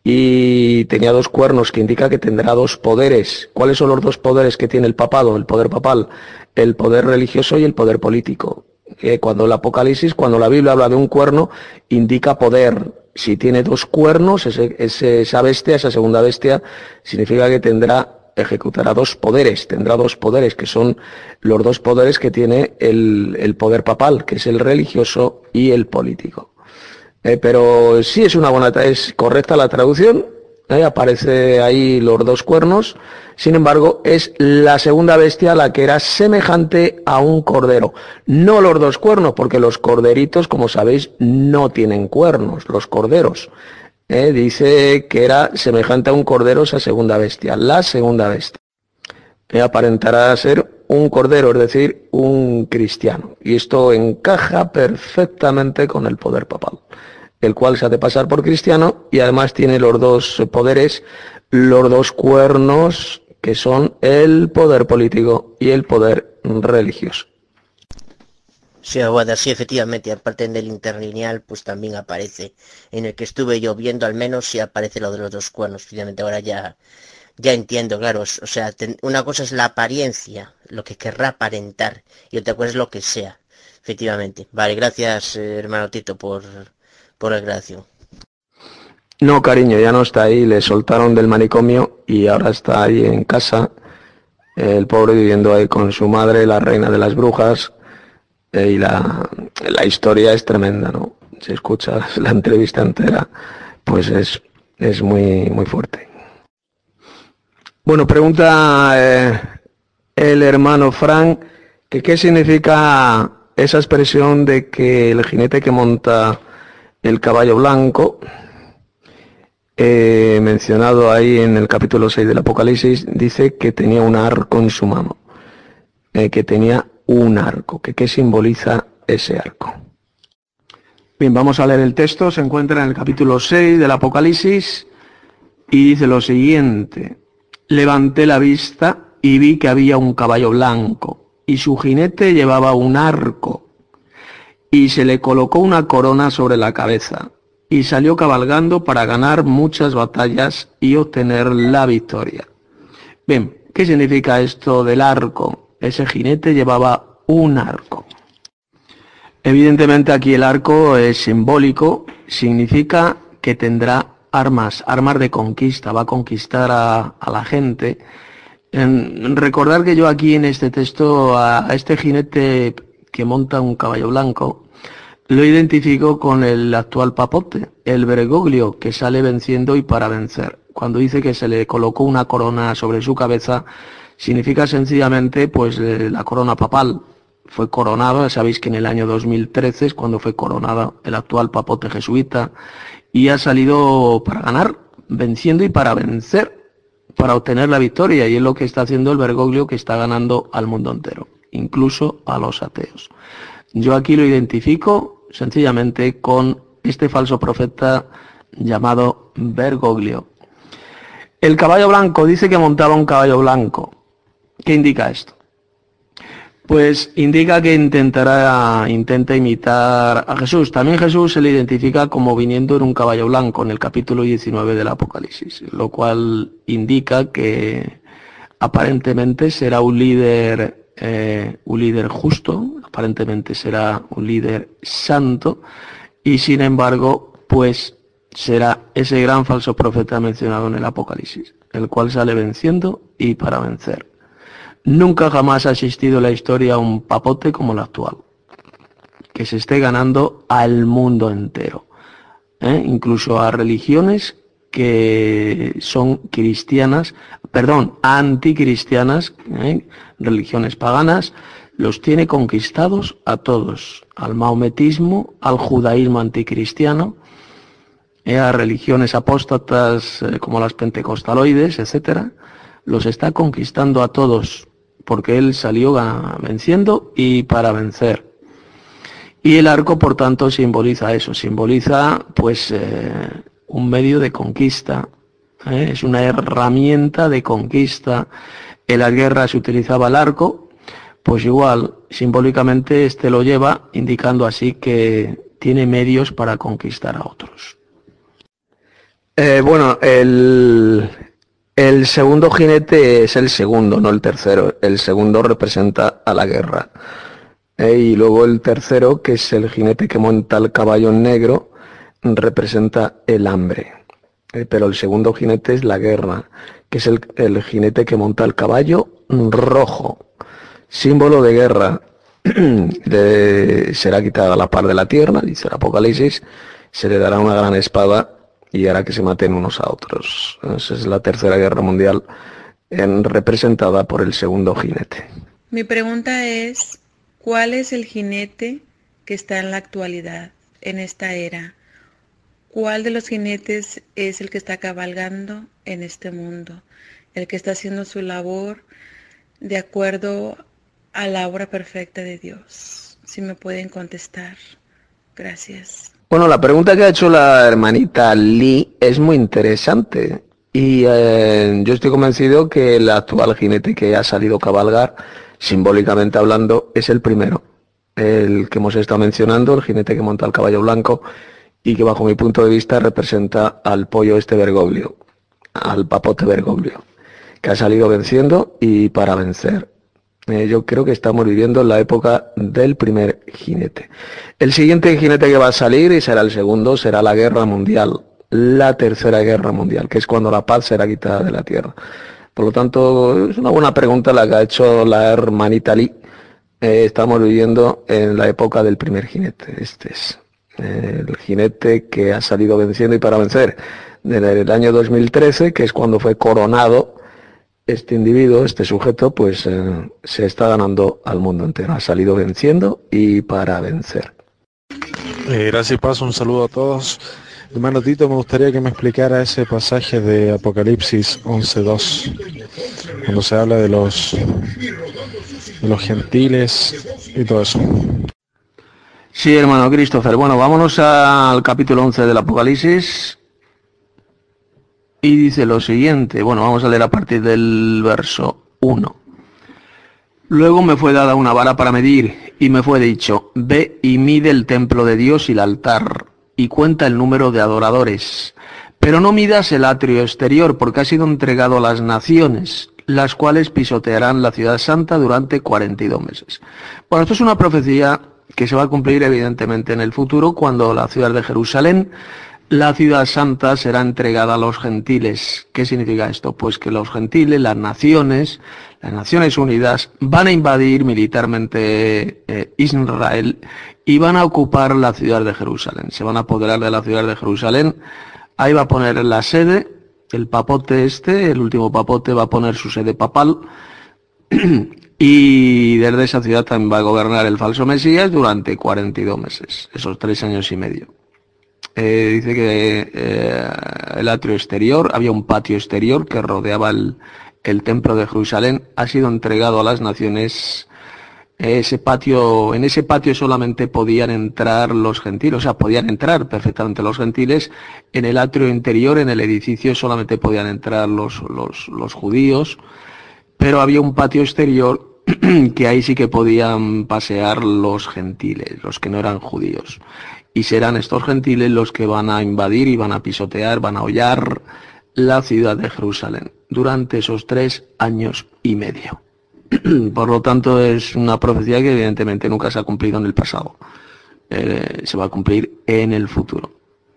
Y tenía dos cuernos, que indica que tendrá dos poderes. ¿Cuáles son los dos poderes que tiene el papado, el poder papal? El poder religioso y el poder político. Eh, cuando el Apocalipsis, cuando la Biblia habla de un cuerno, indica poder. Si tiene dos cuernos, ese, ese, esa bestia, esa segunda bestia, significa que tendrá ejecutará dos poderes, tendrá dos poderes, que son los dos poderes que tiene el, el poder papal, que es el religioso y el político. Eh, pero sí es una buena, es correcta la traducción, eh, aparece ahí los dos cuernos, sin embargo es la segunda bestia la que era semejante a un cordero, no los dos cuernos, porque los corderitos, como sabéis, no tienen cuernos, los corderos. Eh, dice que era semejante a un cordero esa segunda bestia, la segunda bestia. Eh, aparentará ser un cordero, es decir, un cristiano. Y esto encaja perfectamente con el poder papal, el cual se hace pasar por cristiano y además tiene los dos poderes, los dos cuernos, que son el poder político y el poder religioso. Sí, Aguada, sí, efectivamente, aparte del interlineal, pues también aparece, en el que estuve yo viendo al menos, sí aparece lo de los dos cuernos, efectivamente, ahora ya, ya entiendo, claro, o sea, ten, una cosa es la apariencia, lo que querrá aparentar, y otra cosa es lo que sea, efectivamente. Vale, gracias, eh, hermano Tito, por, por la aclaración. No, cariño, ya no está ahí, le soltaron del manicomio y ahora está ahí en casa, el pobre viviendo ahí con su madre, la reina de las brujas. Y la, la historia es tremenda, ¿no? Si escuchas la entrevista entera, pues es, es muy, muy fuerte. Bueno, pregunta eh, el hermano Frank, que qué significa esa expresión de que el jinete que monta el caballo blanco, eh, mencionado ahí en el capítulo seis del Apocalipsis, dice que tenía un arco en su mano, eh, que tenía un arco, que qué simboliza ese arco. Bien, vamos a leer el texto. Se encuentra en el capítulo seis del Apocalipsis y dice lo siguiente: levanté la vista y vi que había un caballo blanco y su jinete llevaba un arco y se le colocó una corona sobre la cabeza y salió cabalgando para ganar muchas batallas y obtener la victoria. Bien, ¿qué significa esto del arco? Ese jinete llevaba un arco. Evidentemente aquí el arco es simbólico, significa que tendrá armas, armas de conquista, va a conquistar a, a la gente. En, recordar que yo aquí en este texto a, a este jinete que monta un caballo blanco lo identifico con el actual papote, el Bergoglio, que sale venciendo y para vencer. Cuando dice que se le colocó una corona sobre su cabeza, significa sencillamente pues la corona papal. Fue coronado, sabéis que en el año dos mil trece es cuando fue coronado el actual papote jesuita y ha salido para ganar, venciendo y para vencer, para obtener la victoria, y es lo que está haciendo el Bergoglio, que está ganando al mundo entero, incluso a los ateos. Yo aquí lo identifico sencillamente con este falso profeta llamado Bergoglio. El caballo blanco, dice que montaba un caballo blanco. ¿Qué indica esto? Pues indica que intentará, intenta imitar a Jesús. También Jesús se le identifica como viniendo en un caballo blanco en el capítulo diecinueve del Apocalipsis, lo cual indica que aparentemente será un líder, eh, un líder justo, aparentemente será un líder santo, y sin embargo, pues será ese gran falso profeta mencionado en el Apocalipsis, el cual sale venciendo y para vencer. Nunca jamás ha existido en la historia un papote como el actual, que se esté ganando al mundo entero, ¿eh? Incluso a religiones que son cristianas, perdón, anticristianas, ¿eh? Religiones paganas, los tiene conquistados a todos, al maometismo, al judaísmo anticristiano, ¿eh? A religiones apóstatas eh, como las pentecostaloides, etcétera, los está conquistando a todos, porque él salió venciendo y para vencer. Y el arco, por tanto, simboliza eso, simboliza pues eh, un medio de conquista, ¿eh? Es una herramienta de conquista. En las guerras se utilizaba el arco, pues igual, simbólicamente este lo lleva, indicando así que tiene medios para conquistar a otros. Eh, bueno, el... El segundo jinete es el segundo, no el tercero. El segundo representa a la guerra. Eh, y luego el tercero, que es el jinete que monta el caballo negro, representa el hambre. Eh, pero el segundo jinete es la guerra, que es el, el jinete que monta el caballo rojo. Símbolo de guerra. de, será quitada la paz de la tierra, dice el Apocalipsis, se le dará una gran espada y hará que se maten unos a otros. Esa es la tercera guerra mundial en, representada por el segundo jinete. Mi pregunta es, ¿cuál es el jinete que está en la actualidad, en esta era? ¿Cuál de los jinetes es el que está cabalgando en este mundo? El que está haciendo su labor de acuerdo a la obra perfecta de Dios. Si me pueden contestar. Gracias. Bueno, la pregunta que ha hecho la hermanita Lee es muy interesante y eh, yo estoy convencido que el actual jinete que ha salido a cabalgar, simbólicamente hablando, es el primero, el que hemos estado mencionando, el jinete que monta el caballo blanco y que bajo mi punto de vista representa al pollo este Bergoglio, al papote Bergoglio, que ha salido venciendo y para vencer. Eh, yo creo que estamos viviendo en la época del primer jinete. El siguiente jinete que va a salir, y será el segundo, será la guerra mundial, la tercera guerra mundial, que es cuando la paz será quitada de la tierra. Por lo tanto, es una buena pregunta la que ha hecho la hermanita Lee. Eh, estamos viviendo en la época del primer jinete. Este es eh, el jinete que ha salido venciendo y para vencer. Desde el año dos mil trece, que es cuando fue coronado este individuo, este sujeto, pues eh, se está ganando al mundo entero. Ha salido venciendo y para vencer. Eh, gracias y paso, un saludo a todos. Hermano Tito, me gustaría que me explicara ese pasaje de Apocalipsis once dos, cuando se habla de los, de los gentiles y todo eso. Sí, hermano Christopher. Bueno, vámonos al capítulo once del Apocalipsis. Y dice lo siguiente. Bueno, vamos a leer a partir del verso uno. Luego me fue dada una vara para medir, y me fue dicho, ve y mide el templo de Dios y el altar, y cuenta el número de adoradores. Pero no midas el atrio exterior, porque ha sido entregado a las naciones, las cuales pisotearán la ciudad santa durante cuarenta y dos meses. Bueno, esto es una profecía que se va a cumplir evidentemente en el futuro, cuando la ciudad de Jerusalén, la ciudad santa, será entregada a los gentiles. ¿Qué significa esto? Pues que los gentiles, las naciones, las Naciones Unidas, van a invadir militarmente eh, Israel y van a ocupar la ciudad de Jerusalén. Se van a apoderar de la ciudad de Jerusalén. Ahí va a poner la sede, el papote este, el último papote va a poner su sede papal. Y desde esa ciudad también va a gobernar el falso Mesías durante cuarenta y dos meses, esos tres años y medio. Eh, dice que eh, el atrio exterior, había un patio exterior que rodeaba el, el templo de Jerusalén, ha sido entregado a las naciones. Ese patio, en ese patio solamente podían entrar los gentiles, o sea, podían entrar perfectamente los gentiles. En el atrio interior, en el edificio, solamente podían entrar los, los, los judíos, pero había un patio exterior que ahí sí que podían pasear los gentiles, los que no eran judíos. Y serán estos gentiles los que van a invadir y van a pisotear, van a hollar la ciudad de Jerusalén durante esos tres años y medio. Por lo tanto, es una profecía que evidentemente nunca se ha cumplido en el pasado. Eh, se va a cumplir en el futuro.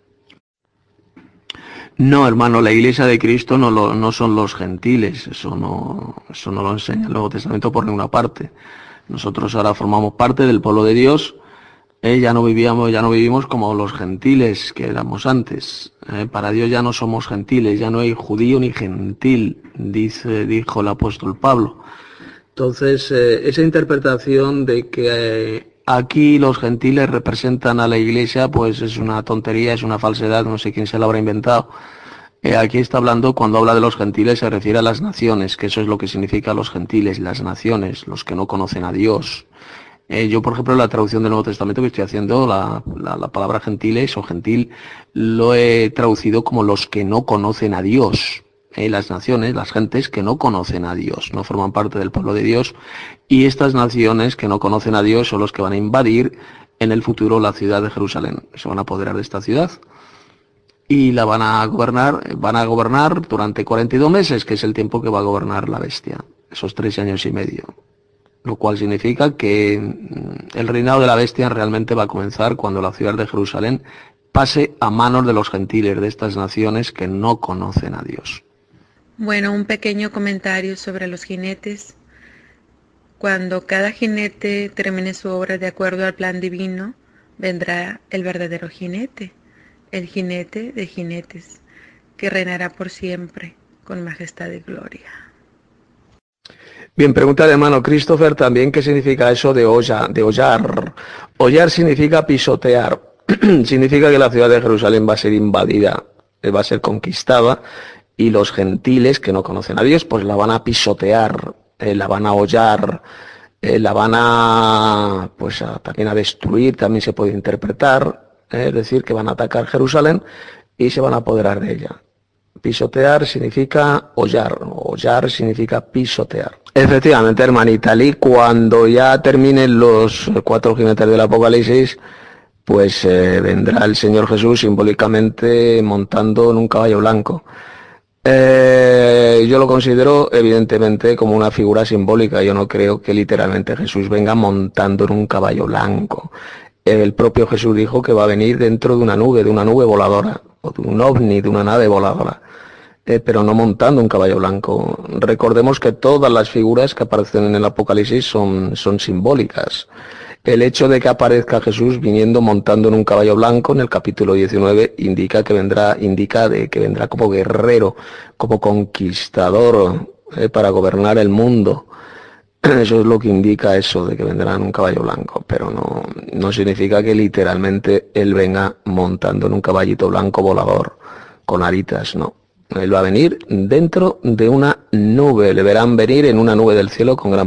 No, hermano, la Iglesia de Cristo no, lo, no son los gentiles. Eso no, eso no lo enseña el Nuevo Testamento por ninguna parte. Nosotros ahora formamos parte del pueblo de Dios. Eh, ya no vivíamos, ya no vivimos como los gentiles que éramos antes. Eh, para Dios ya no somos gentiles, ya no hay judío ni gentil, dice, dijo el apóstol Pablo. Entonces, eh, esa interpretación de que eh, aquí los gentiles representan a la Iglesia, pues es una tontería, es una falsedad, no sé quién se la habrá inventado. Eh, aquí está hablando, cuando habla de los gentiles, se refiere a las naciones, que eso es lo que significa los gentiles, las naciones, los que no conocen a Dios. Eh, yo, por ejemplo, en la traducción del Nuevo Testamento que estoy haciendo, la, la, la palabra gentiles o gentil, lo he traducido como los que no conocen a Dios. Eh, las naciones, las gentes que no conocen a Dios, no forman parte del pueblo de Dios, y estas naciones que no conocen a Dios son los que van a invadir en el futuro la ciudad de Jerusalén. Se van a apoderar de esta ciudad y la van a gobernar, van a gobernar durante cuarenta y dos meses, que es el tiempo que va a gobernar la bestia, esos tres años y medio. Lo cual significa que el reinado de la bestia realmente va a comenzar cuando la ciudad de Jerusalén pase a manos de los gentiles, de estas naciones que no conocen a Dios. Bueno, un pequeño comentario sobre los jinetes. Cuando cada jinete termine su obra de acuerdo al plan divino, vendrá el verdadero jinete, el jinete de jinetes, que reinará por siempre con majestad y gloria. Bien, pregunta de hermano Christopher también qué significa eso de olla, de hollar. Hollar significa pisotear. Significa que la ciudad de Jerusalén va a ser invadida, va a ser conquistada, y los gentiles que no conocen a Dios, pues la van a pisotear, eh, la van a hollar, eh, la van a, pues a, también a destruir, también se puede interpretar, eh, es decir, que van a atacar Jerusalén y se van a apoderar de ella. Pisotear significa hollar, hollar significa pisotear. Efectivamente, hermanita Lee, cuando ya terminen los cuatro jinetes del Apocalipsis, pues eh, vendrá el Señor Jesús simbólicamente montando en un caballo blanco. Eh, yo lo considero evidentemente como una figura simbólica. Yo no creo que literalmente Jesús venga montando en un caballo blanco. El propio Jesús dijo que va a venir dentro de una nube, de una nube voladora, o de un ovni, de una nave voladora, eh, pero no montando un caballo blanco. Recordemos que todas las figuras que aparecen en el Apocalipsis son, son simbólicas. El hecho de que aparezca Jesús viniendo montando en un caballo blanco en el capítulo diecinueve indica que vendrá, indica de que vendrá como guerrero, como conquistador, eh, para gobernar el mundo. Eso es lo que indica eso de que vendrá en un caballo blanco, pero no, no significa que literalmente él venga montando en un caballito blanco volador con aritas, no. Él va a venir dentro de una nube, le verán venir en una nube del cielo con gran...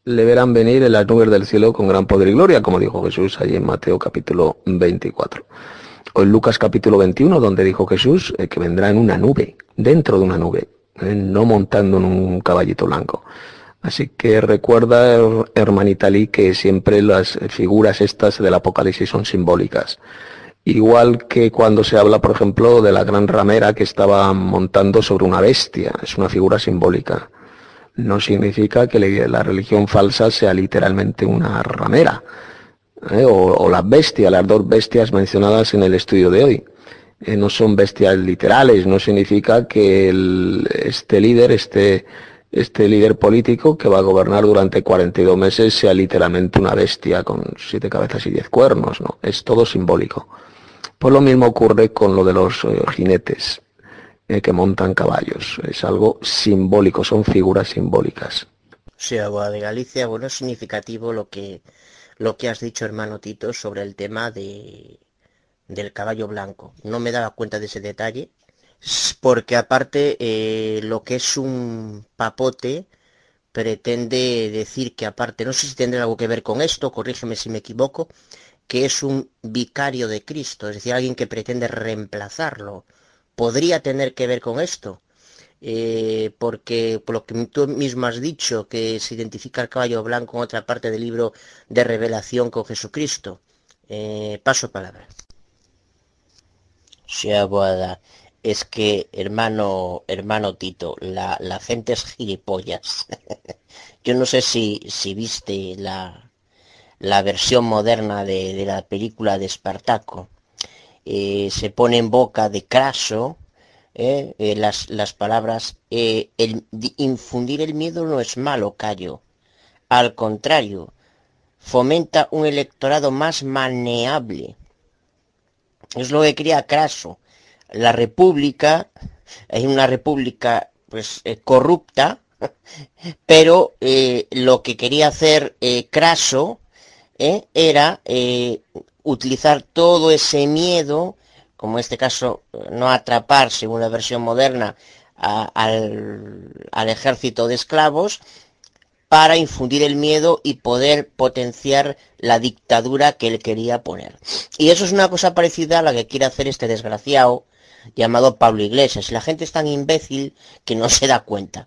le verán venir en las nubes del cielo con gran poder y gloria, como dijo Jesús allí en Mateo capítulo veinticuatro. O en Lucas capítulo veintiuno, donde dijo Jesús eh, que vendrá en una nube, dentro de una nube, eh, no montando en un caballito blanco. Así que recuerda, hermanita Lee, que siempre las figuras estas del Apocalipsis son simbólicas. Igual que cuando se habla, por ejemplo, de la gran ramera que estaba montando sobre una bestia, es una figura simbólica. No significa que la religión falsa sea literalmente una ramera, ¿eh? o, o las bestias, las dos bestias mencionadas en el estudio de hoy. Eh, no son bestias literales, no significa que el, este líder, este, este líder político que va a gobernar durante cuarenta y dos meses sea literalmente una bestia con siete cabezas y diez cuernos, ¿no? Es todo simbólico. Pues lo mismo ocurre con lo de los eh, jinetes eh, que montan caballos. Es algo simbólico, son figuras simbólicas. Sí, Abogado de Galicia, bueno, es significativo lo que, lo que has dicho, hermano Tito, sobre el tema de, del caballo blanco. No me daba cuenta de ese detalle, porque aparte eh, lo que es un papote pretende decir que aparte, no sé si tendrá algo que ver con esto, corrígeme si me equivoco, que es un vicario de Cristo, es decir, alguien que pretende reemplazarlo. ¿Podría tener que ver con esto? Eh, porque por lo que tú mismo has dicho, que se identifica el caballo blanco en otra parte del libro de Revelación con Jesucristo. Eh, paso palabra. Sea boada. Es que, hermano, hermano Tito, la, la gente es gilipollas. Yo no sé si, si viste la... la versión moderna de, de la película de Espartaco, eh, se pone en boca de Craso eh, eh, las, las palabras, eh, el, infundir el miedo no es malo, Cayo, al contrario, fomenta un electorado más maneable. Es lo que quería Craso. La república, es una república pues eh, corrupta, pero eh, lo que quería hacer eh, Craso ¿Eh? era eh, utilizar todo ese miedo, como en este caso no atrapar, según la versión moderna, a, al, al ejército de esclavos, para infundir el miedo y poder potenciar la dictadura que él quería poner. Y eso es una cosa parecida a la que quiere hacer este desgraciado llamado Pablo Iglesias. La gente es tan imbécil que no se da cuenta.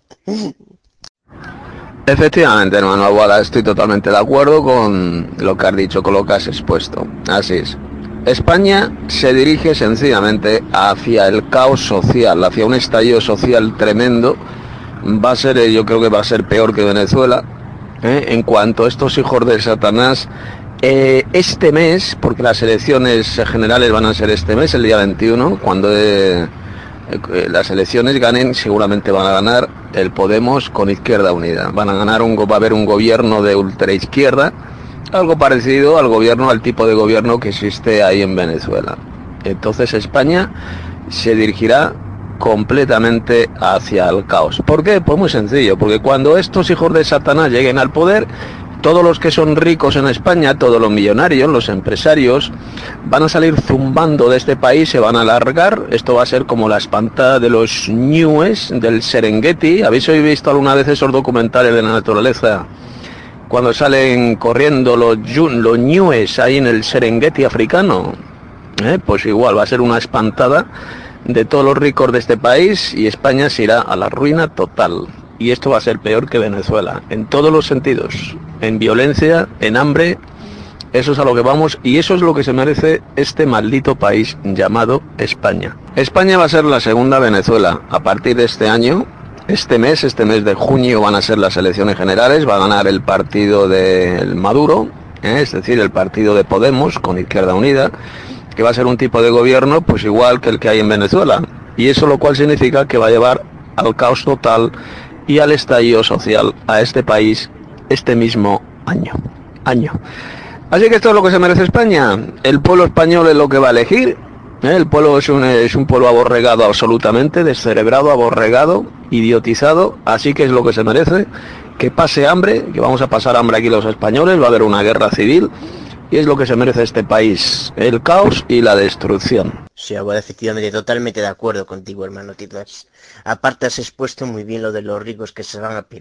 Efectivamente, hermano Aguada, estoy totalmente de acuerdo con lo que has dicho, con lo que has expuesto. Así es. España se dirige sencillamente hacia el caos social, hacia un estallido social tremendo. Va a ser, yo creo que va a ser peor que Venezuela, ¿eh? En cuanto a estos hijos de Satanás, eh, este mes, porque las elecciones generales van a ser este mes, el día veintiuno, cuando eh, eh, las elecciones ganen, seguramente van a ganar el Podemos con Izquierda Unida. Van a ganar un, va a haber un gobierno de ultraizquierda, algo parecido al gobierno, al tipo de gobierno que existe ahí en Venezuela. Entonces España se dirigirá completamente hacia el caos. ¿Por qué? Pues muy sencillo, porque cuando estos hijos de Satanás lleguen al poder, todos los que son ricos en España, todos los millonarios, los empresarios, van a salir zumbando de este país, se van a largar. Esto va a ser como la espantada de los ñues del Serengeti. ¿Habéis visto alguna vez esos documentales de la naturaleza? Cuando salen corriendo los, los ñues ahí en el Serengeti africano. ¿Eh? Pues igual, va a ser una espantada de todos los ricos de este país y España se irá a la ruina total. Y esto va a ser peor que Venezuela, en todos los sentidos, en violencia, en hambre. Eso es a lo que vamos y eso es lo que se merece este maldito país llamado España. España va a ser la segunda Venezuela. A partir de este año, este mes, este mes de junio van a ser las elecciones generales, va a ganar el partido del Maduro, ¿eh? Es decir, el partido de Podemos con Izquierda Unida, que va a ser un tipo de gobierno pues igual que el que hay en Venezuela. Y eso lo cual significa que va a llevar al caos total y al estallido social a este país este mismo año. año. Así que esto es lo que se merece España. El pueblo español es lo que va a elegir. ¿eh? El pueblo es un, es un pueblo aborregado absolutamente, descerebrado, aborregado, idiotizado. Así que es lo que se merece. Que pase hambre, que vamos a pasar hambre aquí los españoles, va a haber una guerra civil. Y es lo que se merece este país, el caos y la destrucción. Sí, bueno, efectivamente, totalmente de acuerdo contigo, hermano Tito. Aparte has expuesto muy bien lo de los ricos que se van a pirar.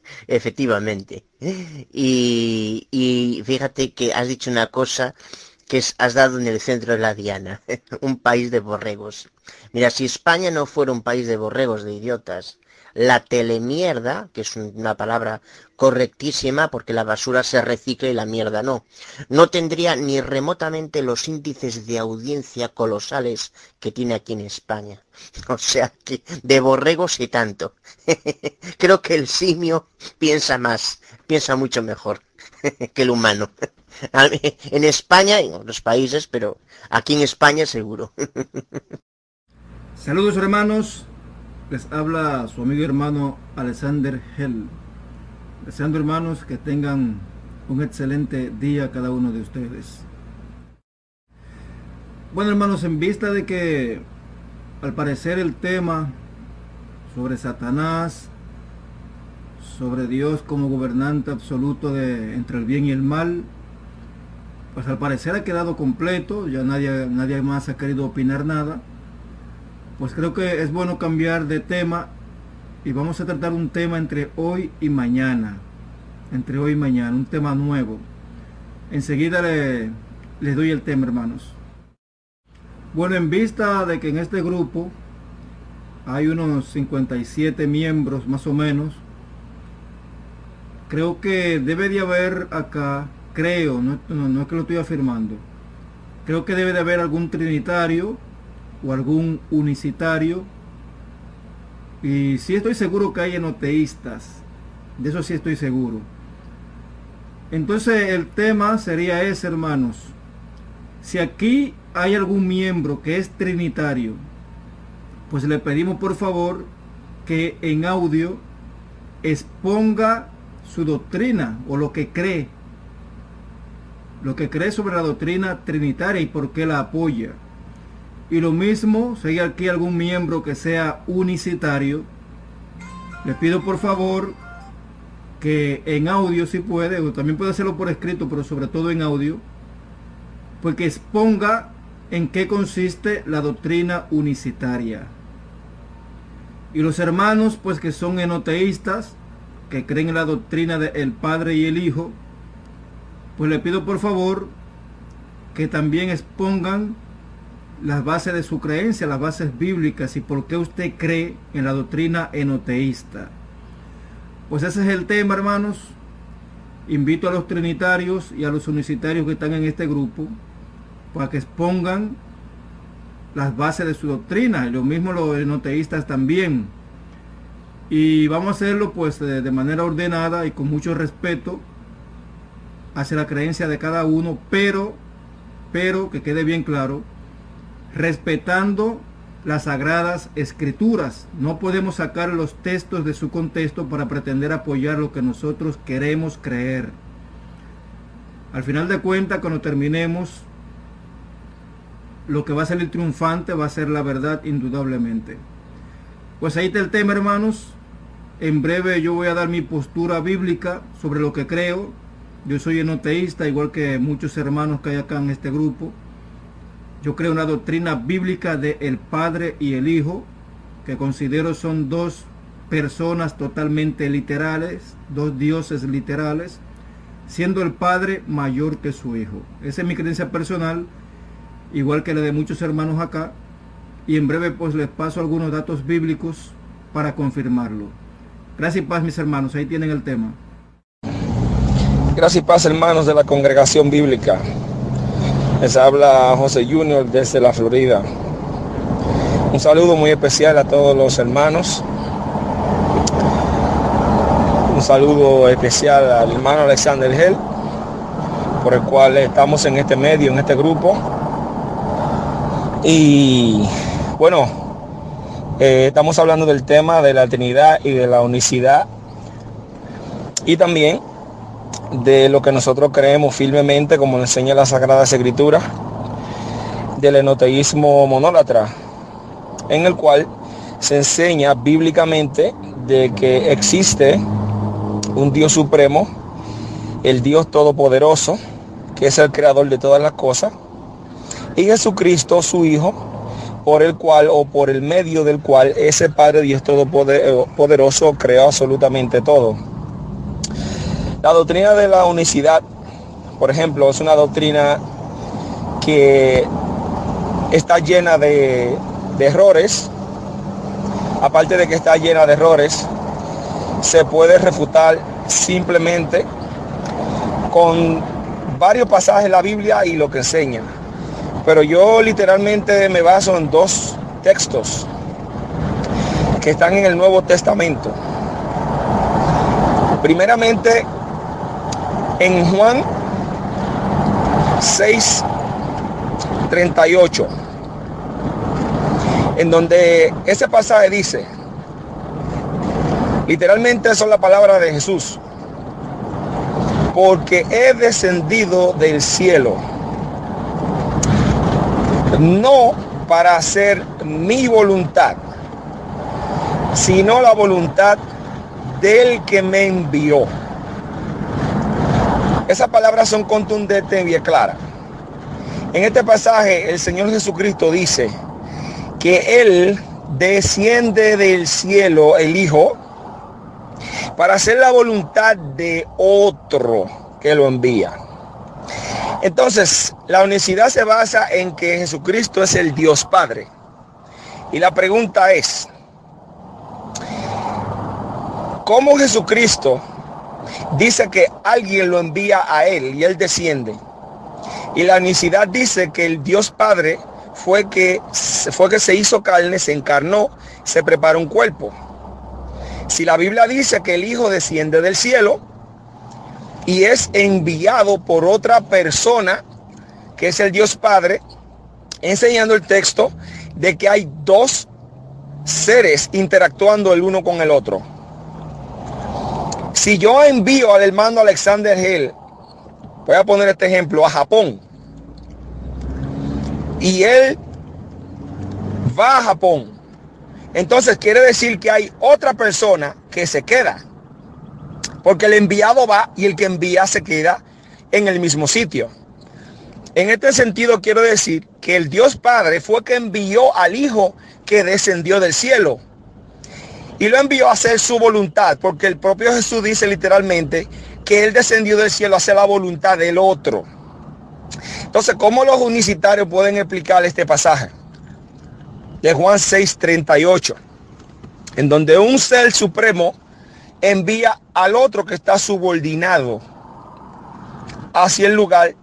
Efectivamente. Y, y fíjate que has dicho una cosa que es, has dado en el centro de la diana, un país de borregos. Mira, si España no fuera un país de borregos, de idiotas, la telemierda, que es una palabra correctísima porque la basura se recicla y la mierda no, no tendría ni remotamente los índices de audiencia colosales que tiene aquí en España. O sea que de borregos y tanto. Creo que el simio piensa más, piensa mucho mejor que el humano. En España y en otros países, pero aquí en España seguro. Saludos hermanos, les habla su amigo y hermano Alexander Hell. Deseando hermanos que tengan un excelente día cada uno de ustedes. Bueno hermanos, en vista de que al parecer el tema sobre Satanás, sobre Dios como gobernante absoluto de entre el bien y el mal, pues al parecer ha quedado completo, ya nadie, nadie más ha querido opinar nada. Pues creo que es bueno cambiar de tema y vamos a tratar un tema entre hoy y mañana, entre hoy y mañana, un tema nuevo. Enseguida le, les doy el tema hermanos. Bueno, en vista de que en este grupo hay unos cincuenta y siete miembros más o menos, creo que debe de haber acá, creo, no, no, no es que lo estoy afirmando, creo que debe de haber algún trinitario o algún unicitario, y sí estoy seguro que hay enoteístas, de eso sí estoy seguro. Entonces el tema sería ese hermanos, si aquí hay algún miembro que es trinitario, pues le pedimos por favor que en audio exponga su doctrina o lo que cree, lo que cree sobre la doctrina trinitaria y por qué la apoya. Y lo mismo, si hay aquí algún miembro que sea unicitario, le pido por favor que en audio si puede, o también puede hacerlo por escrito, pero sobre todo en audio, pues que exponga en qué consiste la doctrina unicitaria. Y los hermanos pues que son enoteístas, que creen en la doctrina del Padre y el Hijo, pues le pido por favor que también expongan las bases de su creencia, las bases bíblicas y por qué usted cree en la doctrina enoteísta. Pues ese es el tema hermanos. Invito a los trinitarios y a los unicitarios que están en este grupo para que expongan las bases de su doctrina, y lo mismo los enoteístas también. Y vamos a hacerlo pues de, de manera ordenada y con mucho respeto hacia la creencia de cada uno, pero, pero que quede bien claro, respetando las sagradas escrituras. No podemos sacar los textos de su contexto para pretender apoyar lo que nosotros queremos creer. Al final de cuentas, cuando terminemos, lo que va a salir triunfante va a ser la verdad indudablemente. Pues ahí está el tema hermanos. En breve yo voy a dar mi postura bíblica sobre lo que creo. Yo soy enoteísta, igual que muchos hermanos que hay acá en este grupo. Yo creo una doctrina bíblica de el Padre y el Hijo, que considero son dos personas totalmente literales, dos dioses literales, siendo el Padre mayor que su Hijo. Esa es mi creencia personal, igual que la de muchos hermanos acá, y en breve pues les paso algunos datos bíblicos para confirmarlo. Gracias y paz mis hermanos, ahí tienen el tema. Gracias y paz hermanos de la Congregación Bíblica. Les habla José Junior desde la Florida. Un saludo muy especial a todos los hermanos. Un saludo especial al hermano Alexander Hell, por el cual estamos en este medio, en este grupo. Y bueno, eh, estamos hablando del tema de la Trinidad y de la unicidad. Y también de lo que nosotros creemos firmemente, como enseña la Sagrada Escritura, del enoteísmo monólatra, en el cual se enseña bíblicamente de que existe un Dios supremo, el Dios todopoderoso, que es el creador de todas las cosas, y Jesucristo, su Hijo, por el cual o por el medio del cual ese Padre Dios todopoderoso creó absolutamente todo. La doctrina de la unicidad, por ejemplo, es una doctrina que está llena de, de errores. Aparte de que está llena de errores, se puede refutar simplemente con varios pasajes de la Biblia y lo que enseña. Pero yo literalmente me baso en dos textos que están en el Nuevo Testamento. Primeramente, en Juan seis treinta y ocho, en donde ese pasaje dice, literalmente son las palabras de Jesús: porque he descendido del cielo, no para hacer mi voluntad, sino la voluntad del que me envió. Esas palabras son contundentes y bien claras. En este pasaje el Señor Jesucristo dice que Él desciende del cielo, el Hijo, para hacer la voluntad de otro que lo envía. Entonces, la unicidad se basa en que Jesucristo es el Dios Padre. Y la pregunta es, ¿cómo Jesucristo dice que alguien lo envía a Él y Él desciende? Y la unicidad dice que el Dios Padre fue que, fue que se hizo carne, se encarnó, se preparó un cuerpo. Si la Biblia dice que el Hijo desciende del cielo y es enviado por otra persona, que es el Dios Padre, enseñando el texto de que hay dos seres interactuando el uno con el otro. Si yo envío al hermano Alexander Hell, voy a poner este ejemplo, a Japón, y él va a Japón, entonces quiere decir que hay otra persona que se queda, porque el enviado va y el que envía se queda en el mismo sitio. En este sentido quiero decir que el Dios Padre fue que envió al Hijo que descendió del cielo y lo envió a hacer su voluntad, porque el propio Jesús dice literalmente que Él descendió del cielo a hacer la voluntad del otro. Entonces, ¿cómo los unicitarios pueden explicar este pasaje de Juan seis treinta y ocho, en donde un ser supremo envía al otro que está subordinado hacia el lugar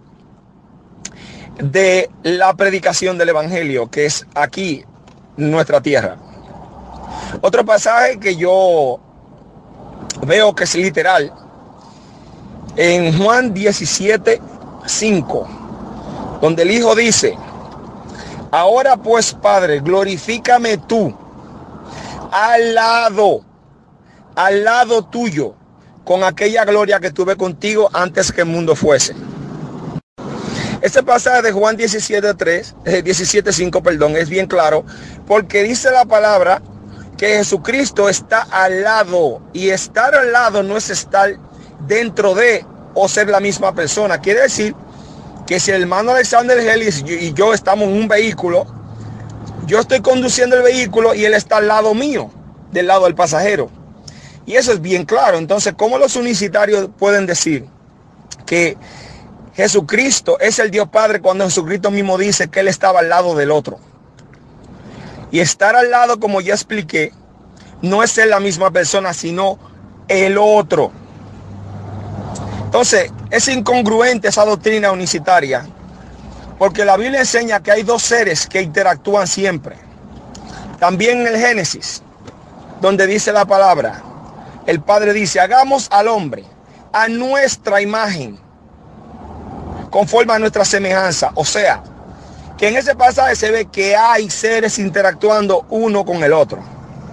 de la predicación del evangelio, que es aquí nuestra tierra? Otro pasaje que yo veo que es literal, en Juan diecisiete cinco, donde el Hijo dice: ahora pues, Padre, glorifícame tú al lado, al lado tuyo, con aquella gloria que tuve contigo antes que el mundo fuese. Este pasaje de Juan diecisiete tres, eh, diecisiete cinco, perdón, es bien claro, porque dice la palabra que Jesucristo está al lado, y estar al lado no es estar dentro de o ser la misma persona. Quiere decir que si el hermano Alexander Ellis y yo estamos en un vehículo, yo estoy conduciendo el vehículo y él está al lado mío, del lado del pasajero. Y eso es bien claro. Entonces, ¿cómo los unicitarios pueden decir que Jesucristo es el Dios Padre cuando Jesucristo mismo dice que Él estaba al lado del otro? Y estar al lado, como ya expliqué, no es ser la misma persona, sino el otro. Entonces, es incongruente esa doctrina unicitaria, porque la Biblia enseña que hay dos seres que interactúan siempre. También en el Génesis, donde dice la palabra, el Padre dice: hagamos al hombre a nuestra imagen, conforme a nuestra semejanza. O sea, que en ese pasaje se ve que hay seres interactuando uno con el otro.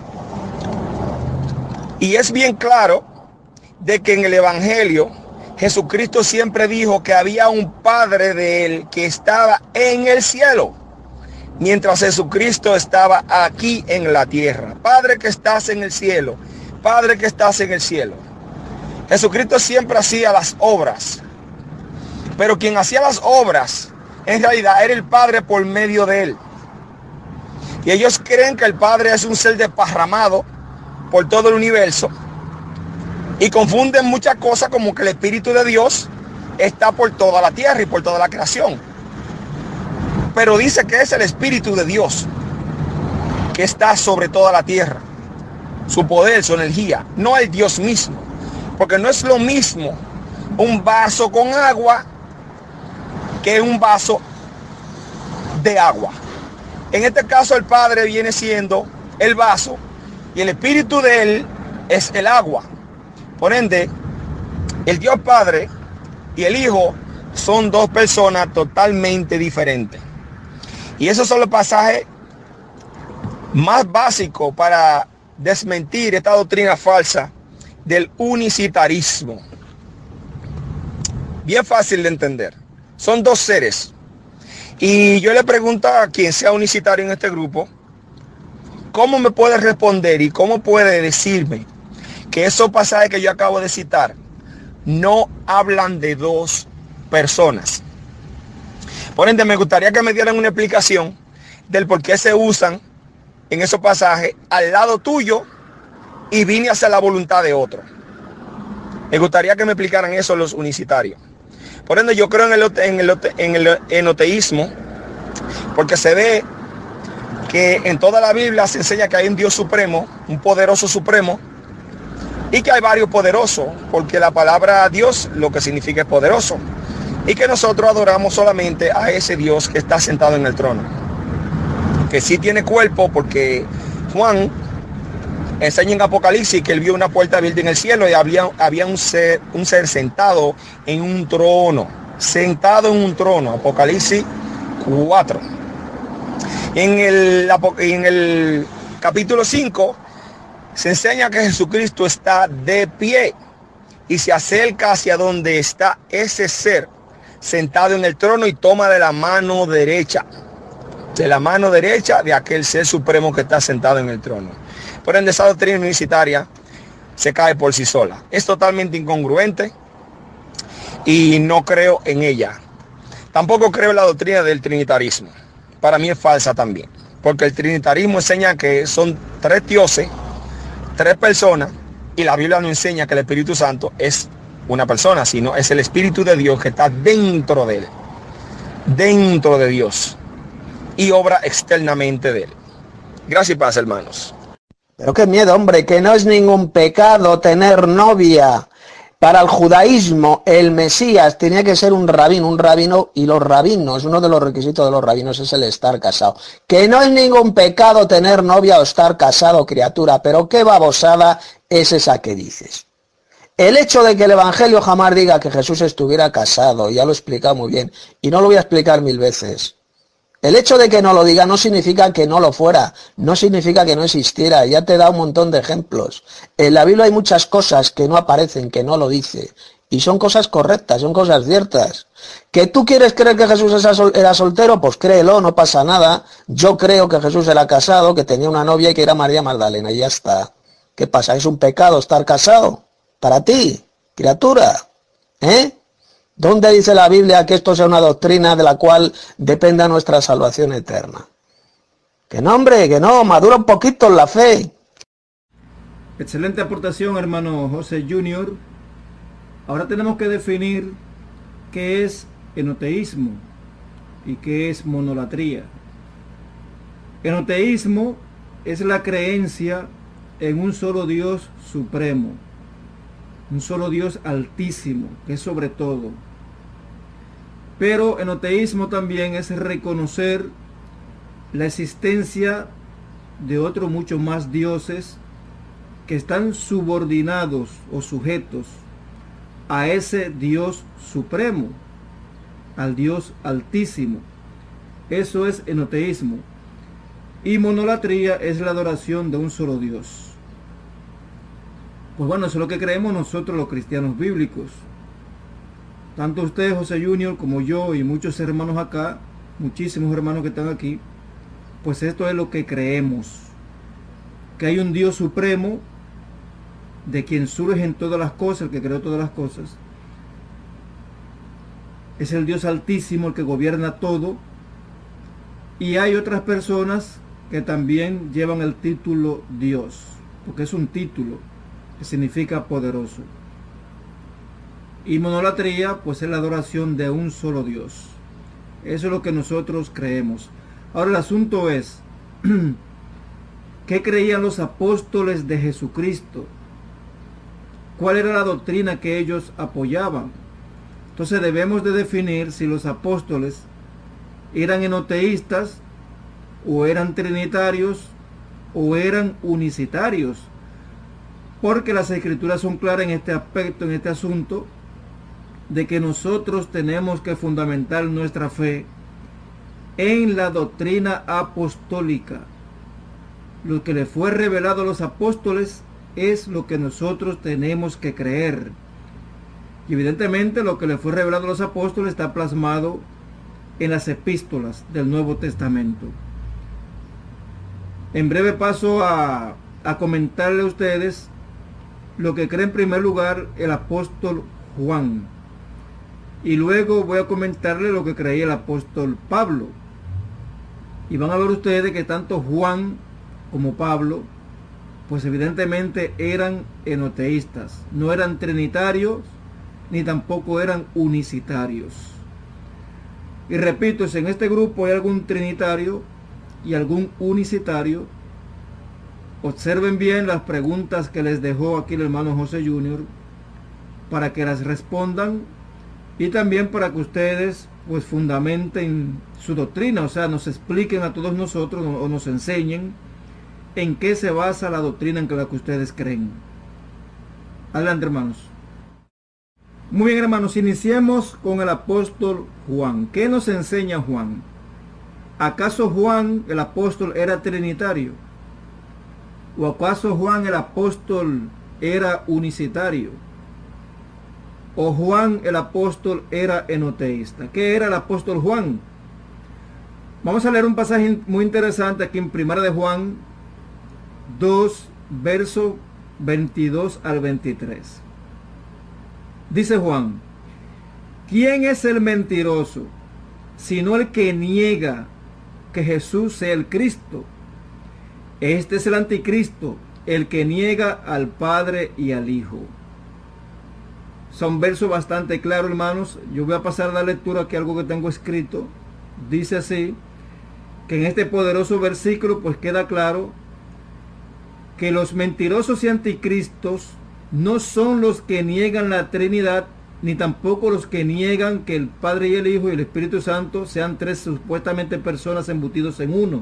Y es bien claro de que en el Evangelio Jesucristo siempre dijo que había un Padre de él que estaba en el cielo, mientras Jesucristo estaba aquí en la tierra. Padre que estás en el cielo, Padre que estás en el cielo. Jesucristo siempre hacía las obras, pero quien hacía las obras en realidad era el Padre por medio de él. Y ellos creen que el Padre es un ser desparramado por todo el universo Y confunden muchas cosas como que el Espíritu de Dios está por toda la tierra y por toda la creación. Pero dice que es el Espíritu de Dios que está sobre toda la tierra. Su poder, su energía, no el Dios mismo. Porque no es lo mismo un vaso con agua que un vaso de agua. En este caso el Padre viene siendo el vaso y el Espíritu de Él es el agua. Por ende, el Dios Padre y el Hijo son dos personas totalmente diferentes. Y esos son los pasajes más básicos para desmentir esta doctrina falsa del unicitarismo. Bien fácil de entender. Son dos seres. Y yo le pregunto a quien sea unicitario en este grupo, ¿cómo me puede responder y cómo puede decirme que esos pasajes que yo acabo de citar no hablan de dos personas? Por ende, me gustaría que me dieran una explicación del por qué se usan en esos pasajes al lado tuyo y vine hacia la voluntad de otro. Me gustaría que me explicaran eso los unicitarios. Por ende, yo creo en el, en el, en el enoteísmo, porque se ve que en toda la Biblia se enseña que hay un Dios supremo, un poderoso supremo, y que hay varios poderosos, porque la palabra Dios lo que significa es poderoso, y que nosotros adoramos solamente a ese Dios que está sentado en el trono, que sí tiene cuerpo, porque Juan enseña en Apocalipsis que él vio una puerta abierta en el cielo y había, había un, ser, un ser sentado en un trono, sentado en un trono, Apocalipsis cuatro. En el, en el capítulo cinco se enseña que Jesucristo está de pie y se acerca hacia donde está ese ser sentado en el trono y toma de la mano derecha, de la mano derecha de aquel ser supremo que está sentado en el trono. Por ende, esa doctrina unicitaria se cae por sí sola. Es totalmente incongruente y no creo en ella. Tampoco creo en la doctrina del trinitarismo. Para mí es falsa también, porque el trinitarismo enseña que son tres dioses, tres personas, y la Biblia no enseña que el Espíritu Santo es una persona, sino es el Espíritu de Dios que está dentro de él, dentro de Dios, y obra externamente de él. Gracias y paz, hermanos. Pero qué miedo, hombre, que no es ningún pecado tener novia. Para el judaísmo, el Mesías tenía que ser un rabino, un rabino, y los rabinos, uno de los requisitos de los rabinos es el estar casado. Que no es ningún pecado tener novia o estar casado, criatura, pero qué babosada es esa que dices. El hecho de que el Evangelio jamás diga que Jesús estuviera casado, ya lo he explicado muy bien, y no lo voy a explicar mil veces. El hecho de que no lo diga no significa que no lo fuera, no significa que no existiera, ya te da un montón de ejemplos. En la Biblia hay muchas cosas que no aparecen, que no lo dice, y son cosas correctas, son cosas ciertas. ¿Que tú quieres creer que Jesús era soltero? Pues créelo, no pasa nada. Yo creo que Jesús era casado, que tenía una novia y que era María Magdalena, y ya está. ¿Qué pasa? ¿Es un pecado estar casado? Para ti, criatura, ¿eh? ¿Dónde dice la Biblia que esto sea una doctrina de la cual dependa nuestra salvación eterna? Que no, hombre, que no, madura un poquito en la fe. Excelente aportación, hermano José Junior. Ahora tenemos que definir qué es enoteísmo y qué es monolatría. Enoteísmo es la creencia en un solo Dios supremo, un solo Dios altísimo, que es sobre todo. Pero enoteísmo también es reconocer la existencia de otros muchos más dioses que están subordinados o sujetos a ese Dios supremo, al Dios altísimo. Eso es enoteísmo. Y monolatría es la adoración de un solo Dios. Pues bueno, eso es lo que creemos nosotros los cristianos bíblicos. Tanto usted, José Junior, como yo y muchos hermanos acá, muchísimos hermanos que están aquí, pues esto es lo que creemos. Que hay un Dios supremo, de quien surgen todas las cosas, el que creó todas las cosas. Es el Dios altísimo, el que gobierna todo. Y hay otras personas que también llevan el título Dios, porque es un título. que significa poderoso. Y monolatría, pues es la adoración de un solo Dios. Eso es lo que nosotros creemos. Ahora el asunto es, ¿qué creían los apóstoles de Jesucristo? ¿Cuál era la doctrina que ellos apoyaban? Entonces debemos de definir si los apóstoles eran enoteístas, o eran trinitarios, o eran unicitarios. Porque las escrituras son claras en este aspecto, en este asunto, de que nosotros tenemos que fundamentar nuestra fe en la doctrina apostólica. Lo que le fue revelado a los apóstoles es lo que nosotros tenemos que creer. Y evidentemente lo que le fue revelado a los apóstoles está plasmado en las epístolas del Nuevo Testamento. En breve paso a, a comentarle a ustedes lo que cree en primer lugar el apóstol Juan. Y luego voy a comentarle lo que creía el apóstol Pablo. Y van a ver ustedes que tanto Juan como Pablo, pues evidentemente eran enoteístas. No eran trinitarios, ni tampoco eran unicitarios. Y repito, si en este grupo hay algún trinitario y algún unicitario, observen bien las preguntas que les dejó aquí el hermano José junior para que las respondan y también para que ustedes pues fundamenten su doctrina, o sea, nos expliquen a todos nosotros o nos enseñen en qué se basa la doctrina en la que ustedes creen. Adelante, hermanos. Muy bien, hermanos, iniciemos con el apóstol Juan. ¿Qué nos enseña Juan? ¿Acaso Juan, el apóstol, era trinitario? ¿O acaso Juan, el apóstol, era unicitario? ¿O Juan, el apóstol, era enoteísta? ¿Qué era el apóstol Juan? Vamos a leer un pasaje muy interesante aquí en Primera de Juan dos, verso veintidós al veintitrés. Dice Juan: ¿quién es el mentiroso, sino el que niega que Jesús sea el Cristo? Este es el anticristo, el que niega al Padre y al Hijo. Son versos bastante claros, hermanos. Yo voy a pasar la lectura aquí, algo que tengo escrito. Dice así, que en este poderoso versículo pues queda claro que los mentirosos y anticristos no son los que niegan la Trinidad, ni tampoco los que niegan que el Padre y el Hijo y el Espíritu Santo sean tres supuestamente personas embutidos en uno.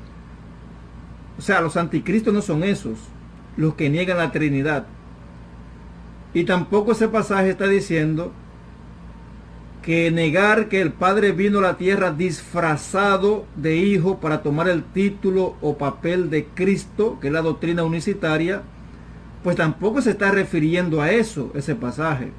O sea, los anticristos no son esos, los que niegan la Trinidad. Y tampoco ese pasaje está diciendo que negar que el Padre vino a la tierra disfrazado de Hijo para tomar el título o papel de Cristo, que es la doctrina unicitaria, pues tampoco se está refiriendo a eso, ese pasaje.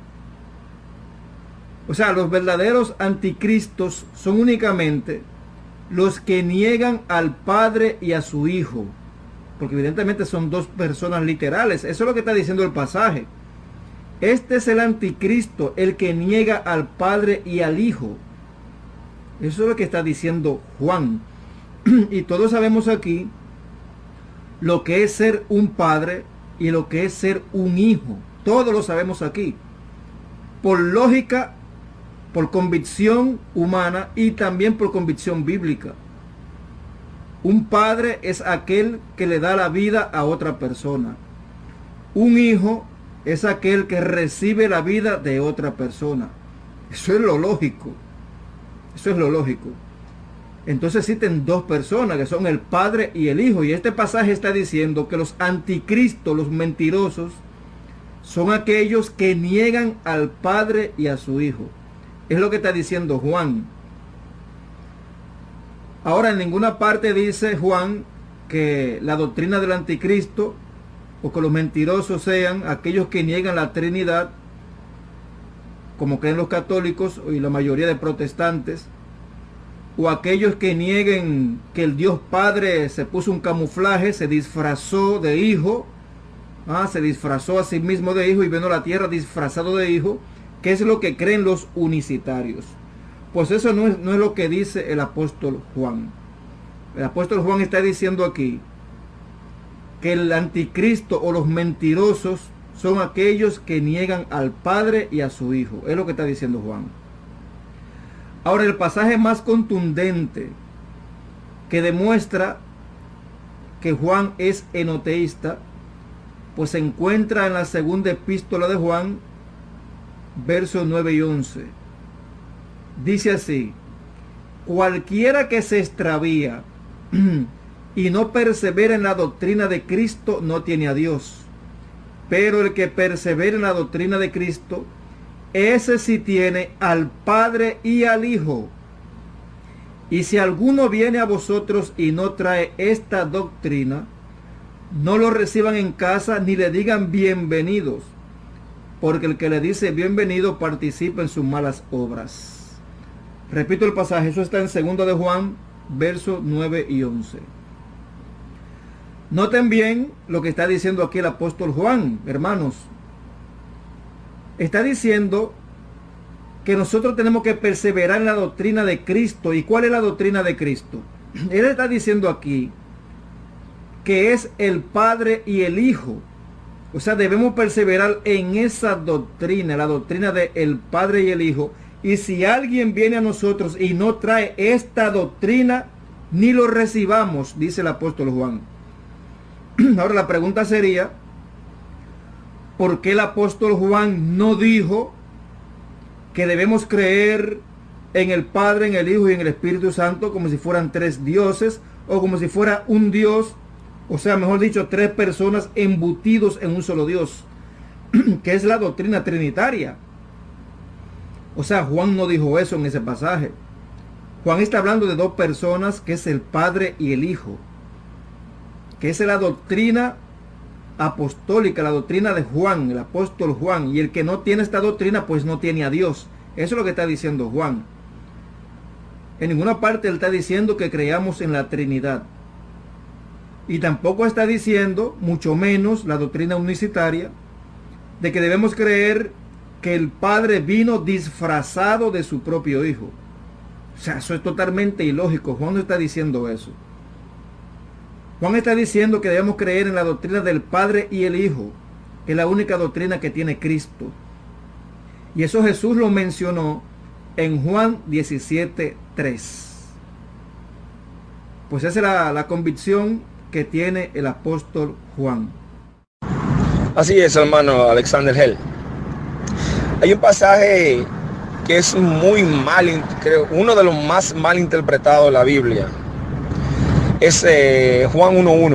O sea, los verdaderos anticristos son únicamente los que niegan al Padre y a su Hijo, porque evidentemente son dos personas literales. Eso es lo que está diciendo el pasaje. Este es el anticristo, el que niega al Padre y al Hijo. Eso es lo que está diciendo Juan. Y todos sabemos aquí lo que es ser un padre y lo que es ser un hijo. Todos lo sabemos aquí. Por lógica, por convicción humana y también por convicción bíblica. Un padre es aquel que le da la vida a otra persona. Un hijo es aquel que recibe la vida de otra persona. Eso es lo lógico. Eso es lo lógico. Entonces existen dos personas que son el Padre y el Hijo. Y este pasaje está diciendo que los anticristos, los mentirosos, son aquellos que niegan al Padre y a su Hijo. Es lo que está diciendo Juan. Ahora, en ninguna parte dice Juan que la doctrina del anticristo o que los mentirosos sean aquellos que niegan la Trinidad, como creen los católicos y la mayoría de protestantes, o aquellos que nieguen que el Dios Padre se puso un camuflaje, se disfrazó de hijo, ah, se disfrazó a sí mismo de hijo y vino a la tierra disfrazado de hijo, que es lo que creen los unicitarios. Pues eso no es, no es lo que dice el apóstol Juan. El apóstol Juan está diciendo aquí que el anticristo o los mentirosos son aquellos que niegan al Padre y a su Hijo. Es lo que está diciendo Juan. Ahora, el pasaje más contundente que demuestra que Juan es enoteísta, pues se encuentra en la segunda epístola de Juan, versos nueve y once. Dice así: cualquiera que se extravía y no persevera en la doctrina de Cristo no tiene a Dios. Pero el que persevera en la doctrina de Cristo, ese sí tiene al Padre y al Hijo. Y si alguno viene a vosotros y no trae esta doctrina, no lo reciban en casa ni le digan bienvenidos, porque el que le dice bienvenido participa en sus malas obras. Repito el pasaje, eso está en segundo de Juan, versos nueve y once. Noten bien lo que está diciendo aquí el apóstol Juan, hermanos. Está diciendo que nosotros tenemos que perseverar en la doctrina de Cristo. ¿Y cuál es la doctrina de Cristo? Él está diciendo aquí que es el Padre y el Hijo. O sea, debemos perseverar en esa doctrina, la doctrina del Padre y el Hijo. Y si alguien viene a nosotros y no trae esta doctrina, ni lo recibamos, dice el apóstol Juan. Ahora la pregunta sería, ¿por qué el apóstol Juan no dijo que debemos creer en el Padre, en el Hijo y en el Espíritu Santo como si fueran tres dioses, o como si fuera un Dios, o sea, mejor dicho, tres personas embutidos en un solo Dios, que es la doctrina trinitaria? O sea, Juan no dijo eso en ese pasaje. Juan está hablando de dos personas, que es el Padre y el Hijo, que es la doctrina apostólica, la doctrina de Juan, el apóstol Juan. Y el que no tiene esta doctrina, pues no tiene a Dios. Eso es lo que está diciendo Juan. En ninguna parte él está diciendo que creamos en la Trinidad. Y tampoco está diciendo, mucho menos la doctrina unicitaria, de que debemos creer que el Padre vino disfrazado de su propio Hijo. O sea, eso es totalmente ilógico. Juan no está diciendo eso. Juan está diciendo que debemos creer en la doctrina del Padre y el Hijo, que es la única doctrina que tiene Cristo. Y eso Jesús lo mencionó en Juan diecisiete, tres. Pues esa es la, la convicción que tiene el apóstol Juan. Así es, hermano Alexander Hell. Hay un pasaje que es muy mal, creo, uno de los más mal interpretados de la Biblia. Es eh, Juan uno uno.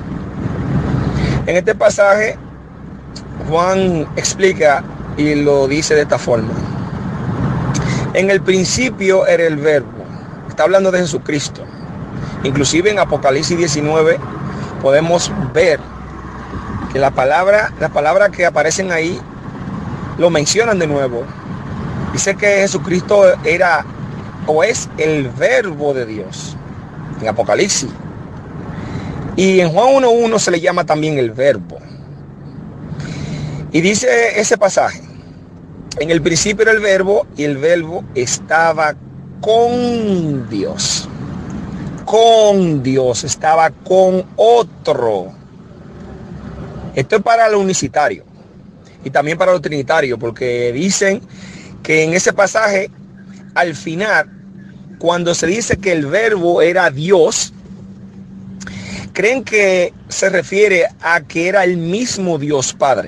En este pasaje, Juan explica y lo dice de esta forma: en el principio era el verbo. Está hablando de Jesucristo. Inclusive en Apocalipsis diecinueve podemos ver que la palabra, las palabras que aparecen ahí lo mencionan de nuevo. Dice que Jesucristo era o es el verbo de Dios en Apocalipsis. Y en Juan uno uno se le llama también el verbo. Y dice ese pasaje: en el principio era el verbo y el verbo estaba con Dios. Con Dios, estaba con otro. Esto es para lo unicitario y también para lo trinitario, porque dicen que en ese pasaje, al final, cuando se dice que el verbo era Dios, creen que se refiere a que era el mismo Dios Padre.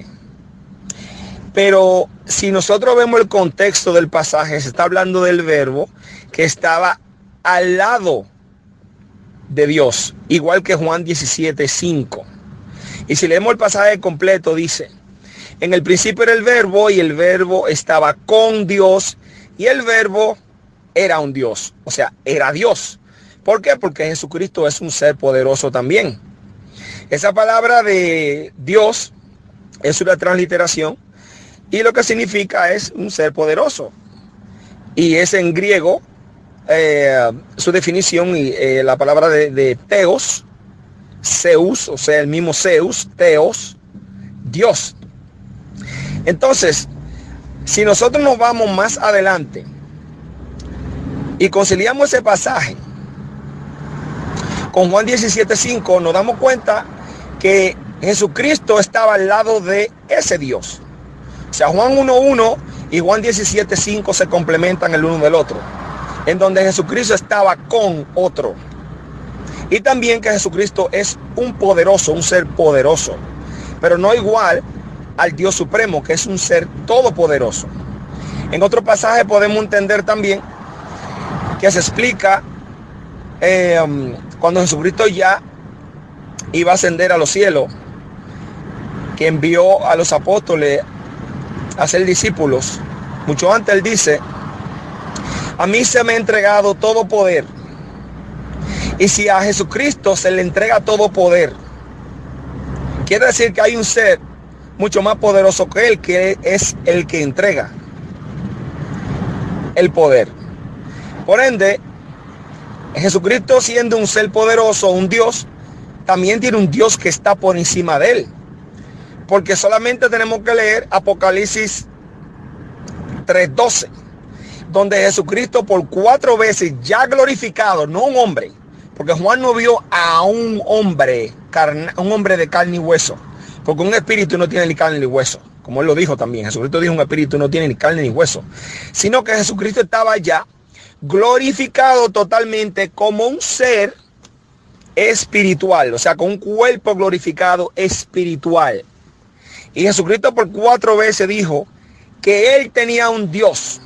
Pero si nosotros vemos el contexto del pasaje, se está hablando del verbo que estaba al lado de Dios, igual que Juan diecisiete, cinco. Y si leemos el pasaje completo, dice: en el principio era el verbo y el verbo estaba con Dios y el verbo era un Dios, o sea, era Dios. ¿Por qué? Porque Jesucristo es un ser poderoso también. Esa palabra de Dios es una transliteración y lo que significa es un ser poderoso. Y es en griego eh, su definición, y eh, la palabra de, de Theos, Zeus, o sea, el mismo Zeus, Theos, Dios. Entonces, si nosotros nos vamos más adelante y conciliamos ese pasaje con Juan diecisiete, cinco, nos damos cuenta que Jesucristo estaba al lado de ese Dios. O sea, Juan uno uno y Juan diecisiete cinco se complementan el uno del otro, en donde Jesucristo estaba con otro. Y también que Jesucristo es un poderoso, un ser poderoso, pero no igual al Dios Supremo, que es un ser todopoderoso. En otro pasaje podemos entender también que se explica eh, cuando Jesucristo ya iba a ascender a los cielos, que envió a los apóstoles a ser discípulos. Mucho antes él dice: a mí se me ha entregado todo poder. Y si a Jesucristo se le entrega todo poder, quiere decir que hay un ser mucho más poderoso que él, que es el que entrega el poder. Por ende, Jesucristo, siendo un ser poderoso, un Dios, también tiene un Dios que está por encima de él. Porque solamente tenemos que leer Apocalipsis tres doce, donde Jesucristo por cuatro veces ya glorificado, no un hombre, porque Juan no vio a un hombre, carne, un hombre de carne y hueso, porque un espíritu no tiene ni carne ni hueso, como él lo dijo también. Jesucristo dijo: un espíritu no tiene ni carne ni hueso, sino que Jesucristo estaba ya glorificado totalmente como un ser espiritual, o sea, con un cuerpo glorificado espiritual. Y Jesucristo por cuatro veces dijo que él tenía un Dios.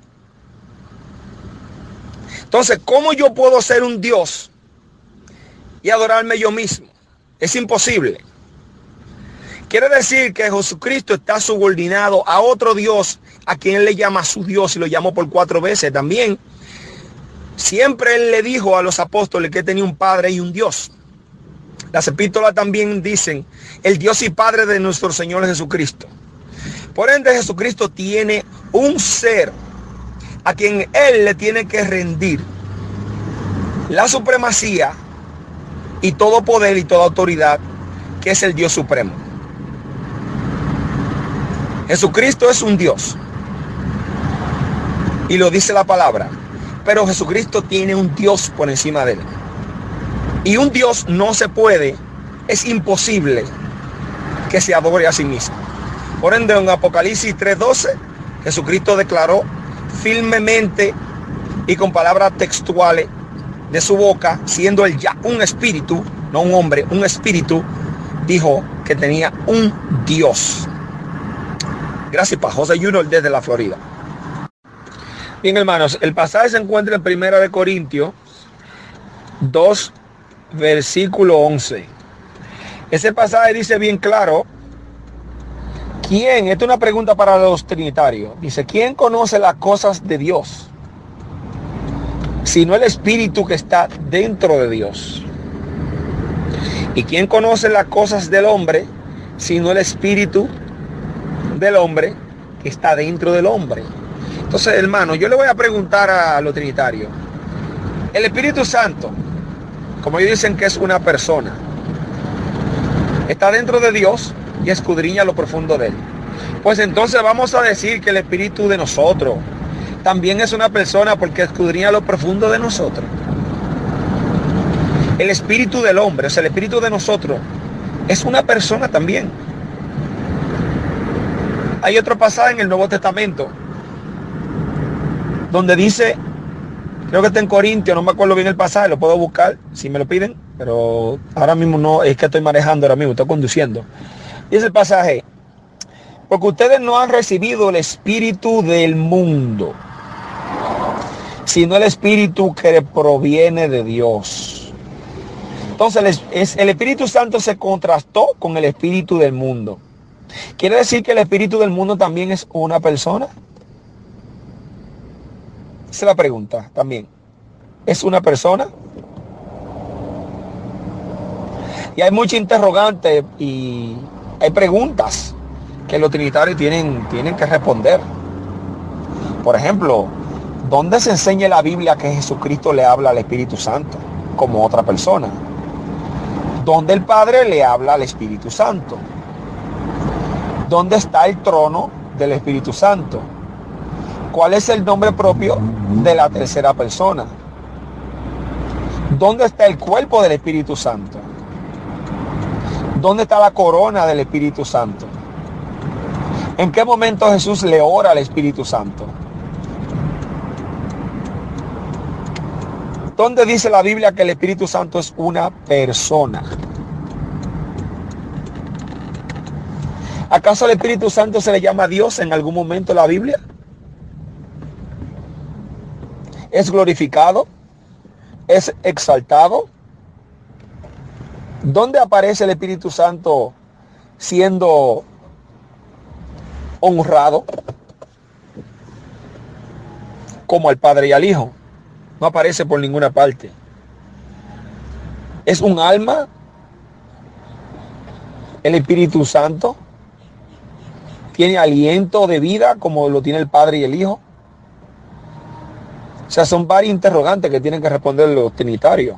Entonces, ¿cómo yo puedo ser un Dios y adorarme yo mismo? Es imposible. Quiere decir que Jesucristo está subordinado a otro Dios, a quien él le llama su Dios, y lo llamó por cuatro veces también. Siempre él le dijo a los apóstoles que tenía un Padre y un Dios. Las epístolas también dicen: el Dios y Padre de nuestro Señor Jesucristo. Por ende, Jesucristo tiene un ser a quien él le tiene que rendir la supremacía y todo poder y toda autoridad, que es el Dios Supremo. Jesucristo es un Dios, y lo dice la palabra, pero Jesucristo tiene un Dios por encima de él. Y un Dios no se puede, es imposible que se adore a sí mismo. Por ende, en Apocalipsis tres doce, Jesucristo declaró firmemente y con palabras textuales de su boca, siendo él ya un espíritu, no un hombre, un espíritu, dijo que tenía un Dios. Gracias para José Junior desde la Florida. Bien, hermanos, el pasaje se encuentra en Primera de Corintios dos, versículo once. Ese pasaje dice bien claro: ¿quién? Esta es una pregunta para los trinitarios. Dice: ¿quién conoce las cosas de Dios, sino el Espíritu que está dentro de Dios? ¿Y quién conoce las cosas del hombre, sino el Espíritu del hombre que está dentro del hombre? Entonces, hermano, yo le voy a preguntar a los trinitarios: el Espíritu Santo, como ellos dicen que es una persona, está dentro de Dios y escudriña lo profundo de él. Pues entonces vamos a decir que el Espíritu de nosotros también es una persona, porque escudriña lo profundo de nosotros. El Espíritu del hombre, o sea, el Espíritu de nosotros, es una persona también. Hay otro pasaje en el Nuevo Testamento donde dice, creo que está en Corintios, no me acuerdo bien el pasaje, lo puedo buscar si me lo piden, pero ahora mismo no, es que estoy manejando ahora mismo, estoy conduciendo. Dice el pasaje: porque ustedes no han recibido el espíritu del mundo, sino el espíritu que proviene de Dios. Entonces el, el Espíritu Santo se contrastó con el espíritu del mundo. ¿Quiere decir que el espíritu del mundo también es una persona? Esa es la pregunta también. ¿Es una persona? Y hay muchos interrogantes y hay preguntas que los trinitarios tienen, tienen que responder. Por ejemplo, ¿dónde se enseña en la Biblia que Jesucristo le habla al Espíritu Santo como otra persona? ¿Dónde el Padre le habla al Espíritu Santo? ¿Dónde está el trono del Espíritu Santo? ¿Cuál es el nombre propio de la tercera persona? ¿Dónde está el cuerpo del Espíritu Santo? ¿Dónde está la corona del Espíritu Santo? ¿En qué momento Jesús le ora al Espíritu Santo? ¿Dónde dice la Biblia que el Espíritu Santo es una persona? ¿Acaso al Espíritu Santo se le llama Dios en algún momento en la Biblia? ¿Es glorificado? ¿Es exaltado? ¿Dónde aparece el Espíritu Santo siendo honrado? Como al Padre y al Hijo. No aparece por ninguna parte. ¿Es un alma el Espíritu Santo? ¿Tiene aliento de vida como lo tiene el Padre y el Hijo? O sea, son varios interrogantes que tienen que responder los trinitarios.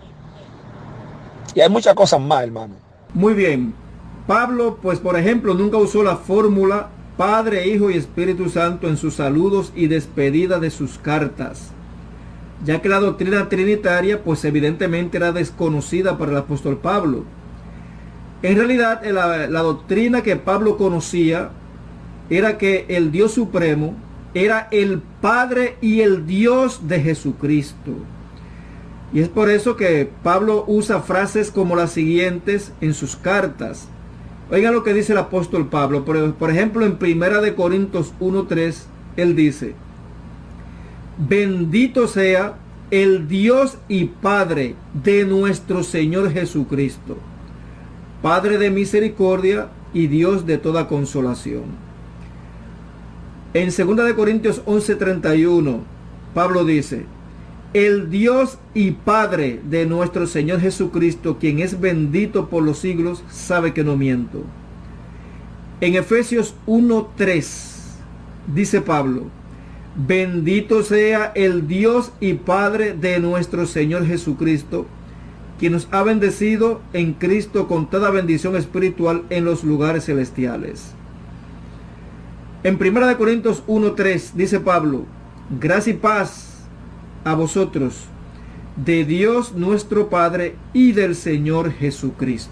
Y hay muchas cosas más, hermano. Muy bien. Pablo, pues por ejemplo, nunca usó la fórmula Padre, Hijo y Espíritu Santo en sus saludos y despedida de sus cartas, ya que la doctrina trinitaria pues evidentemente era desconocida para el apóstol Pablo. En realidad la, la doctrina que Pablo conocía era que el Dios supremo era el Padre y el Dios de Jesucristo. Y es por eso que Pablo usa frases como las siguientes en sus cartas. Oigan lo que dice el apóstol Pablo. Por, por ejemplo, en Primera de Corintios uno tres, él dice: bendito sea el Dios y Padre de nuestro Señor Jesucristo, Padre de misericordia y Dios de toda consolación. En Segunda de Corintios once treinta y uno, Pablo dice: el Dios y Padre de nuestro Señor Jesucristo, quien es bendito por los siglos, sabe que no miento. En Efesios uno tres dice Pablo: bendito sea el Dios y Padre de nuestro Señor Jesucristo, quien nos ha bendecido en Cristo con toda bendición espiritual en los lugares celestiales. En Primera de Corintios uno tres dice Pablo: gracia y paz a vosotros, de Dios nuestro Padre y del Señor Jesucristo.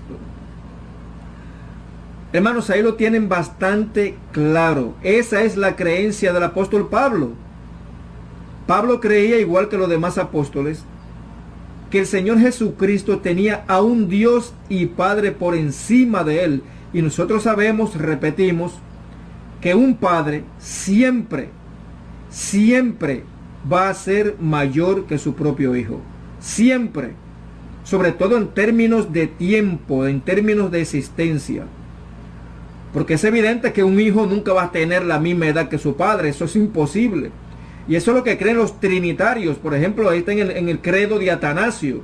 Hermanos, ahí lo tienen bastante claro. Esa es la creencia del apóstol Pablo. Pablo creía, igual que los demás apóstoles, que el Señor Jesucristo tenía a un Dios y Padre por encima de él. Y nosotros sabemos, repetimos, que un padre siempre, siempre va a ser mayor que su propio hijo. Siempre. Sobre todo en términos de tiempo, en términos de existencia. Porque es evidente que un hijo nunca va a tener la misma edad que su padre. Eso es imposible. Y eso es lo que creen los trinitarios. Por ejemplo, ahí está en el, en el credo de Atanasio,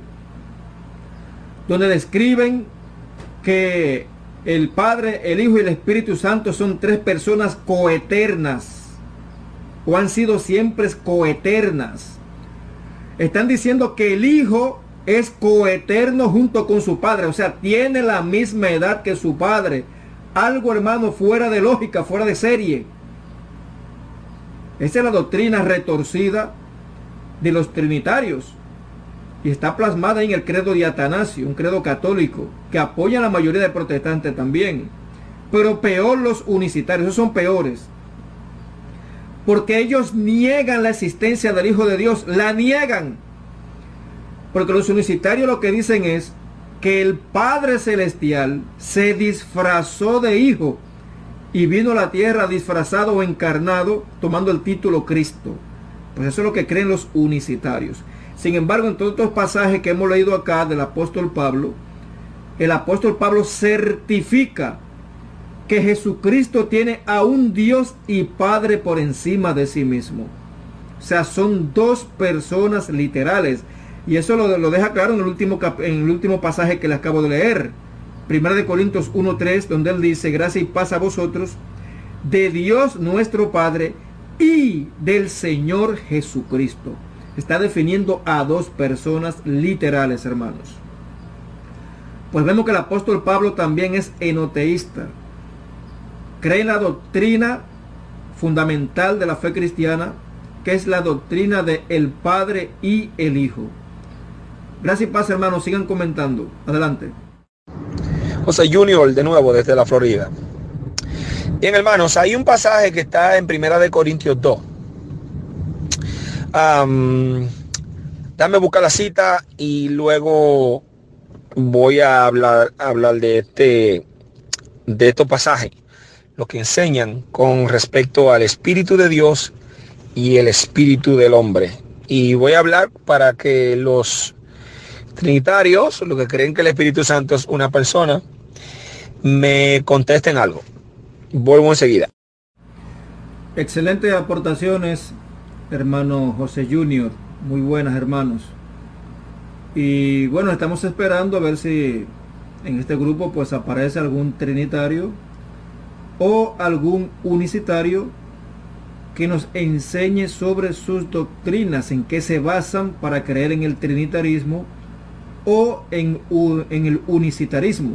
donde describen que el Padre, el Hijo y el Espíritu Santo son tres personas coeternas, o han sido siempre coeternas. Están diciendo que el Hijo es coeterno junto con su Padre, o sea, tiene la misma edad que su Padre. Algo, hermano, fuera de lógica, fuera de serie. Esa es la doctrina retorcida de los trinitarios. Y está plasmada en el credo de Atanasio, un credo católico, que apoya a la mayoría de protestantes también. Pero peor los unicitarios, esos son peores. Porque ellos niegan la existencia del Hijo de Dios, la niegan. Porque los unicitarios lo que dicen es que el Padre Celestial se disfrazó de Hijo y vino a la tierra disfrazado o encarnado, tomando el título Cristo. Pues eso es lo que creen los unicitarios. Sin embargo, en todos estos pasajes que hemos leído acá del apóstol Pablo, el apóstol Pablo certifica que Jesucristo tiene a un Dios y Padre por encima de sí mismo. O sea, son dos personas literales. Y eso lo, lo deja claro en el, último, en el último pasaje que le acabo de leer. Primera de Corintios uno tres, donde él dice: gracia y paz a vosotros, de Dios nuestro Padre y del Señor Jesucristo. Está definiendo a dos personas literales, hermanos. Pues vemos que el apóstol Pablo también es enoteísta. Cree en la doctrina fundamental de la fe cristiana, que es la doctrina de el Padre y el Hijo. Gracias y paz, hermanos. Sigan comentando. Adelante. José Junior, de nuevo, desde la Florida. Bien, hermanos, hay un pasaje que está en Primera de Corintios dos. Um, dame buscar la cita y luego voy a hablar, a hablar de este, de estos pasajes, lo que enseñan con respecto al Espíritu de Dios y el Espíritu del hombre. Y voy a hablar para que los trinitarios, los que creen que el Espíritu Santo es una persona, me contesten algo. Vuelvo enseguida. Excelentes aportaciones, hermano José Junior. Muy buenas, hermanos. Y bueno, estamos esperando a ver si en este grupo pues aparece algún trinitario o algún unicitario que nos enseñe sobre sus doctrinas, en qué se basan para creer en el trinitarismo o en, en el unicitarismo,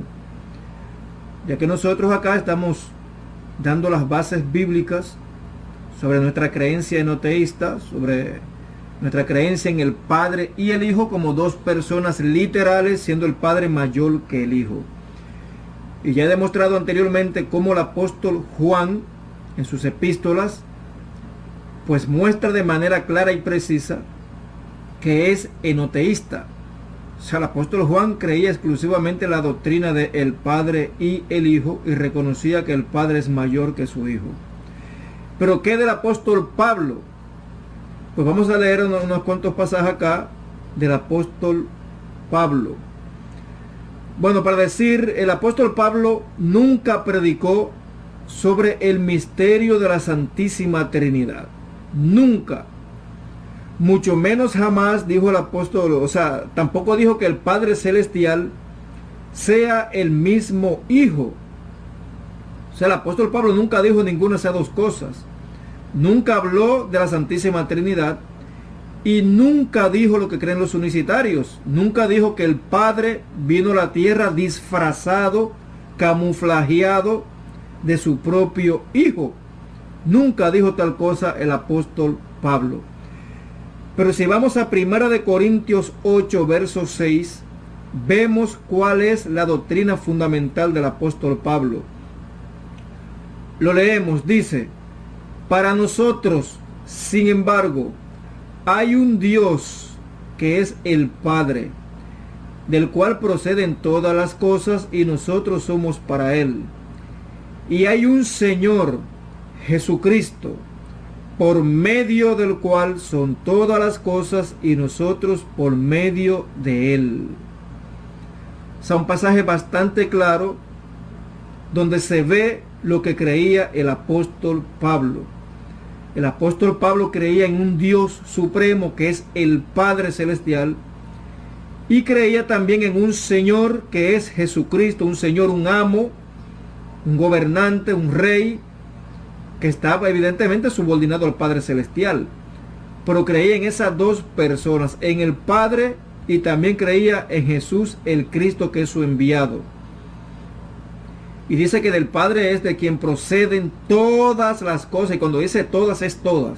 ya que nosotros acá estamos dando las bases bíblicas sobre nuestra creencia enoteísta, sobre nuestra creencia en el Padre y el Hijo como dos personas literales, siendo el Padre mayor que el Hijo. Y ya he demostrado anteriormente cómo el apóstol Juan en sus epístolas pues muestra de manera clara y precisa que es enoteísta. O sea, el apóstol Juan creía exclusivamente en la doctrina de el Padre y el Hijo y reconocía que el Padre es mayor que su Hijo. Pero ¿qué del apóstol Pablo? Pues vamos a leer unos, unos cuantos pasajes acá del apóstol Pablo. Bueno, para decir, el apóstol Pablo nunca predicó sobre el misterio de la Santísima Trinidad. Nunca. Mucho menos jamás dijo el apóstol, o sea, tampoco dijo que el Padre Celestial sea el mismo Hijo. O sea, el apóstol Pablo nunca dijo ninguna de esas dos cosas. Nunca habló de la Santísima Trinidad y nunca dijo lo que creen los unicitarios. Nunca dijo que el Padre vino a la tierra disfrazado, camuflajeado de su propio Hijo. Nunca dijo tal cosa el apóstol Pablo. Pero si vamos a Primera de Corintios ocho, verso seis, vemos cuál es la doctrina fundamental del apóstol Pablo. Lo leemos, dice: para nosotros, sin embargo, hay un Dios que es el Padre, del cual proceden todas las cosas y nosotros somos para Él. Y hay un Señor, Jesucristo, por medio del cual son todas las cosas y nosotros por medio de Él. O sea, un pasaje bastante claro donde se ve lo que creía el apóstol Pablo. El apóstol Pablo creía en un Dios supremo que es el Padre Celestial y creía también en un Señor que es Jesucristo, un Señor, un amo, un gobernante, un rey, que estaba evidentemente subordinado al Padre Celestial. Pero creía en esas dos personas, en el Padre y también creía en Jesús, el Cristo, que es su enviado. Y dice que del Padre es de quien proceden todas las cosas. Y cuando dice todas, es todas.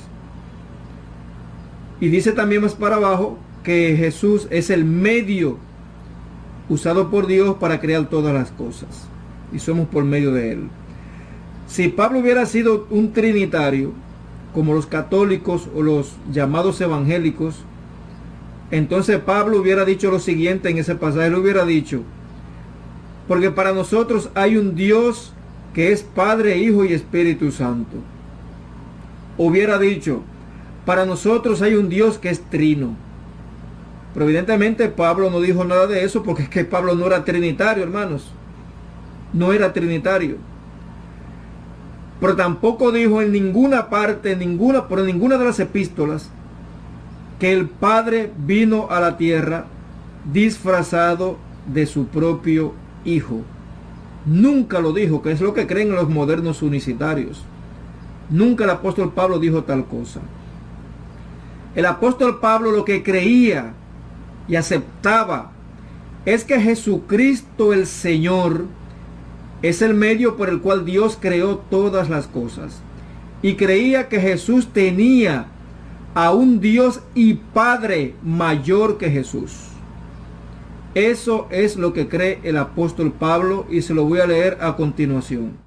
Y dice también más para abajo que Jesús es el medio usado por Dios para crear todas las cosas. Y somos por medio de Él. Si Pablo hubiera sido un trinitario, como los católicos o los llamados evangélicos, entonces Pablo hubiera dicho lo siguiente en ese pasaje. Él hubiera dicho: porque para nosotros hay un Dios que es Padre, Hijo y Espíritu Santo. Hubiera dicho: para nosotros hay un Dios que es trino. Pero evidentemente Pablo no dijo nada de eso, porque es que Pablo no era trinitario, hermanos. No era trinitario. Pero tampoco dijo en ninguna parte, en ninguna, por ninguna de las epístolas, que el Padre vino a la tierra disfrazado de su propio Hijo. Nunca lo dijo, que es lo que creen los modernos unicitarios. Nunca el apóstol Pablo dijo tal cosa. El apóstol Pablo lo que creía y aceptaba es que Jesucristo el Señor es el medio por el cual Dios creó todas las cosas. Y creía que Jesús tenía a un Dios y Padre mayor que Jesús. Eso es lo que cree el apóstol Pablo y se lo voy a leer a continuación.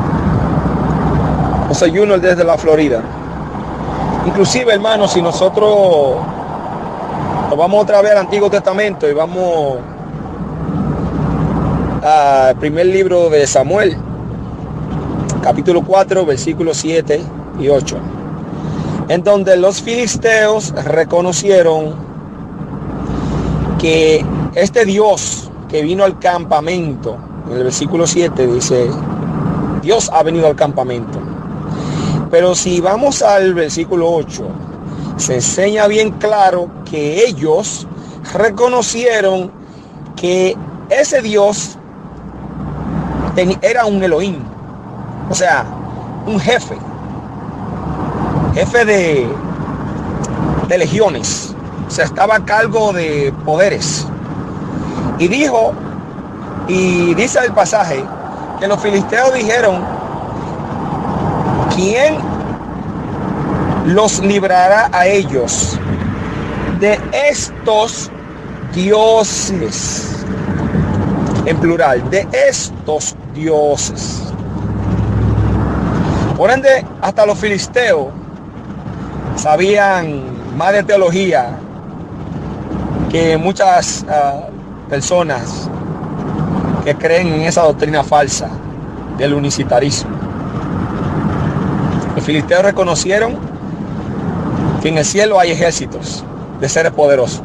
José Junior desde la Florida. Inclusive, hermanos, si nosotros nos vamos otra vez al Antiguo Testamento y vamos al primer libro de Samuel, capítulo cuatro, versículos siete y ocho, en donde los filisteos reconocieron que este Dios que vino al campamento, en el versículo siete dice, Dios ha venido al campamento. Pero si vamos al versículo ocho, se enseña bien claro que ellos reconocieron que ese Dios era un Elohim, o sea, un jefe, jefe de, de legiones, o sea, estaba a cargo de poderes. Y dijo, y dice el pasaje, que los filisteos dijeron, ¿quién los librará a ellos de estos dioses? En plural, de estos dioses. Por ende, hasta los filisteos sabían más de teología que muchas uh, personas que creen en esa doctrina falsa del unicitarismo. Los filisteos reconocieron que en el cielo hay ejércitos de seres poderosos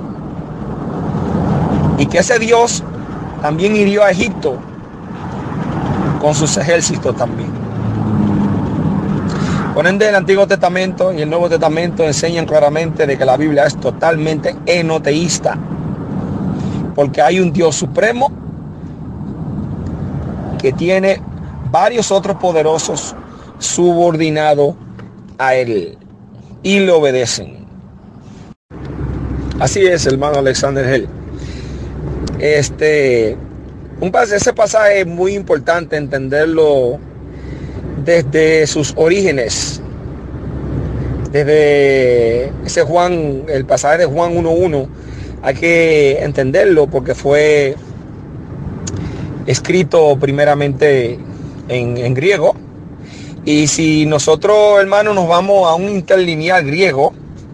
y que ese Dios también hirió a Egipto con sus ejércitos también. Por ende, el Antiguo Testamento y el Nuevo Testamento enseñan claramente de que la Biblia es totalmente enoteísta, porque hay un Dios supremo que tiene varios otros poderosos subordinados a él y le obedecen. Así es, hermano Alexander Hell. Este, un pasaje, ese pasaje es muy importante entenderlo desde sus orígenes. Desde ese Juan, el pasaje de Juan uno uno, hay que entenderlo porque fue escrito primeramente en, en griego. Y si nosotros, hermanos, nos vamos a un interlineal griego,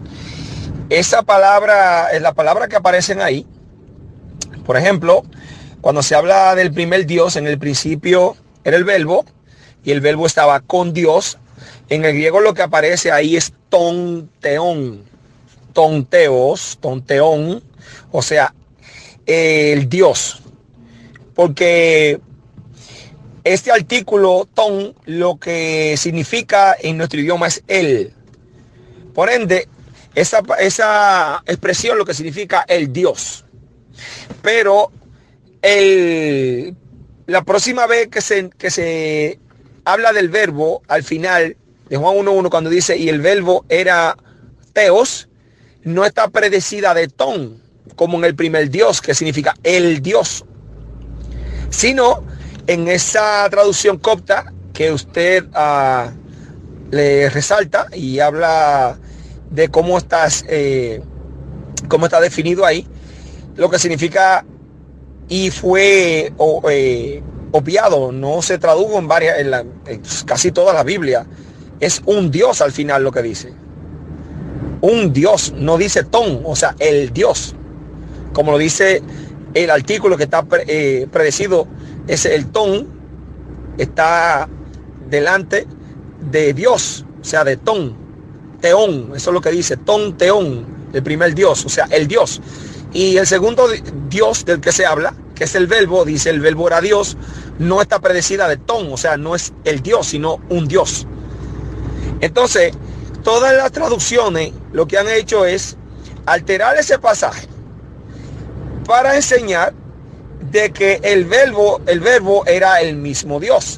esa palabra es la palabra que aparecen ahí. Por ejemplo, cuando se habla del primer Dios, en el principio era el verbo, y el verbo estaba con Dios. En el griego lo que aparece ahí es tonteón, tonteos, tonteón, o sea, el Dios. Porque este artículo ton lo que significa en nuestro idioma es él. Por ende, esa, esa expresión lo que significa el Dios. Pero el, la próxima vez que se, que se habla del verbo, al final de Juan uno uno, cuando dice, y el verbo era teos, no está predecida de ton, como en el primer Dios, que significa el Dios, sino en esa traducción copta que usted uh, le resalta y habla de cómo estás, eh, cómo está definido ahí, lo que significa y fue o, eh, obviado, no se tradujo en varias, en, la, en casi toda la Biblia. Es un Dios al final lo que dice. Un Dios, no dice ton, o sea, el Dios. Como lo dice el artículo que está pre, eh, predecido, es el ton, está delante de Dios, o sea, de ton, teón, eso es lo que dice, ton, teón, el primer Dios, o sea, el Dios. Y el segundo Dios del que se habla, que es el verbo, dice el verbo era Dios, no está predecida de ton, o sea, no es el Dios, sino un Dios. Entonces, todas las traducciones lo que han hecho es alterar ese pasaje para enseñar de que el verbo, el verbo era el mismo Dios.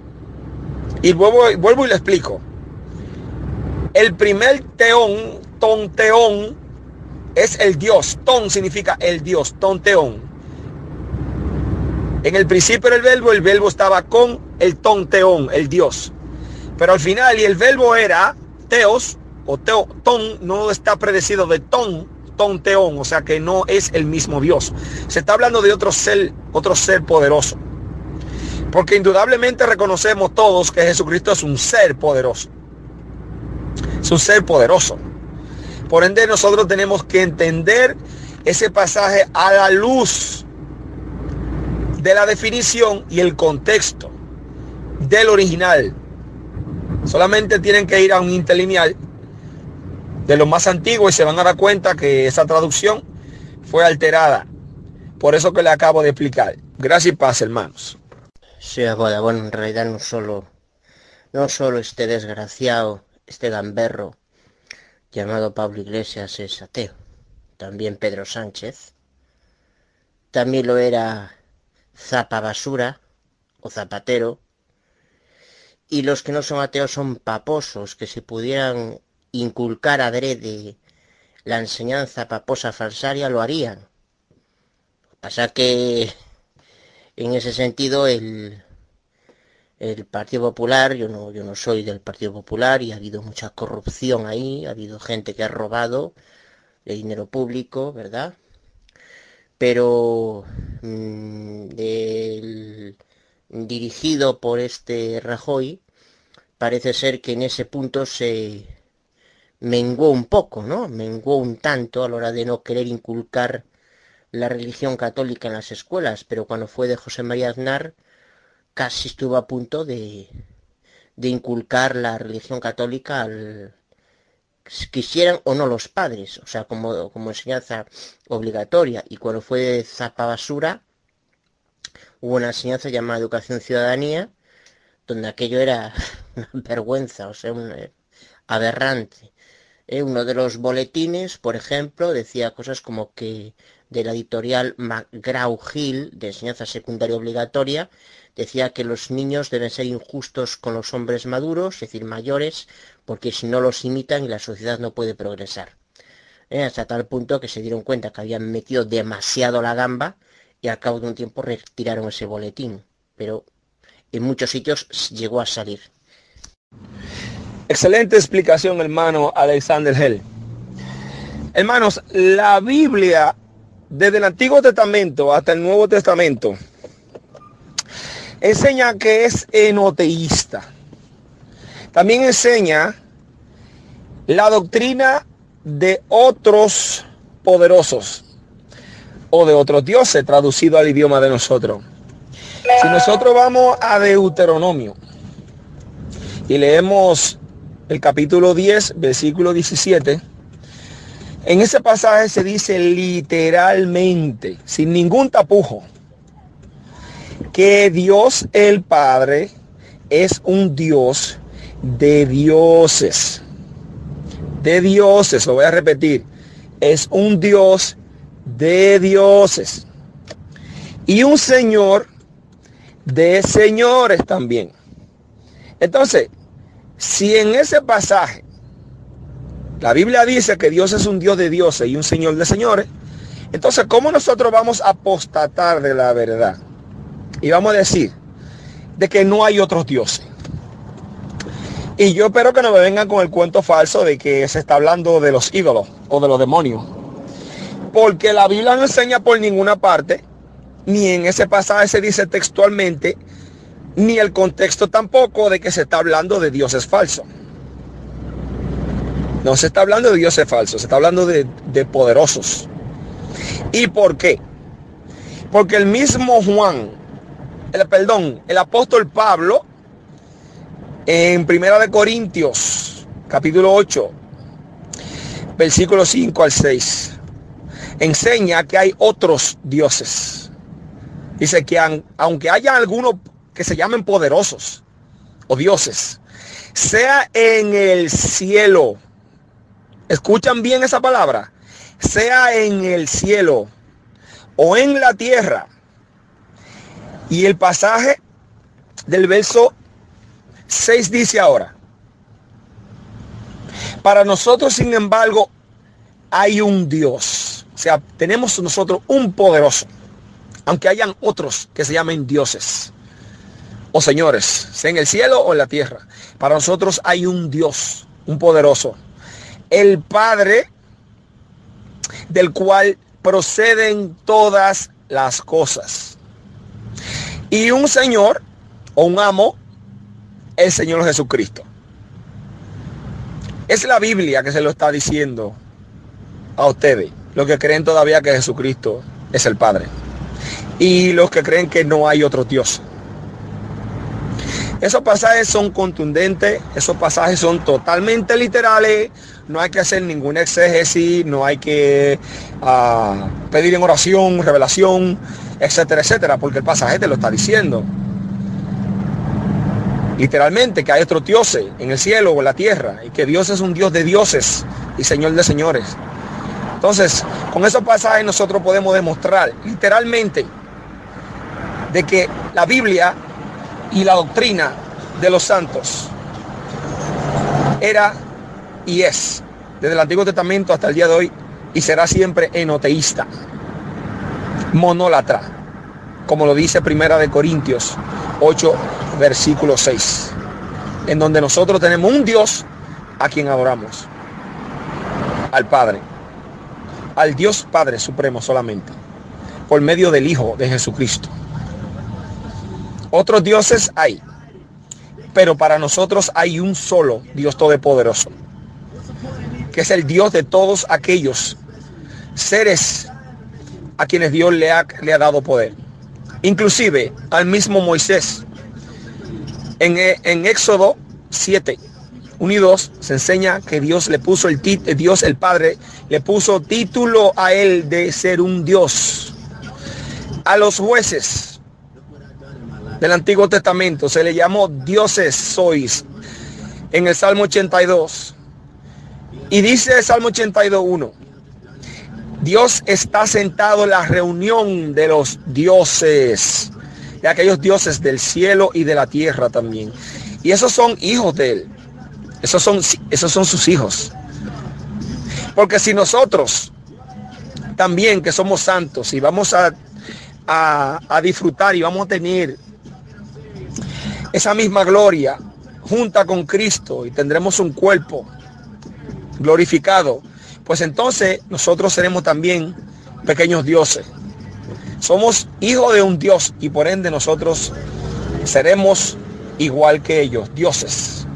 Y vuelvo, vuelvo y le explico. El primer teón, ton teón, es el Dios. Ton significa el Dios, ton teón. En el principio era el verbo, el verbo estaba con el ton teón, el Dios. Pero al final, y el verbo era teos, o teo, ton, no está predecido de ton, ton teón, o sea que no es el mismo Dios. Se está hablando de otro ser, otro ser poderoso. Porque indudablemente reconocemos todos que Jesucristo es un ser poderoso. Es un ser poderoso. Por ende, nosotros tenemos que entender ese pasaje a la luz de la definición y el contexto del original. Solamente tienen que ir a un interlineal de lo más antiguo y se van a dar cuenta que esa traducción fue alterada. Por eso que le acabo de explicar. Gracias y paz, hermanos. Sí, bueno, bueno, en realidad no solo, no solo este desgraciado, este gamberro llamado Pablo Iglesias es ateo. También Pedro Sánchez. También lo era Zapa Basura o Zapatero. Y los que no son ateos son paposos, que si pudieran inculcar adrede la enseñanza paposa falsaria lo harían. Lo que pasa que en ese sentido el, el Partido Popular, yo no, yo no soy del Partido Popular y ha habido mucha corrupción ahí, ha habido gente que ha robado de dinero público, ¿verdad? Pero mmm, el, dirigido por este Rajoy, parece ser que en ese punto se menguó un poco, ¿no? Menguó un tanto a la hora de no querer inculcar la religión católica en las escuelas, pero cuando fue de José María Aznar casi estuvo a punto de, de inculcar la religión católica al quisieran o no los padres, o sea, como, como enseñanza obligatoria. Y cuando fue de Zapa Basura hubo una enseñanza llamada Educación Ciudadanía, donde aquello era una vergüenza, o sea, un aberrante. Eh, uno de los boletines, por ejemplo, decía cosas como que de la editorial McGraw-Hill de enseñanza secundaria obligatoria, decía que los niños deben ser injustos con los hombres maduros, es decir, mayores, porque si no los imitan y la sociedad no puede progresar. Eh, hasta tal punto que se dieron cuenta que habían metido demasiado la gamba y al cabo de un tiempo retiraron ese boletín. Pero en muchos sitios llegó a salir. Excelente explicación, hermano Alexander Hell. Hermanos, la Biblia, desde el Antiguo Testamento hasta el Nuevo Testamento, enseña que es enoteísta. También enseña la doctrina de otros poderosos o de otros dioses, traducido al idioma de nosotros. Si nosotros vamos a Deuteronomio y leemos el capítulo diez, versículo diecisiete, en ese pasaje se dice literalmente, sin ningún tapujo, que Dios el Padre es un Dios de dioses. De dioses, lo voy a repetir, es un Dios de dioses. Y un Señor de señores también. Entonces, si en ese pasaje la Biblia dice que Dios es un Dios de dioses y un Señor de señores, entonces ¿cómo nosotros vamos a apostatar de la verdad? Y vamos a decir de que no hay otros dioses. Y yo espero que no me vengan con el cuento falso de que se está hablando de los ídolos o de los demonios. Porque la Biblia no enseña por ninguna parte, ni en ese pasaje se dice textualmente, ni el contexto tampoco de que se está hablando de dioses falsos. No se está hablando de dioses falsos, se está hablando de, de poderosos. ¿Y por qué? Porque el mismo Juan, el, perdón, el apóstol Pablo, en Primera de Corintios, capítulo ocho, versículos cinco al seis, enseña que hay otros dioses. Dice que aunque haya algunos que se llamen poderosos o dioses, sea en el cielo, escuchan bien esa palabra, sea en el cielo o en la tierra. Y el pasaje del verso seis dice ahora: para nosotros, sin embargo, hay un Dios. O sea, tenemos nosotros un poderoso, aunque hayan otros que se llamen dioses o señores, sea en el cielo o en la tierra. Para nosotros hay un Dios, un poderoso, el Padre del cual proceden todas las cosas. Y un Señor o un amo, el Señor Jesucristo. Es la Biblia que se lo está diciendo a ustedes, los que creen todavía que Jesucristo es el Padre. Y los que creen que no hay otro Dios. Esos pasajes son contundentes, esos pasajes son totalmente literales, no hay que hacer ninguna exégesis, no hay que uh, pedir en oración, revelación, etcétera, etcétera, porque el pasaje te lo está diciendo. Literalmente que hay otros dioses en el cielo o en la tierra y que Dios es un Dios de dioses y Señor de señores. Entonces, con esos pasajes nosotros podemos demostrar literalmente de que la Biblia y la doctrina de los santos era y es desde el Antiguo Testamento hasta el día de hoy y será siempre enoteísta, monólatra, como lo dice Primera de Corintios ocho, versículo seis, en donde nosotros tenemos un Dios a quien adoramos, al Padre, al Dios Padre Supremo solamente, por medio del Hijo de Jesucristo. Otros dioses hay, pero para nosotros hay un solo Dios todopoderoso, que es el Dios de todos aquellos seres a quienes Dios le ha, le ha dado poder. Inclusive al mismo Moisés. En, en Éxodo siete, uno y dos se enseña que Dios le puso el título, Dios el Padre le puso título a él de ser un Dios. A los jueces del Antiguo Testamento se le llamó dioses sois en el Salmo ochenta y dos. Y dice el Salmo ochenta y dos, uno: Dios está sentado en la reunión de los dioses, de aquellos dioses del cielo y de la tierra también. Y esos son hijos de él. Esos son, esos son sus hijos. Porque si nosotros también, que somos santos, y vamos a, a, a disfrutar y vamos a tener esa misma gloria junta con Cristo y tendremos un cuerpo glorificado, pues entonces nosotros seremos también pequeños dioses. Somos hijos de un Dios y por ende nosotros seremos igual que ellos, dioses.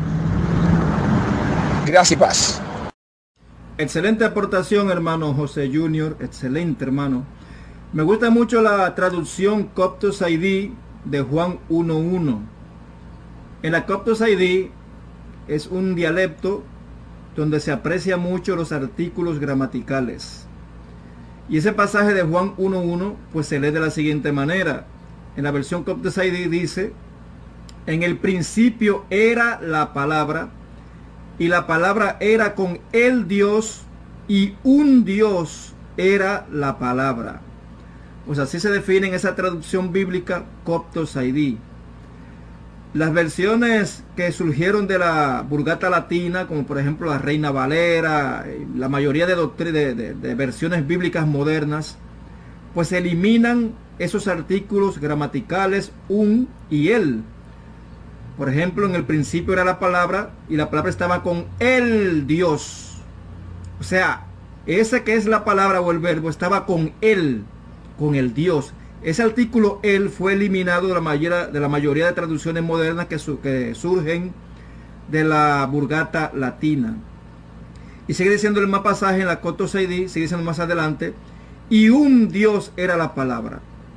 Gracias y paz. Excelente aportación, hermano José Junior, excelente, hermano. Me gusta mucho la traducción Coptos I D de Juan uno uno. En la Coptos I D es un dialecto donde se aprecia mucho los artículos gramaticales. Y ese pasaje de Juan uno uno pues se lee de la siguiente manera. En la versión Coptos I D dice: en el principio era la palabra, y la palabra era con el Dios, y un Dios era la palabra. Pues así se define en esa traducción bíblica Coptos I D. Las versiones que surgieron de la Vulgata Latina, como por ejemplo la Reina Valera, la mayoría de, de, de, de versiones bíblicas modernas, pues eliminan esos artículos gramaticales un y el. Por ejemplo, en el principio era la palabra y la palabra estaba con el Dios. O sea, ese que es la palabra o el verbo estaba con él, con el Dios. Ese artículo él fue eliminado de la mayoría de, la mayoría de traducciones modernas que, su, que surgen de la Vulgata Latina. Y sigue diciendo el más pasaje en la Coptos I D, sigue diciendo más adelante, y un Dios era la palabra.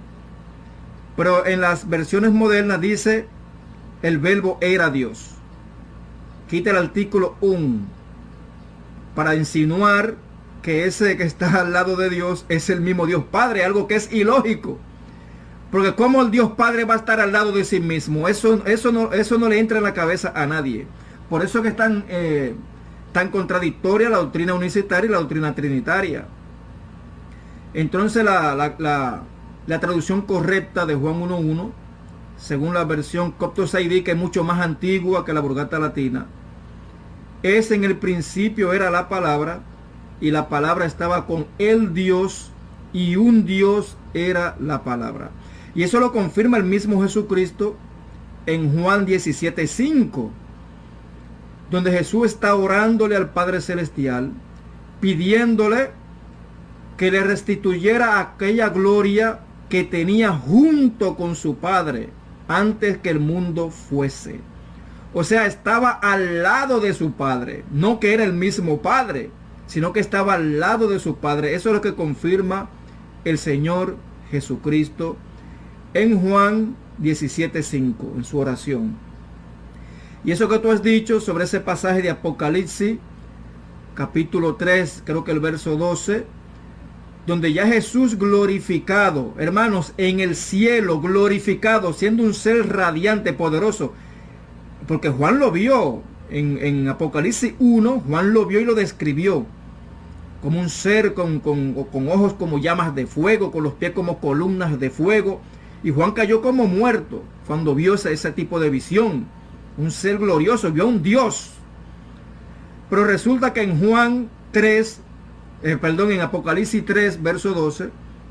Pero en las versiones modernas dice el verbo era Dios. Quita el artículo un para insinuar que ese que está al lado de Dios es el mismo Dios Padre, algo que es ilógico. Porque ¿cómo el Dios Padre va a estar al lado de sí mismo? Eso, eso, no, eso no le entra en la cabeza a nadie. Por eso que es tan, eh, tan contradictoria la doctrina unicitaria y la doctrina trinitaria. Entonces la, la, la, la traducción correcta de Juan uno uno, según la versión Coptos I D, que es mucho más antigua que la Vulgata Latina, es: en el principio era la palabra, y la palabra estaba con el Dios, y un Dios era la palabra. Y eso lo confirma el mismo Jesucristo en Juan diecisiete cinco, donde Jesús está orándole al Padre Celestial, pidiéndole que le restituyera aquella gloria que tenía junto con su Padre antes que el mundo fuese. O sea, estaba al lado de su Padre, no que era el mismo Padre, sino que estaba al lado de su Padre. Eso es lo que confirma el Señor Jesucristo en Juan diecisiete cinco, en su oración. Y eso que tú has dicho sobre ese pasaje de Apocalipsis, capítulo tres, creo que el verso doce, donde ya Jesús glorificado, hermanos, en el cielo, glorificado, siendo un ser radiante, poderoso, porque Juan lo vio en, en Apocalipsis uno, Juan lo vio y lo describió como un ser con, con, con ojos como llamas de fuego, con los pies como columnas de fuego, y Juan cayó como muerto cuando vio ese, ese tipo de visión, un ser glorioso, vio a un Dios. Pero resulta que en Juan tres, eh, perdón, en Apocalipsis tres, verso doce,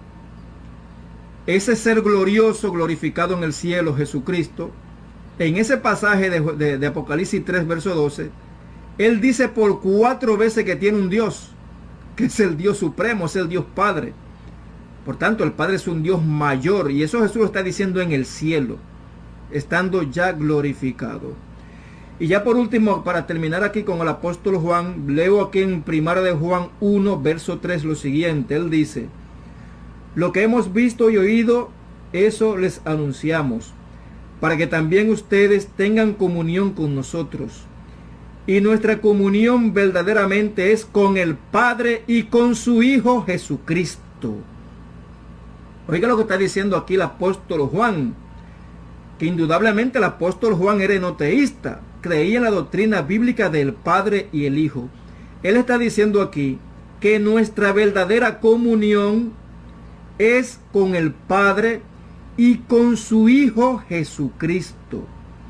ese ser glorioso, glorificado en el cielo, Jesucristo, en ese pasaje de, de, de Apocalipsis tres, verso doce, él dice por cuatro veces que tiene un Dios, que es el Dios supremo, es el Dios Padre. Por tanto, el Padre es un Dios mayor, y eso Jesús lo está diciendo en el cielo, estando ya glorificado. Y ya por último, para terminar aquí con el apóstol Juan, leo aquí en Primera de Juan uno, verso tres, lo siguiente. Él dice: lo que hemos visto y oído, eso les anunciamos, para que también ustedes tengan comunión con nosotros. Y nuestra comunión verdaderamente es con el Padre y con su Hijo Jesucristo. Oiga lo que está diciendo aquí el apóstol Juan, que indudablemente el apóstol Juan era enoteísta, creía en la doctrina bíblica del Padre y el Hijo. Él está diciendo aquí que nuestra verdadera comunión es con el Padre y con su Hijo Jesucristo.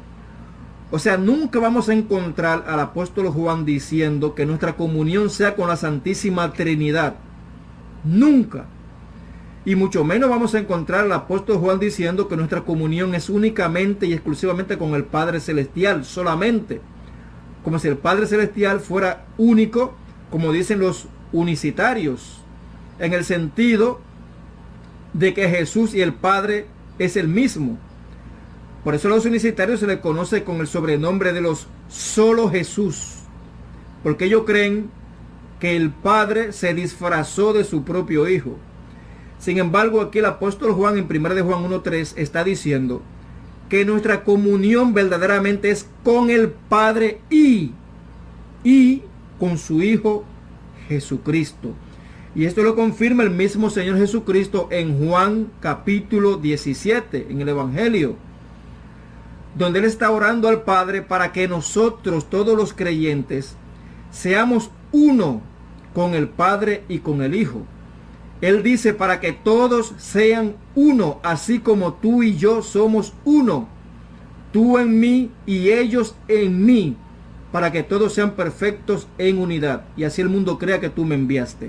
O sea, nunca vamos a encontrar al apóstol Juan diciendo que nuestra comunión sea con la Santísima Trinidad. Nunca. Y mucho menos vamos a encontrar al apóstol Juan diciendo que nuestra comunión es únicamente y exclusivamente con el Padre Celestial, solamente. Como si el Padre Celestial fuera único, como dicen los unicitarios, en el sentido de que Jesús y el Padre es el mismo. Por eso a los unicitarios se les conoce con el sobrenombre de los solo Jesús, porque ellos creen que el Padre se disfrazó de su propio Hijo. Sin embargo, aquí el apóstol Juan en Primera de Juan uno tres está diciendo que nuestra comunión verdaderamente es con el Padre y, y con su Hijo Jesucristo. Y esto lo confirma el mismo Señor Jesucristo en Juan capítulo diecisiete, en el Evangelio, donde Él está orando al Padre para que nosotros, todos los creyentes, seamos uno con el Padre y con el Hijo. Él dice para que todos sean uno, así como tú y yo somos uno, tú en mí y ellos en mí, para que todos sean perfectos en unidad, y así el mundo crea que tú me enviaste.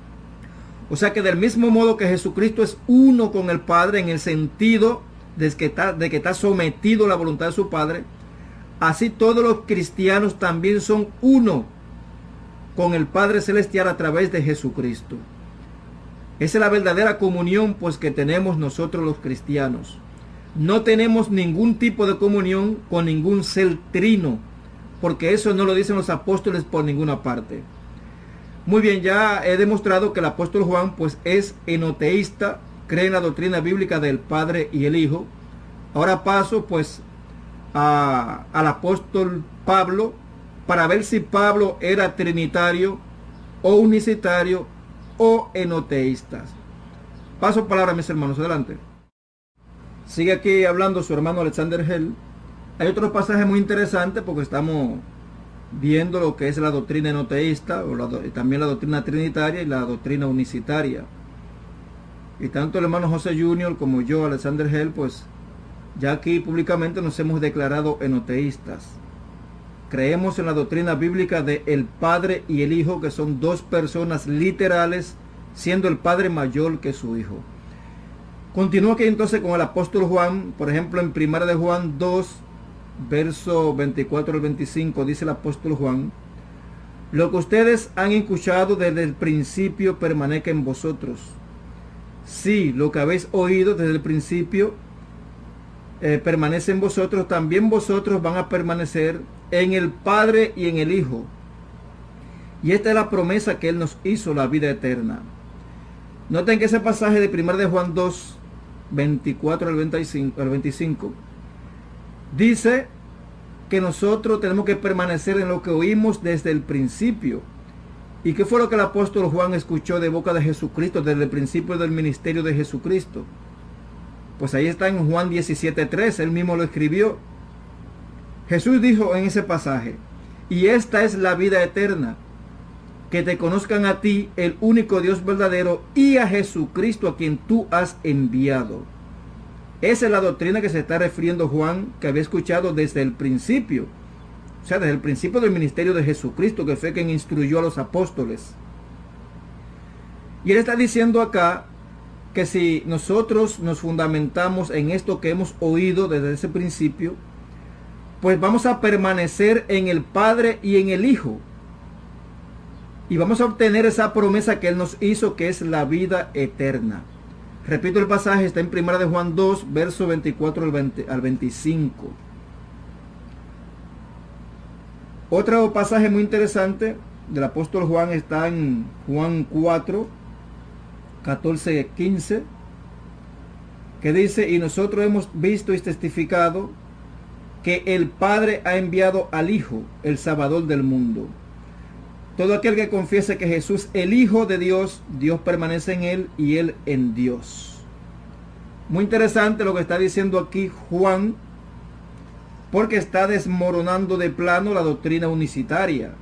O sea que del mismo modo que Jesucristo es uno con el Padre en el sentido de que está, de que está sometido a la voluntad de su Padre, así todos los cristianos también son uno con el Padre Celestial a través de Jesucristo. Esa es la verdadera comunión pues que tenemos nosotros los cristianos. No tenemos ningún tipo de comunión con ningún ser trino, porque eso no lo dicen los apóstoles por ninguna parte. Muy bien, ya he demostrado que el apóstol Juan pues es enoteísta, cree en la doctrina bíblica del Padre y el Hijo. Ahora paso pues a, al apóstol Pablo para ver si Pablo era trinitario o unicitario o enoteístas. Paso palabra, mis hermanos, adelante. Sigue aquí hablando su hermano Alexander Hell. Hay otros pasajes muy interesantes porque estamos viendo lo que es la doctrina enoteísta, o la, también la doctrina trinitaria y la doctrina unicitaria. Y tanto el hermano José Junior como yo, Alexander Hell, pues ya aquí públicamente nos hemos declarado enoteístas. Creemos en la doctrina bíblica de el Padre y el Hijo, que son dos personas literales, siendo el Padre mayor que su Hijo. Continúo aquí entonces con el apóstol Juan, por ejemplo en Primera de Juan dos, verso veinticuatro al veinticinco, dice el apóstol Juan: lo que ustedes han escuchado desde el principio permanezca en vosotros. Sí, lo que habéis oído desde el principio eh, permanece en vosotros, también vosotros van a permanecer en el Padre y en el Hijo. Y esta es la promesa que Él nos hizo, la vida eterna. Noten que ese pasaje de primera de Juan dos, veinticuatro al veinticinco, al veinticinco, dice que nosotros tenemos que permanecer en lo que oímos desde el principio. ¿Y qué fue lo que el apóstol Juan escuchó de boca de Jesucristo desde el principio del ministerio de Jesucristo? Pues ahí está en Juan diecisiete tres, él mismo lo escribió. Jesús dijo en ese pasaje: y esta es la vida eterna, que te conozcan a ti, el único Dios verdadero, y a Jesucristo a quien tú has enviado. Esa es la doctrina que se está refiriendo Juan, que había escuchado desde el principio. O sea, desde el principio del ministerio de Jesucristo, que fue quien instruyó a los apóstoles. Y él está diciendo acá que si nosotros nos fundamentamos en esto que hemos oído desde ese principio, pues vamos a permanecer en el Padre y en el Hijo. Y vamos a obtener esa promesa que Él nos hizo, que es la vida eterna. Repito el pasaje, está en primera de Juan dos, verso veinticuatro al, veinte, al veinticinco. Otro pasaje muy interesante del apóstol Juan está en Juan cuatro, catorce, quince, que dice: y nosotros hemos visto y testificado que el Padre ha enviado al Hijo, el Salvador del mundo. Todo aquel que confiese que Jesús, el Hijo de Dios, Dios permanece en Él y Él en Dios. Muy interesante lo que está diciendo aquí Juan, porque está desmoronando de plano la doctrina unicitaria.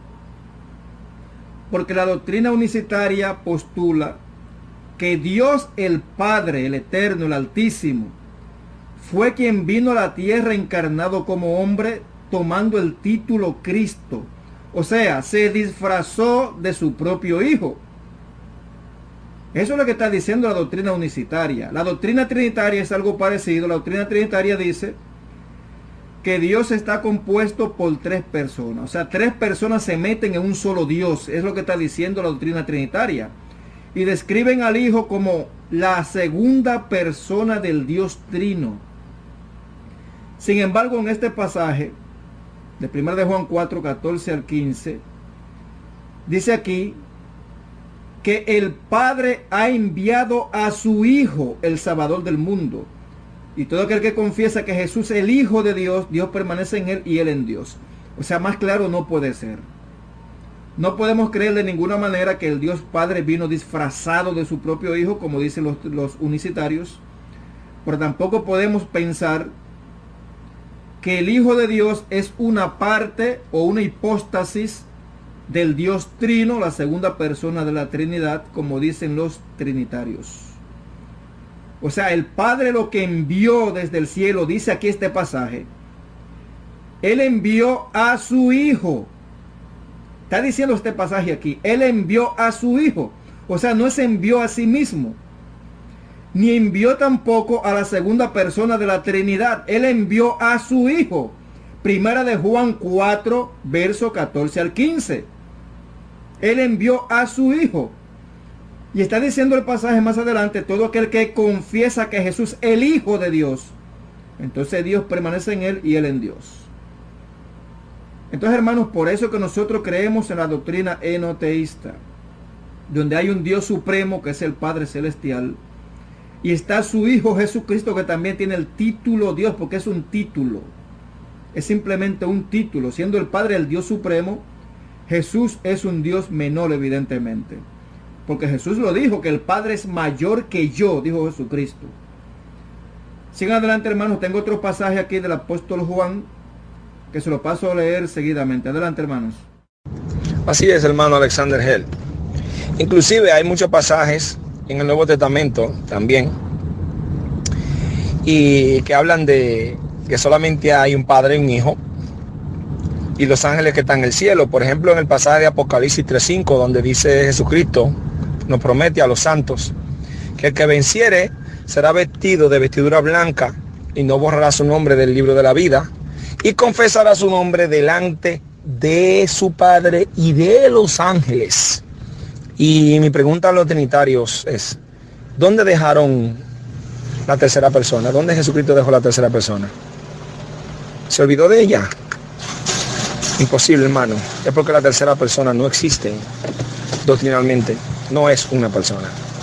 Porque la doctrina unicitaria postula que Dios el Padre, el Eterno, el Altísimo, fue quien vino a la tierra encarnado como hombre, tomando el título Cristo. O sea, se disfrazó de su propio Hijo. Eso es lo que está diciendo la doctrina unicitaria. La doctrina trinitaria es algo parecido. La doctrina trinitaria dice que Dios está compuesto por tres personas. O sea, tres personas se meten en un solo Dios. Es lo que está diciendo la doctrina trinitaria. Y describen al Hijo como la segunda persona del Dios Trino. Sin embargo, en este pasaje de primera de Juan cuatro, catorce al quince, dice aquí que el Padre ha enviado a su Hijo, el Salvador del mundo. Y todo aquel que confiesa que Jesús es el Hijo de Dios, Dios permanece en Él y Él en Dios. O sea, más claro no puede ser. No podemos creer de ninguna manera que el Dios Padre vino disfrazado de su propio Hijo, como dicen los, los unicitarios. Pero tampoco podemos pensar que el Hijo de Dios es una parte o una hipóstasis del Dios Trino, la segunda persona de la Trinidad, como dicen los trinitarios. O sea, el Padre lo que envió desde el cielo, dice aquí este pasaje, Él envió a su Hijo. Está diciendo este pasaje aquí, Él envió a su Hijo. O sea, no se envió a sí mismo, ni envió tampoco a la segunda persona de la Trinidad. Él envió a su Hijo. Primera de Juan cuatro, verso catorce al quince. Él envió a su Hijo. Y está diciendo el pasaje más adelante, todo aquel que confiesa que Jesús es el Hijo de Dios, entonces Dios permanece en Él y Él en Dios. Entonces, hermanos, por eso que nosotros creemos en la doctrina enoteísta, donde hay un Dios supremo que es el Padre Celestial, y está su Hijo Jesucristo, que también tiene el título Dios, porque es un título. Es simplemente un título. Siendo el Padre el Dios supremo, Jesús es un Dios menor, evidentemente. Porque Jesús lo dijo, que el Padre es mayor que yo, dijo Jesucristo. Sigan adelante, hermanos. Tengo otro pasaje aquí del apóstol Juan, que se lo paso a leer seguidamente. Adelante, hermanos. Así es, hermano Alexander Hell. Inclusive hay muchos pasajes en el Nuevo Testamento también, y que hablan de que solamente hay un Padre y un Hijo, y los ángeles que están en el cielo. Por ejemplo, en el pasaje de Apocalipsis tres cinco, donde dice Jesucristo, nos promete a los santos, que el que venciere será vestido de vestidura blanca, y no borrará su nombre del libro de la vida, y confesará su nombre delante de su Padre y de los ángeles. Y mi pregunta a los trinitarios es, ¿dónde dejaron la tercera persona? ¿Dónde Jesucristo dejó la tercera persona? ¿Se olvidó de ella? Imposible, hermano. Es porque la tercera persona no existe doctrinalmente. No es una persona.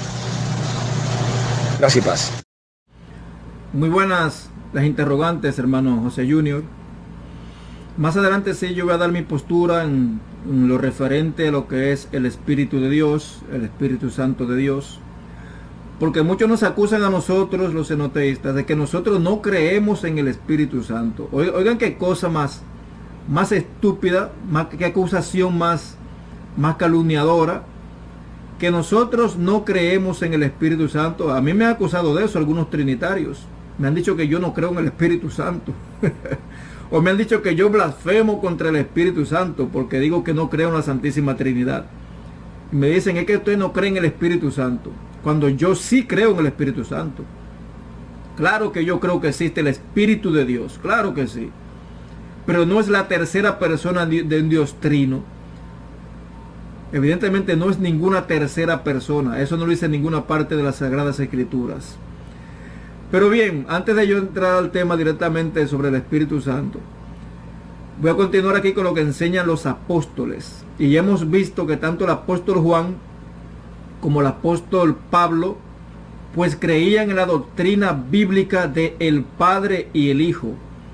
Gracias y paz. Muy buenas las interrogantes, hermano José Junior. Más adelante sí yo voy a dar mi postura en, en lo referente a lo que es el Espíritu de Dios, el Espíritu Santo de Dios. Porque muchos nos acusan a nosotros, los cenoteístas, de que nosotros no creemos en el Espíritu Santo. Oigan qué cosa más, más estúpida, más, qué acusación más, más calumniadora, que nosotros no creemos en el Espíritu Santo. A mí me han acusado de eso algunos trinitarios. Me han dicho que yo no creo en el Espíritu Santo. O me han dicho que yo blasfemo contra el Espíritu Santo porque digo que no creo en la Santísima Trinidad. Y me dicen, es que usted no cree en el Espíritu Santo, cuando yo sí creo en el Espíritu Santo. Claro que yo creo que existe el Espíritu de Dios, claro que sí. Pero no es la tercera persona de un Dios trino. Evidentemente no es ninguna tercera persona. Eso no lo dice en ninguna parte de las Sagradas Escrituras. Pero bien, antes de yo entrar al tema directamente sobre el Espíritu Santo, voy a continuar aquí con lo que enseñan los apóstoles. Y ya hemos visto que tanto el apóstol Juan como el apóstol Pablo, pues creían en la doctrina bíblica de el Padre y el Hijo.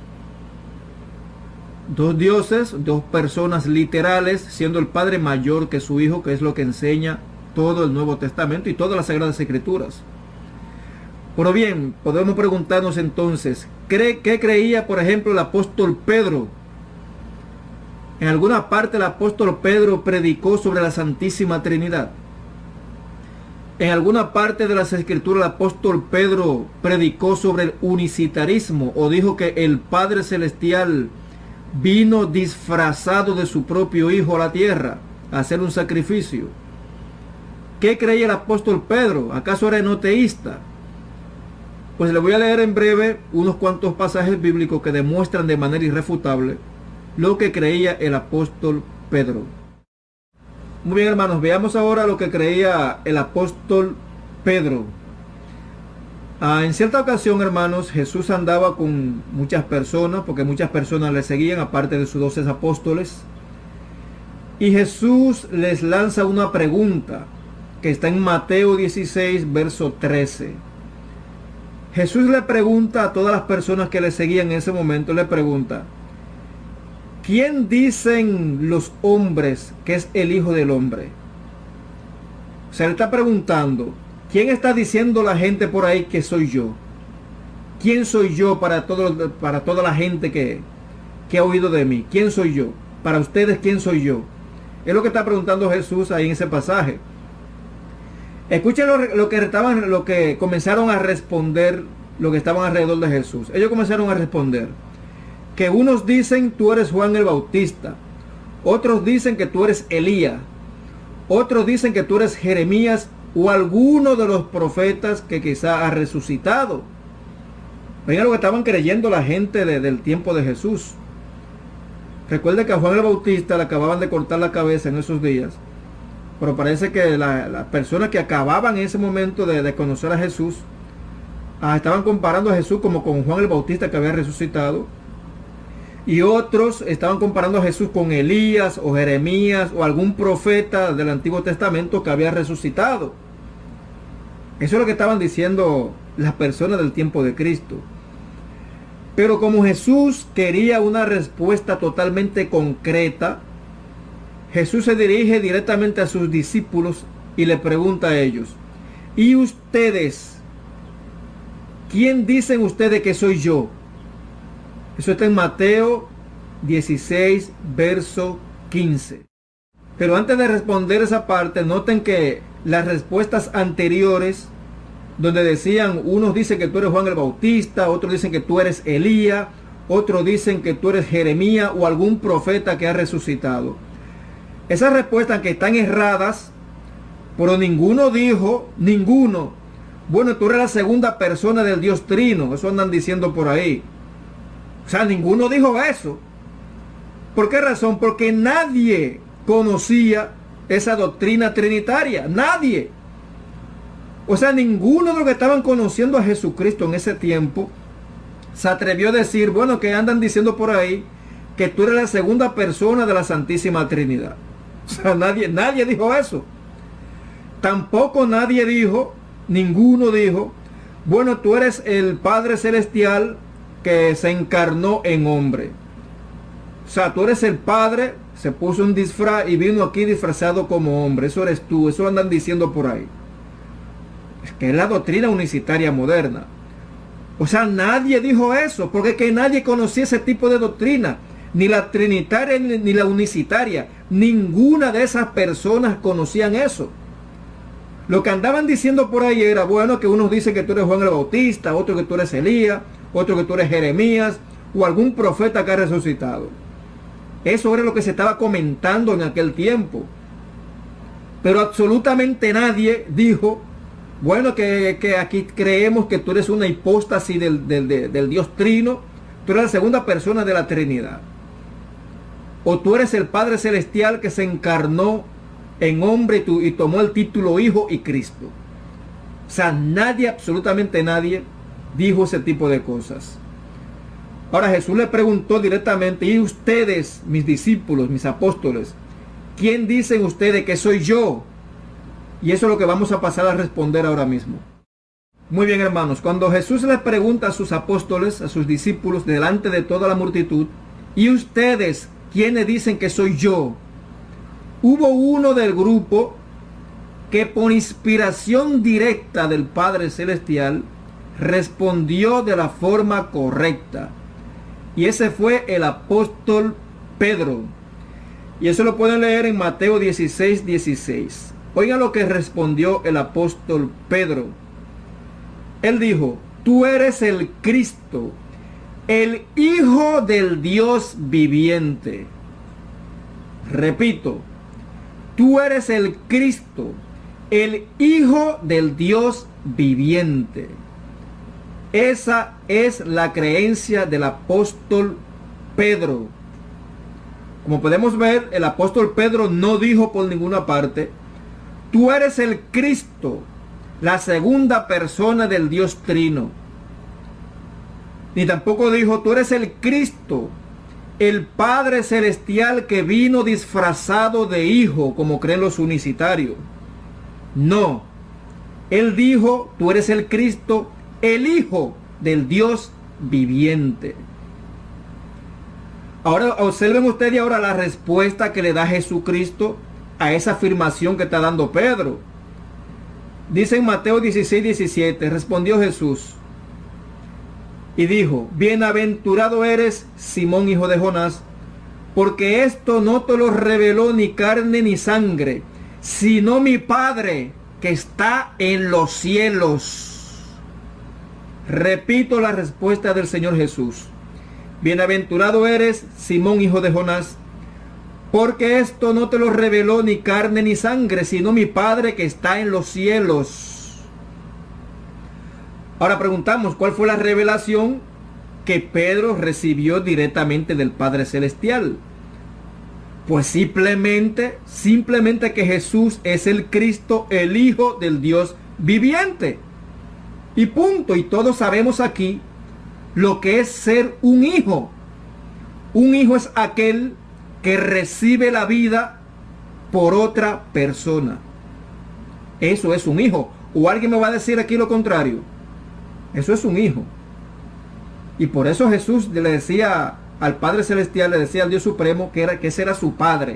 Dos dioses, dos personas literales, siendo el Padre mayor que su Hijo, que es lo que enseña todo el Nuevo Testamento y todas las Sagradas Escrituras. Pero bien, podemos preguntarnos entonces, ¿qué creía, por ejemplo, el apóstol Pedro? En alguna parte el apóstol Pedro predicó sobre la Santísima Trinidad. En alguna parte de las Escrituras el apóstol Pedro predicó sobre el unicitarismo o dijo que el Padre Celestial vino disfrazado de su propio Hijo a la tierra a hacer un sacrificio. ¿Qué creía el apóstol Pedro? ¿Acaso era enoteísta? Pues le voy a leer en breve unos cuantos pasajes bíblicos que demuestran de manera irrefutable lo que creía el apóstol Pedro. Muy bien, hermanos, veamos ahora lo que creía el apóstol Pedro. Ah, en cierta ocasión, hermanos, Jesús andaba con muchas personas, porque muchas personas le seguían, aparte de sus doce apóstoles. Y Jesús les lanza una pregunta que está en Mateo dieciséis, verso trece. Jesús le pregunta a todas las personas que le seguían en ese momento, le pregunta, ¿quién dicen los hombres que es el Hijo del Hombre? O sea, le está preguntando, ¿quién está diciendo la gente por ahí que soy yo? ¿Quién soy yo para, todo, para toda la gente que, que ha oído de mí? ¿Quién soy yo? Para ustedes, ¿quién soy yo? Es lo que está preguntando Jesús ahí en ese pasaje. Escuchen lo, lo que estaban, lo que comenzaron a responder, lo que estaban alrededor de Jesús. Ellos comenzaron a responder que unos dicen tú eres Juan el Bautista, otros dicen que tú eres Elías, otros dicen que tú eres Jeremías o alguno de los profetas que quizá ha resucitado. Vean lo que estaban creyendo la gente de, del tiempo de Jesús. Recuerde que a Juan el Bautista le acababan de cortar la cabeza en esos días. Pero parece que las la personas que acababan en ese momento de, de conocer a Jesús, ah, estaban comparando a Jesús como con Juan el Bautista que había resucitado. Y otros estaban comparando a Jesús con Elías o Jeremías o algún profeta del Antiguo Testamento que había resucitado. Eso es lo que estaban diciendo las personas del tiempo de Cristo. Pero como Jesús quería una respuesta totalmente concreta, Jesús se dirige directamente a sus discípulos y le pregunta a ellos, ¿y ustedes? ¿Quién dicen ustedes que soy yo? Eso está en Mateo dieciséis, verso quince. Pero antes de responder esa parte, noten que las respuestas anteriores, donde decían, unos dicen que tú eres Juan el Bautista, otros dicen que tú eres Elías, otros dicen que tú eres Jeremías o algún profeta que ha resucitado. Esas respuestas que están erradas, pero ninguno dijo, ninguno, bueno, tú eres la segunda persona del Dios Trino, eso andan diciendo por ahí. O sea, ninguno dijo eso. ¿Por qué razón? Porque nadie conocía esa doctrina trinitaria, nadie. O sea, ninguno de los que estaban conociendo a Jesucristo en ese tiempo se atrevió a decir, bueno, que andan diciendo por ahí que tú eres la segunda persona de la Santísima Trinidad. O sea, nadie, nadie dijo eso. Tampoco nadie dijo, ninguno dijo, bueno, tú eres el Padre Celestial que se encarnó en hombre. O sea, tú eres el Padre, se puso un disfraz y vino aquí disfrazado como hombre. Eso eres tú, eso andan diciendo por ahí. Es que es la doctrina unicitaria moderna. O sea, nadie dijo eso, porque es que nadie conocía ese tipo de doctrina. Ni la trinitaria ni la unicitaria. Ninguna de esas personas conocían eso. Lo que andaban diciendo por ahí era, bueno, que unos dicen que tú eres Juan el Bautista, otro que tú eres Elías, otro que tú eres Jeremías, o algún profeta que ha resucitado. Eso era lo que se estaba comentando en aquel tiempo. Pero absolutamente nadie dijo, bueno, que, que aquí creemos que tú eres una hipóstasis del, del, del, del Dios Trino, tú eres la segunda persona de la Trinidad. O tú eres el Padre Celestial que se encarnó en hombre y, tu, y tomó el título Hijo y Cristo. O sea, nadie, absolutamente nadie, dijo ese tipo de cosas. Ahora Jesús le preguntó directamente, ¿y ustedes, mis discípulos, mis apóstoles, quién dicen ustedes que soy yo? Y eso es lo que vamos a pasar a responder ahora mismo. Muy bien, hermanos, cuando Jesús les pregunta a sus apóstoles, a sus discípulos, delante de toda la multitud, ¿y ustedes quiénes dicen que soy yo? Hubo uno del grupo que por inspiración directa del Padre Celestial respondió de la forma correcta. Y ese fue el apóstol Pedro. Y eso lo pueden leer en Mateo dieciséis, dieciséis. Oigan lo que respondió el apóstol Pedro. Él dijo, tú eres el Cristo, el Hijo del Dios viviente. Repito, tú eres el Cristo, el Hijo del Dios viviente. Esa es la creencia del apóstol Pedro. Como podemos ver, el apóstol Pedro no dijo por ninguna parte, tú eres el Cristo, la segunda persona del Dios Trino. Ni tampoco dijo, tú eres el Cristo, el Padre Celestial que vino disfrazado de hijo, como creen los unicitarios. No. Él dijo, tú eres el Cristo, el Hijo del Dios viviente. Ahora observen ustedes ahora la respuesta que le da Jesucristo a esa afirmación que está dando Pedro. Dice en Mateo dieciséis, diecisiete, respondió Jesús y dijo, bienaventurado eres, Simón, hijo de Jonás, porque esto no te lo reveló ni carne ni sangre, sino mi Padre que está en los cielos. Repito la respuesta del Señor Jesús. Bienaventurado eres, Simón, hijo de Jonás, porque esto no te lo reveló ni carne ni sangre, sino mi Padre que está en los cielos. Ahora preguntamos, ¿cuál fue la revelación que Pedro recibió directamente del Padre Celestial? Pues simplemente, simplemente que Jesús es el Cristo, el Hijo del Dios viviente. Y punto. Y todos sabemos aquí lo que es ser un hijo. Un hijo es aquel que recibe la vida por otra persona. Eso es un hijo. ¿O alguien me va a decir aquí lo contrario? Eso es un hijo. Y por eso Jesús le decía al Padre Celestial, le decía al Dios Supremo que, era, que ese era su Padre.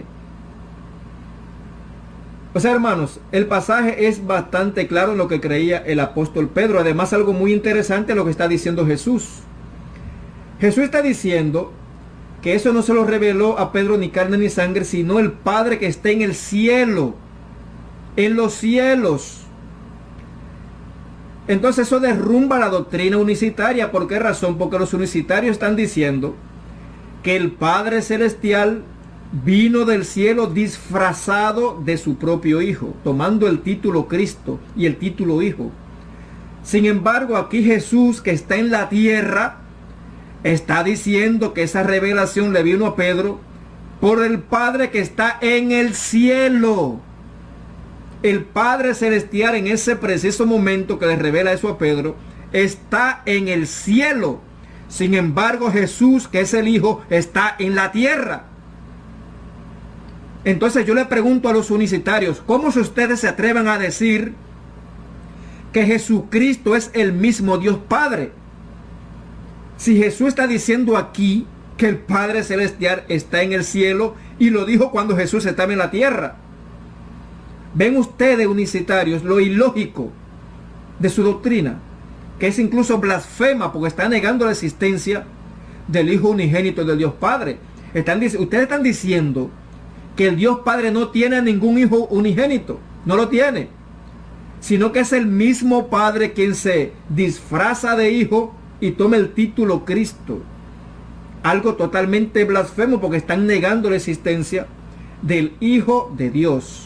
O sea, hermanos, el pasaje es bastante claro en lo que creía el apóstol Pedro. Además, algo muy interesante lo que está diciendo Jesús. Jesús está diciendo que eso no se lo reveló a Pedro ni carne ni sangre, sino el Padre que está en el cielo, en los cielos. Entonces eso derrumba la doctrina unicitaria. ¿Por qué razón? Porque los unicitarios están diciendo que el Padre Celestial vino del cielo disfrazado de su propio Hijo, tomando el título Cristo y el título Hijo. Sin embargo, aquí Jesús, que está en la tierra, está diciendo que esa revelación le vino a Pedro por el Padre que está en el cielo. El Padre Celestial en ese preciso momento que le revela eso a Pedro, está en el cielo. Sin embargo, Jesús, que es el Hijo, está en la tierra. Entonces yo le pregunto a los unicitarios, ¿cómo si ustedes se atreven a decir que Jesucristo es el mismo Dios Padre? Si Jesús está diciendo aquí que el Padre Celestial está en el cielo y lo dijo cuando Jesús estaba en la tierra. ¿Ven ustedes, unicitarios, lo ilógico de su doctrina? Que es incluso blasfema porque está negando la existencia del Hijo unigénito del Dios Padre. Están, ustedes están diciendo que el Dios Padre no tiene ningún Hijo unigénito. No lo tiene. Sino que es el mismo Padre quien se disfraza de Hijo y toma el título Cristo. Algo totalmente blasfemo porque están negando la existencia del Hijo de Dios.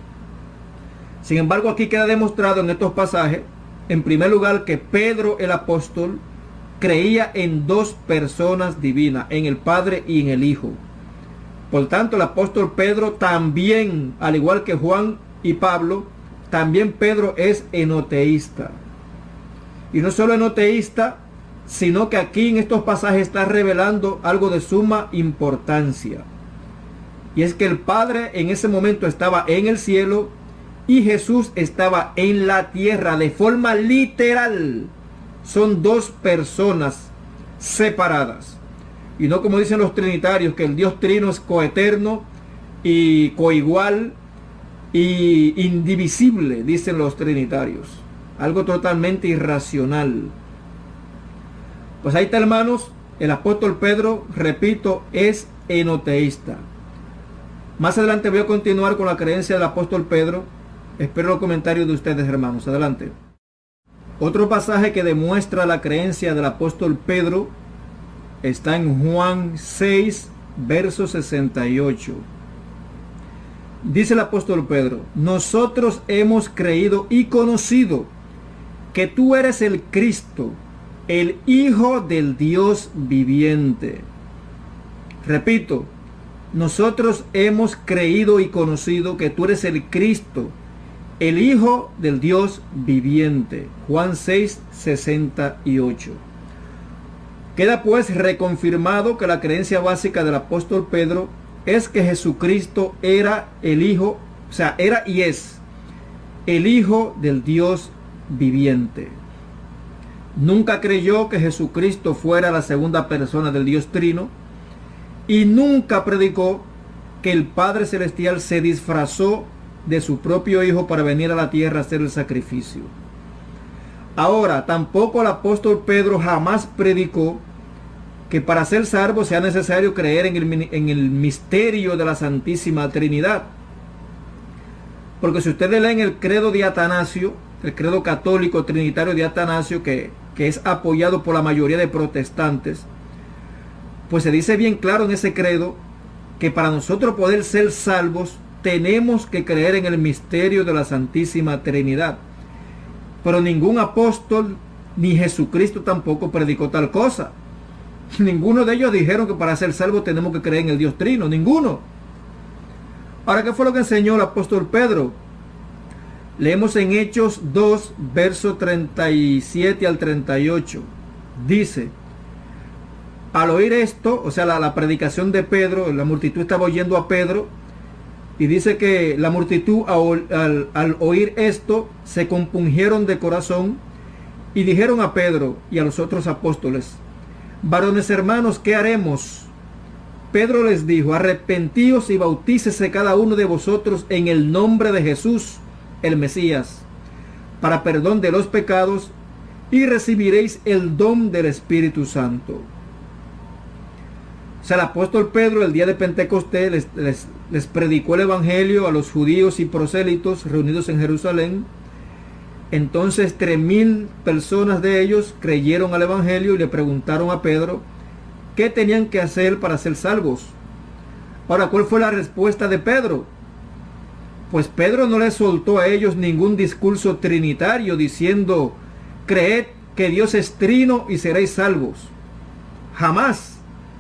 Sin embargo, aquí queda demostrado en estos pasajes, en primer lugar, que Pedro el apóstol creía en dos personas divinas, en el Padre y en el Hijo. Por tanto, el apóstol Pedro también, al igual que Juan y Pablo, también Pedro es enoteísta. Y no solo enoteísta, sino que aquí en estos pasajes está revelando algo de suma importancia. Y es que el Padre en ese momento estaba en el cielo y Jesús estaba en la tierra de forma literal. Son dos personas separadas. Y no como dicen los trinitarios, que el Dios trino es coeterno y coigual y indivisible, dicen los trinitarios. Algo totalmente irracional. Pues ahí está, hermanos, el apóstol Pedro, repito, es enoteísta. Más adelante voy a continuar con la creencia del apóstol Pedro. Espero los comentarios de ustedes, hermanos. Adelante. Otro pasaje que demuestra la creencia del apóstol Pedro está en Juan seis, verso sesenta y ocho. Dice el apóstol Pedro: nosotros hemos creído y conocido que tú eres el Cristo, el Hijo del Dios viviente. Repito, nosotros hemos creído y conocido que tú eres el Cristo, el Hijo del Dios viviente. Juan seis, sesenta y ocho. Queda pues reconfirmado que la creencia básica del apóstol Pedro es que Jesucristo era el Hijo, o sea, era y es el Hijo del Dios viviente. Nunca creyó que Jesucristo fuera la segunda persona del Dios Trino y nunca predicó que el Padre Celestial se disfrazó de su propio Hijo para venir a la tierra a hacer el sacrificio. Ahora, tampoco el apóstol Pedro jamás predicó que para ser salvo sea necesario creer en el, en el misterio de la Santísima Trinidad. Porque si ustedes leen el credo de Atanasio, el credo católico trinitario de Atanasio, que, que es apoyado por la mayoría de protestantes, pues se dice bien claro en ese credo que para nosotros poder ser salvos tenemos que creer en el misterio de la Santísima Trinidad. Pero ningún apóstol ni Jesucristo tampoco predicó tal cosa. Ninguno de ellos dijeron que para ser salvos tenemos que creer en el Dios Trino. Ninguno. Ahora, ¿qué fue lo que enseñó el apóstol Pedro? Leemos en Hechos dos, versos treinta y siete al treinta y ocho. Dice: al oír esto, o sea, la, la predicación de Pedro, la multitud estaba oyendo a Pedro, y dice que la multitud al, al, al oír esto se compungieron de corazón y dijeron a Pedro y a los otros apóstoles: varones hermanos, ¿qué haremos? Pedro les dijo: arrepentíos y bautícese cada uno de vosotros en el nombre de Jesús, el Mesías, para perdón de los pecados, y recibiréis el don del Espíritu Santo. O sea, el apóstol Pedro el día de Pentecostés les, les, les predicó el evangelio a los judíos y prosélitos reunidos en Jerusalén. Entonces tres mil personas de ellos creyeron al evangelio y le preguntaron a Pedro qué tenían que hacer para ser salvos. Ahora, ¿cuál fue la respuesta de Pedro? Pues Pedro no les soltó a ellos ningún discurso trinitario diciendo: creed que Dios es trino y seréis salvos. Jamás.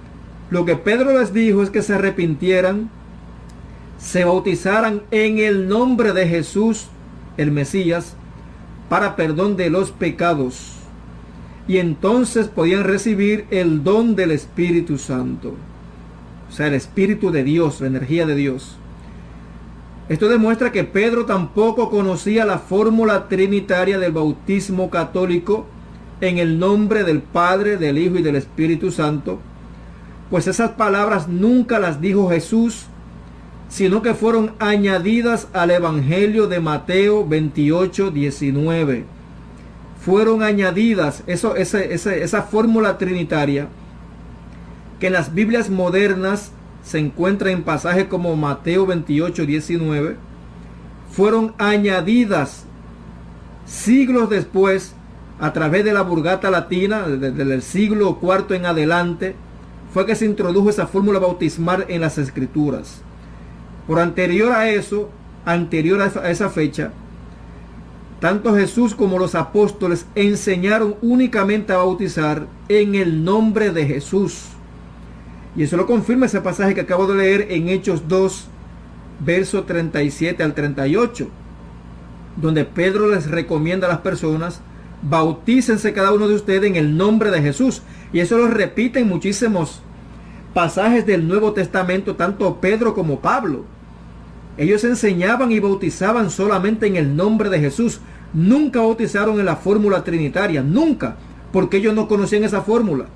Lo que Pedro les dijo es que se arrepintieran, se bautizaran en el nombre de Jesús, el Mesías, para perdón de los pecados. Y entonces podían recibir el don del Espíritu Santo. O sea, el Espíritu de Dios, la energía de Dios. Esto demuestra que Pedro tampoco conocía la fórmula trinitaria del bautismo católico en el nombre del Padre, del Hijo y del Espíritu Santo, pues esas palabras nunca las dijo Jesús, sino que fueron añadidas al Evangelio de Mateo veintiocho, diecinueve. Fueron añadidas, eso, ese, ese, esa fórmula trinitaria, que en las Biblias modernas se encuentra en pasajes como Mateo veintiocho, diecinueve, fueron añadidas siglos después a través de la Vulgata Latina, desde el siglo cuarto en adelante, fue que se introdujo esa fórmula bautismal en las Escrituras. Por anterior a eso, anterior a esa fecha, tanto Jesús como los apóstoles enseñaron únicamente a bautizar en el nombre de Jesús. Y eso lo confirma ese pasaje que acabo de leer en Hechos dos, verso treinta y siete al treinta y ocho, donde Pedro les recomienda a las personas: bautícense cada uno de ustedes en el nombre de Jesús. Y eso lo repiten muchísimos pasajes del Nuevo Testamento, tanto Pedro como Pablo. Ellos enseñaban y bautizaban solamente en el nombre de Jesús. Nunca bautizaron en la fórmula trinitaria, nunca, porque ellos no conocían esa fórmula.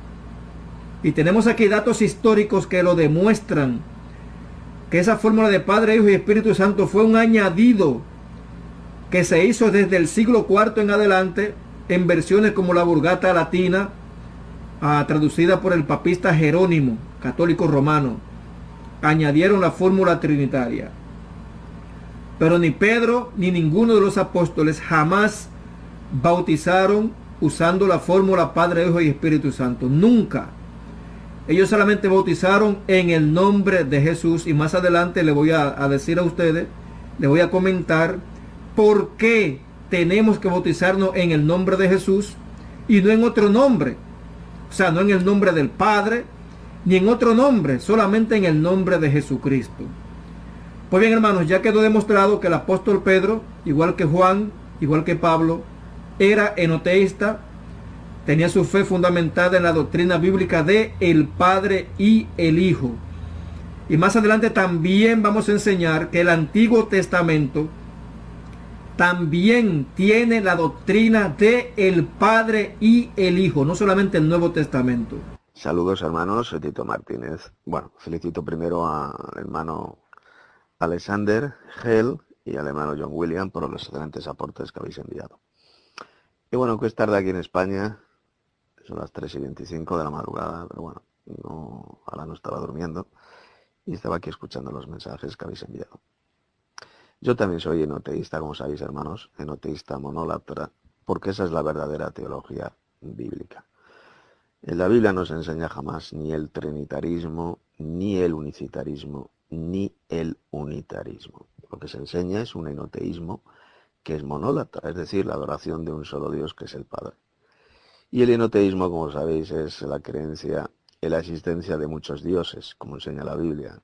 Y tenemos aquí datos históricos que lo demuestran, que esa fórmula de Padre, Hijo y Espíritu Santo fue un añadido que se hizo desde el siglo cuarto en adelante en versiones como la Vulgata Latina, ah, traducida por el papista Jerónimo, católico romano. Añadieron la fórmula trinitaria. Pero ni Pedro ni ninguno de los apóstoles jamás bautizaron usando la fórmula Padre, Hijo y Espíritu Santo. Nunca. Ellos solamente bautizaron en el nombre de Jesús. Y más adelante le voy a, a decir a ustedes, le voy a comentar por qué tenemos que bautizarnos en el nombre de Jesús y no en otro nombre. O sea, no en el nombre del Padre, ni en otro nombre, solamente en el nombre de Jesucristo. Pues bien, hermanos, ya quedó demostrado que el apóstol Pedro, igual que Juan, igual que Pablo, era enoteísta, tenía su fe fundamentada en la doctrina bíblica de el Padre y el Hijo. Y más adelante también vamos a enseñar que el Antiguo Testamento también tiene la doctrina de el Padre y el Hijo, no solamente el Nuevo Testamento. Saludos, hermanos, soy Tito Martínez. Bueno, felicito primero al hermano Alexander Hell y al hermano John William por los excelentes aportes que habéis enviado. Y bueno, que es tarde aquí en España, son las tres y veinticinco de la madrugada, pero bueno, no, ahora no estaba durmiendo y estaba aquí escuchando los mensajes que habéis enviado. Yo también soy enoteísta, como sabéis, hermanos, enoteísta monólatra, porque esa es la verdadera teología bíblica. En la Biblia no se enseña jamás ni el trinitarismo, ni el unicitarismo, ni el unitarismo. Lo que se enseña es un enoteísmo que es monólatra, es decir, la adoración de un solo Dios que es el Padre. Y el enoteísmo, como sabéis, es la creencia en la existencia de muchos dioses, como enseña la Biblia,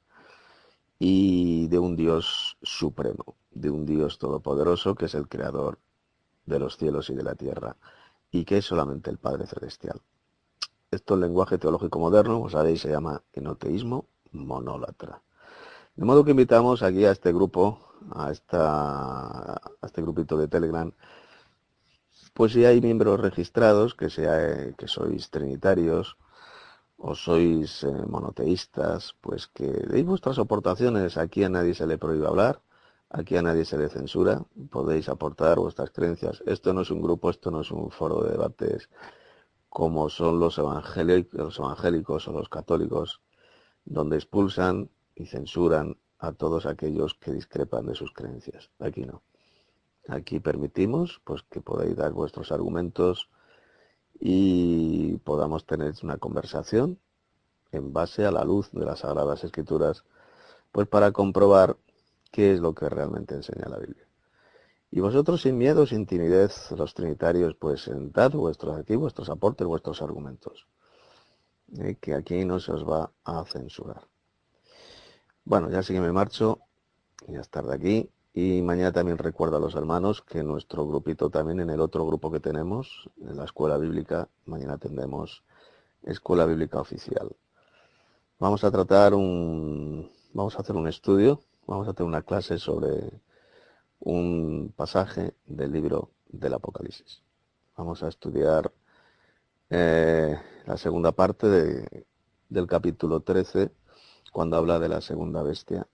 y de un Dios supremo, de un Dios todopoderoso que es el creador de los cielos y de la tierra, y que es solamente el Padre celestial. Esto en lenguaje teológico moderno, como sabéis, se llama enoteísmo monólatra. De modo que invitamos aquí a este grupo, a, esta, a este grupito de Telegram, pues si hay miembros registrados, que, sea, que sois trinitarios, o sois eh, monoteístas, pues que deis vuestras aportaciones. Aquí a nadie se le prohíbe hablar, aquí a nadie se le censura, podéis aportar vuestras creencias. Esto no es un grupo, esto no es un foro de debates como son los evangélicos, los evangélicos o los católicos, donde expulsan y censuran a todos aquellos que discrepan de sus creencias. Aquí no. Aquí permitimos pues que podáis dar vuestros argumentos y podamos tener una conversación en base a la luz de las Sagradas Escrituras, pues para comprobar qué es lo que realmente enseña la Biblia. Y vosotros sin miedo, sin timidez, los trinitarios, pues dad vuestros aquí, vuestros aportes, vuestros argumentos. eh, que aquí no se os va a censurar. Bueno, ya sí que me marcho, ya es tarde aquí, y mañana también recuerdo a los hermanos que nuestro grupito también, en el otro grupo que tenemos, en la escuela bíblica, mañana tendremos escuela bíblica oficial. Vamos a tratar un, vamos a hacer un estudio, vamos a hacer una clase sobre un pasaje del libro del Apocalipsis. Vamos a estudiar eh, la segunda parte de, del capítulo trece, cuando habla de la segunda bestia.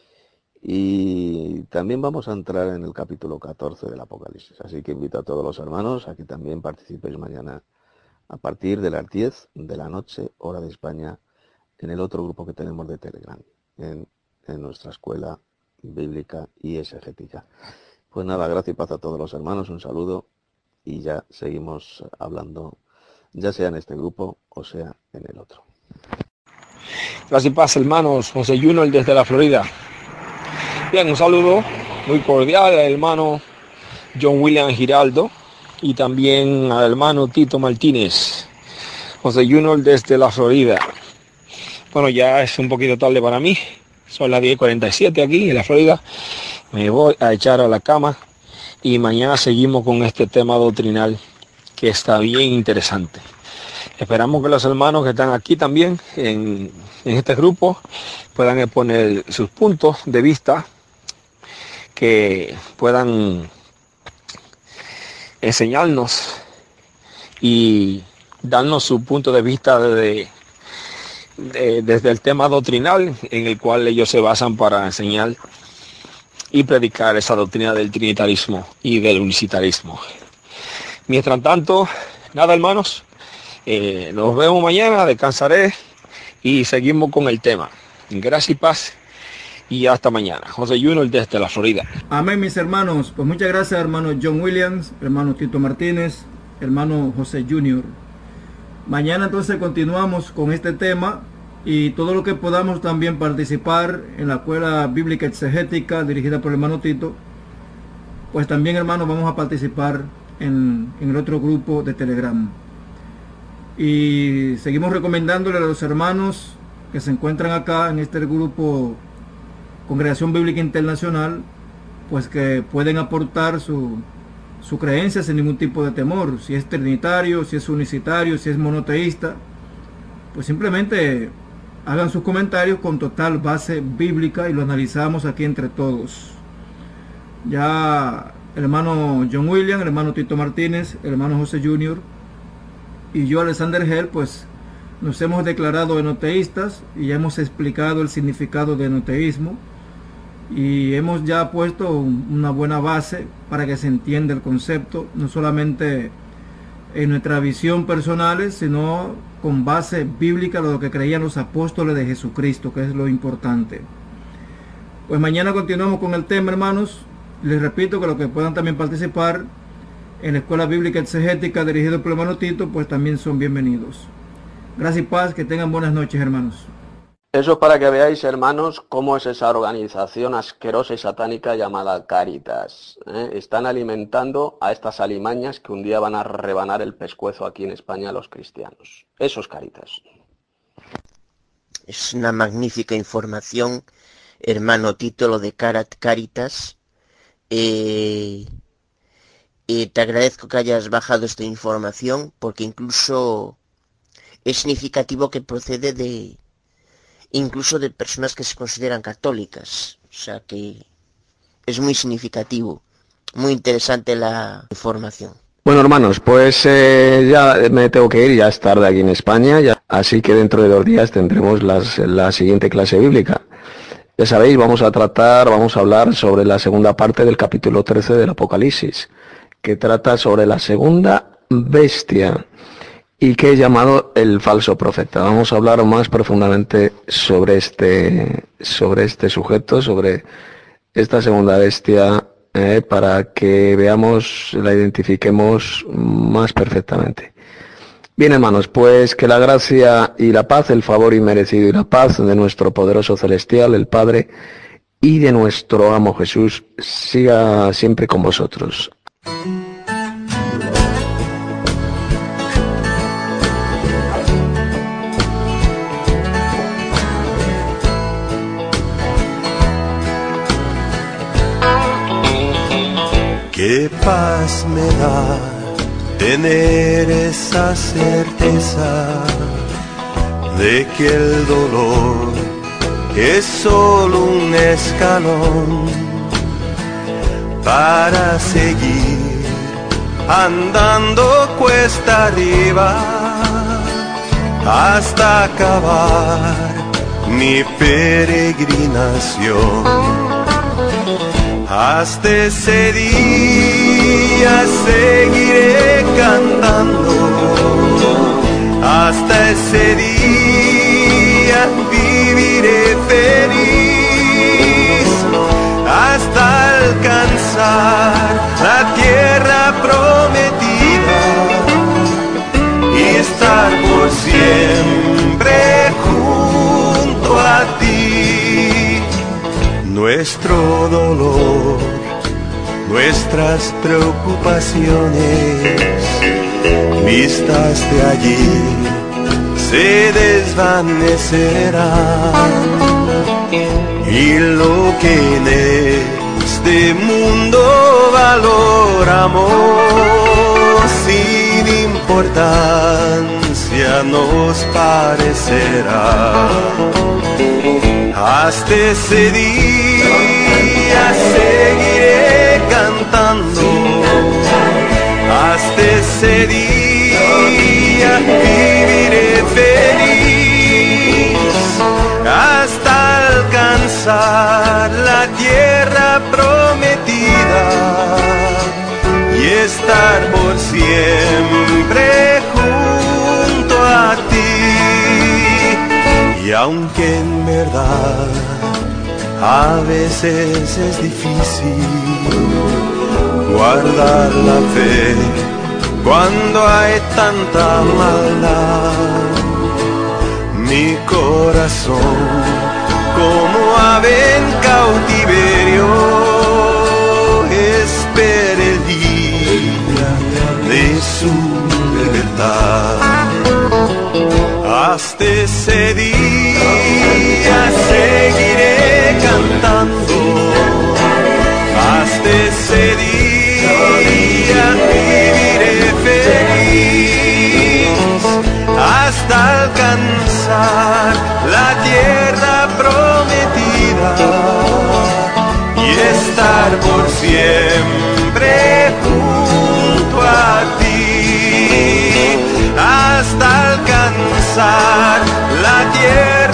Y también vamos a entrar en el capítulo catorce del Apocalipsis. Así que invito a todos los hermanos a que también participéis mañana a partir de las diez de la noche, hora de España, en el otro grupo que tenemos de Telegram, en, en nuestra escuela bíblica y exegética. Pues nada, gracias y paz a todos los hermanos, un saludo y ya seguimos hablando, ya sea en este grupo o sea en el otro. Gracias y paz, hermanos. José Junior desde la Florida. Bien, un saludo muy cordial al hermano John William Giraldo y también al hermano Tito Martínez. José Junior desde la Florida. Bueno, ya es un poquito tarde para mí. Son las diez cuarenta y siete aquí en la Florida. Me voy a echar a la cama y mañana seguimos con este tema doctrinal que está bien interesante. Esperamos que los hermanos que están aquí también en, en este grupo puedan exponer sus puntos de vista, que puedan enseñarnos y darnos su punto de vista de, de, desde el tema doctrinal en el cual ellos se basan para enseñar y predicar esa doctrina del trinitarismo y del unicitarismo. Mientras tanto, nada, hermanos, eh, nos vemos mañana, descansaré y seguimos con el tema. Gracias y paz y hasta mañana. José Junior desde la Florida. Amén, mis hermanos. Pues muchas gracias, hermano John Williams, hermano Tito Martínez, hermano José Junior Mañana entonces continuamos con este tema y todo lo que podamos también participar en la escuela bíblica exegética dirigida por el hermano Tito, pues también, hermanos, vamos a participar en, en el otro grupo de Telegram. Y seguimos recomendándole a los hermanos que se encuentran acá en este grupo Congregación Bíblica Internacional, pues que pueden aportar su, su creencia sin ningún tipo de temor, si es trinitario, si es unicitario, si es monoteísta, pues simplemente hagan sus comentarios con total base bíblica y lo analizamos aquí entre todos. Ya el hermano John William, el hermano Tito Martínez, el hermano José Junior y yo, Alexander Hell, pues nos hemos declarado enoteístas y ya hemos explicado el significado de enoteísmo y hemos ya puesto una buena base para que se entienda el concepto, no solamente en nuestra visión personal, sino con base bíblica, lo que creían los apóstoles de Jesucristo, que es lo importante. Pues mañana continuamos con el tema, hermanos. Les repito que los que puedan también participar en la escuela bíblica exegética dirigida por el hermano Tito, pues también son bienvenidos. Gracias y paz, que tengan buenas noches, hermanos. Eso es para que veáis, hermanos, cómo es esa organización asquerosa y satánica llamada Cáritas. ¿eh? Están alimentando a estas alimañas que un día van a rebanar el pescuezo aquí en España a los cristianos. Eso es Cáritas. Es una magnífica información, hermano Tito, lo de Cáritas. Eh, eh, te agradezco que hayas bajado esta información, porque incluso es significativo que procede de incluso de personas que se consideran católicas, o sea que es muy significativo, muy interesante la información. Bueno, hermanos, pues eh, ya me tengo que ir, ya es tarde aquí en España, ya, así que dentro de dos días tendremos las, la siguiente clase bíblica. Ya sabéis, vamos a tratar, vamos a hablar sobre la segunda parte del capítulo trece del Apocalipsis, que trata sobre la segunda bestia y que es llamado el falso profeta. Vamos a hablar más profundamente sobre este, sobre este sujeto, sobre esta segunda bestia, eh, para que veamos, la identifiquemos más perfectamente. Bien, hermanos, pues que la gracia y la paz, el favor inmerecido y la paz de nuestro poderoso celestial, el Padre, y de nuestro amo Jesús, siga siempre con vosotros. Qué paz me da tener esa certeza de que el dolor es solo un escalón para seguir andando cuesta arriba hasta acabar mi peregrinación. Hasta ese día seguiré cantando, hasta ese día viviré feliz, hasta alcanzar la tierra prometida y estar por siempre junto a ti. Nuestro dolor, nuestras preocupaciones, vistas de allí, se desvanecerán. Y lo que en este mundo valoramos, sin importancia nos parecerá. Hasta ese día seguiré cantando, hasta ese día viviré feliz, hasta alcanzar la tierra prometida y estar por siempre junto a ti. Y aunque en verdad a veces es difícil guardar la fe cuando hay tanta maldad, mi corazón como ave en cautiverio espera el día de su libertad. Hasta ese día seguiré cantando, hasta ese día viviré feliz, hasta alcanzar la tierra prometida y estar por siempre junto a ti, hasta alcanzar la tierra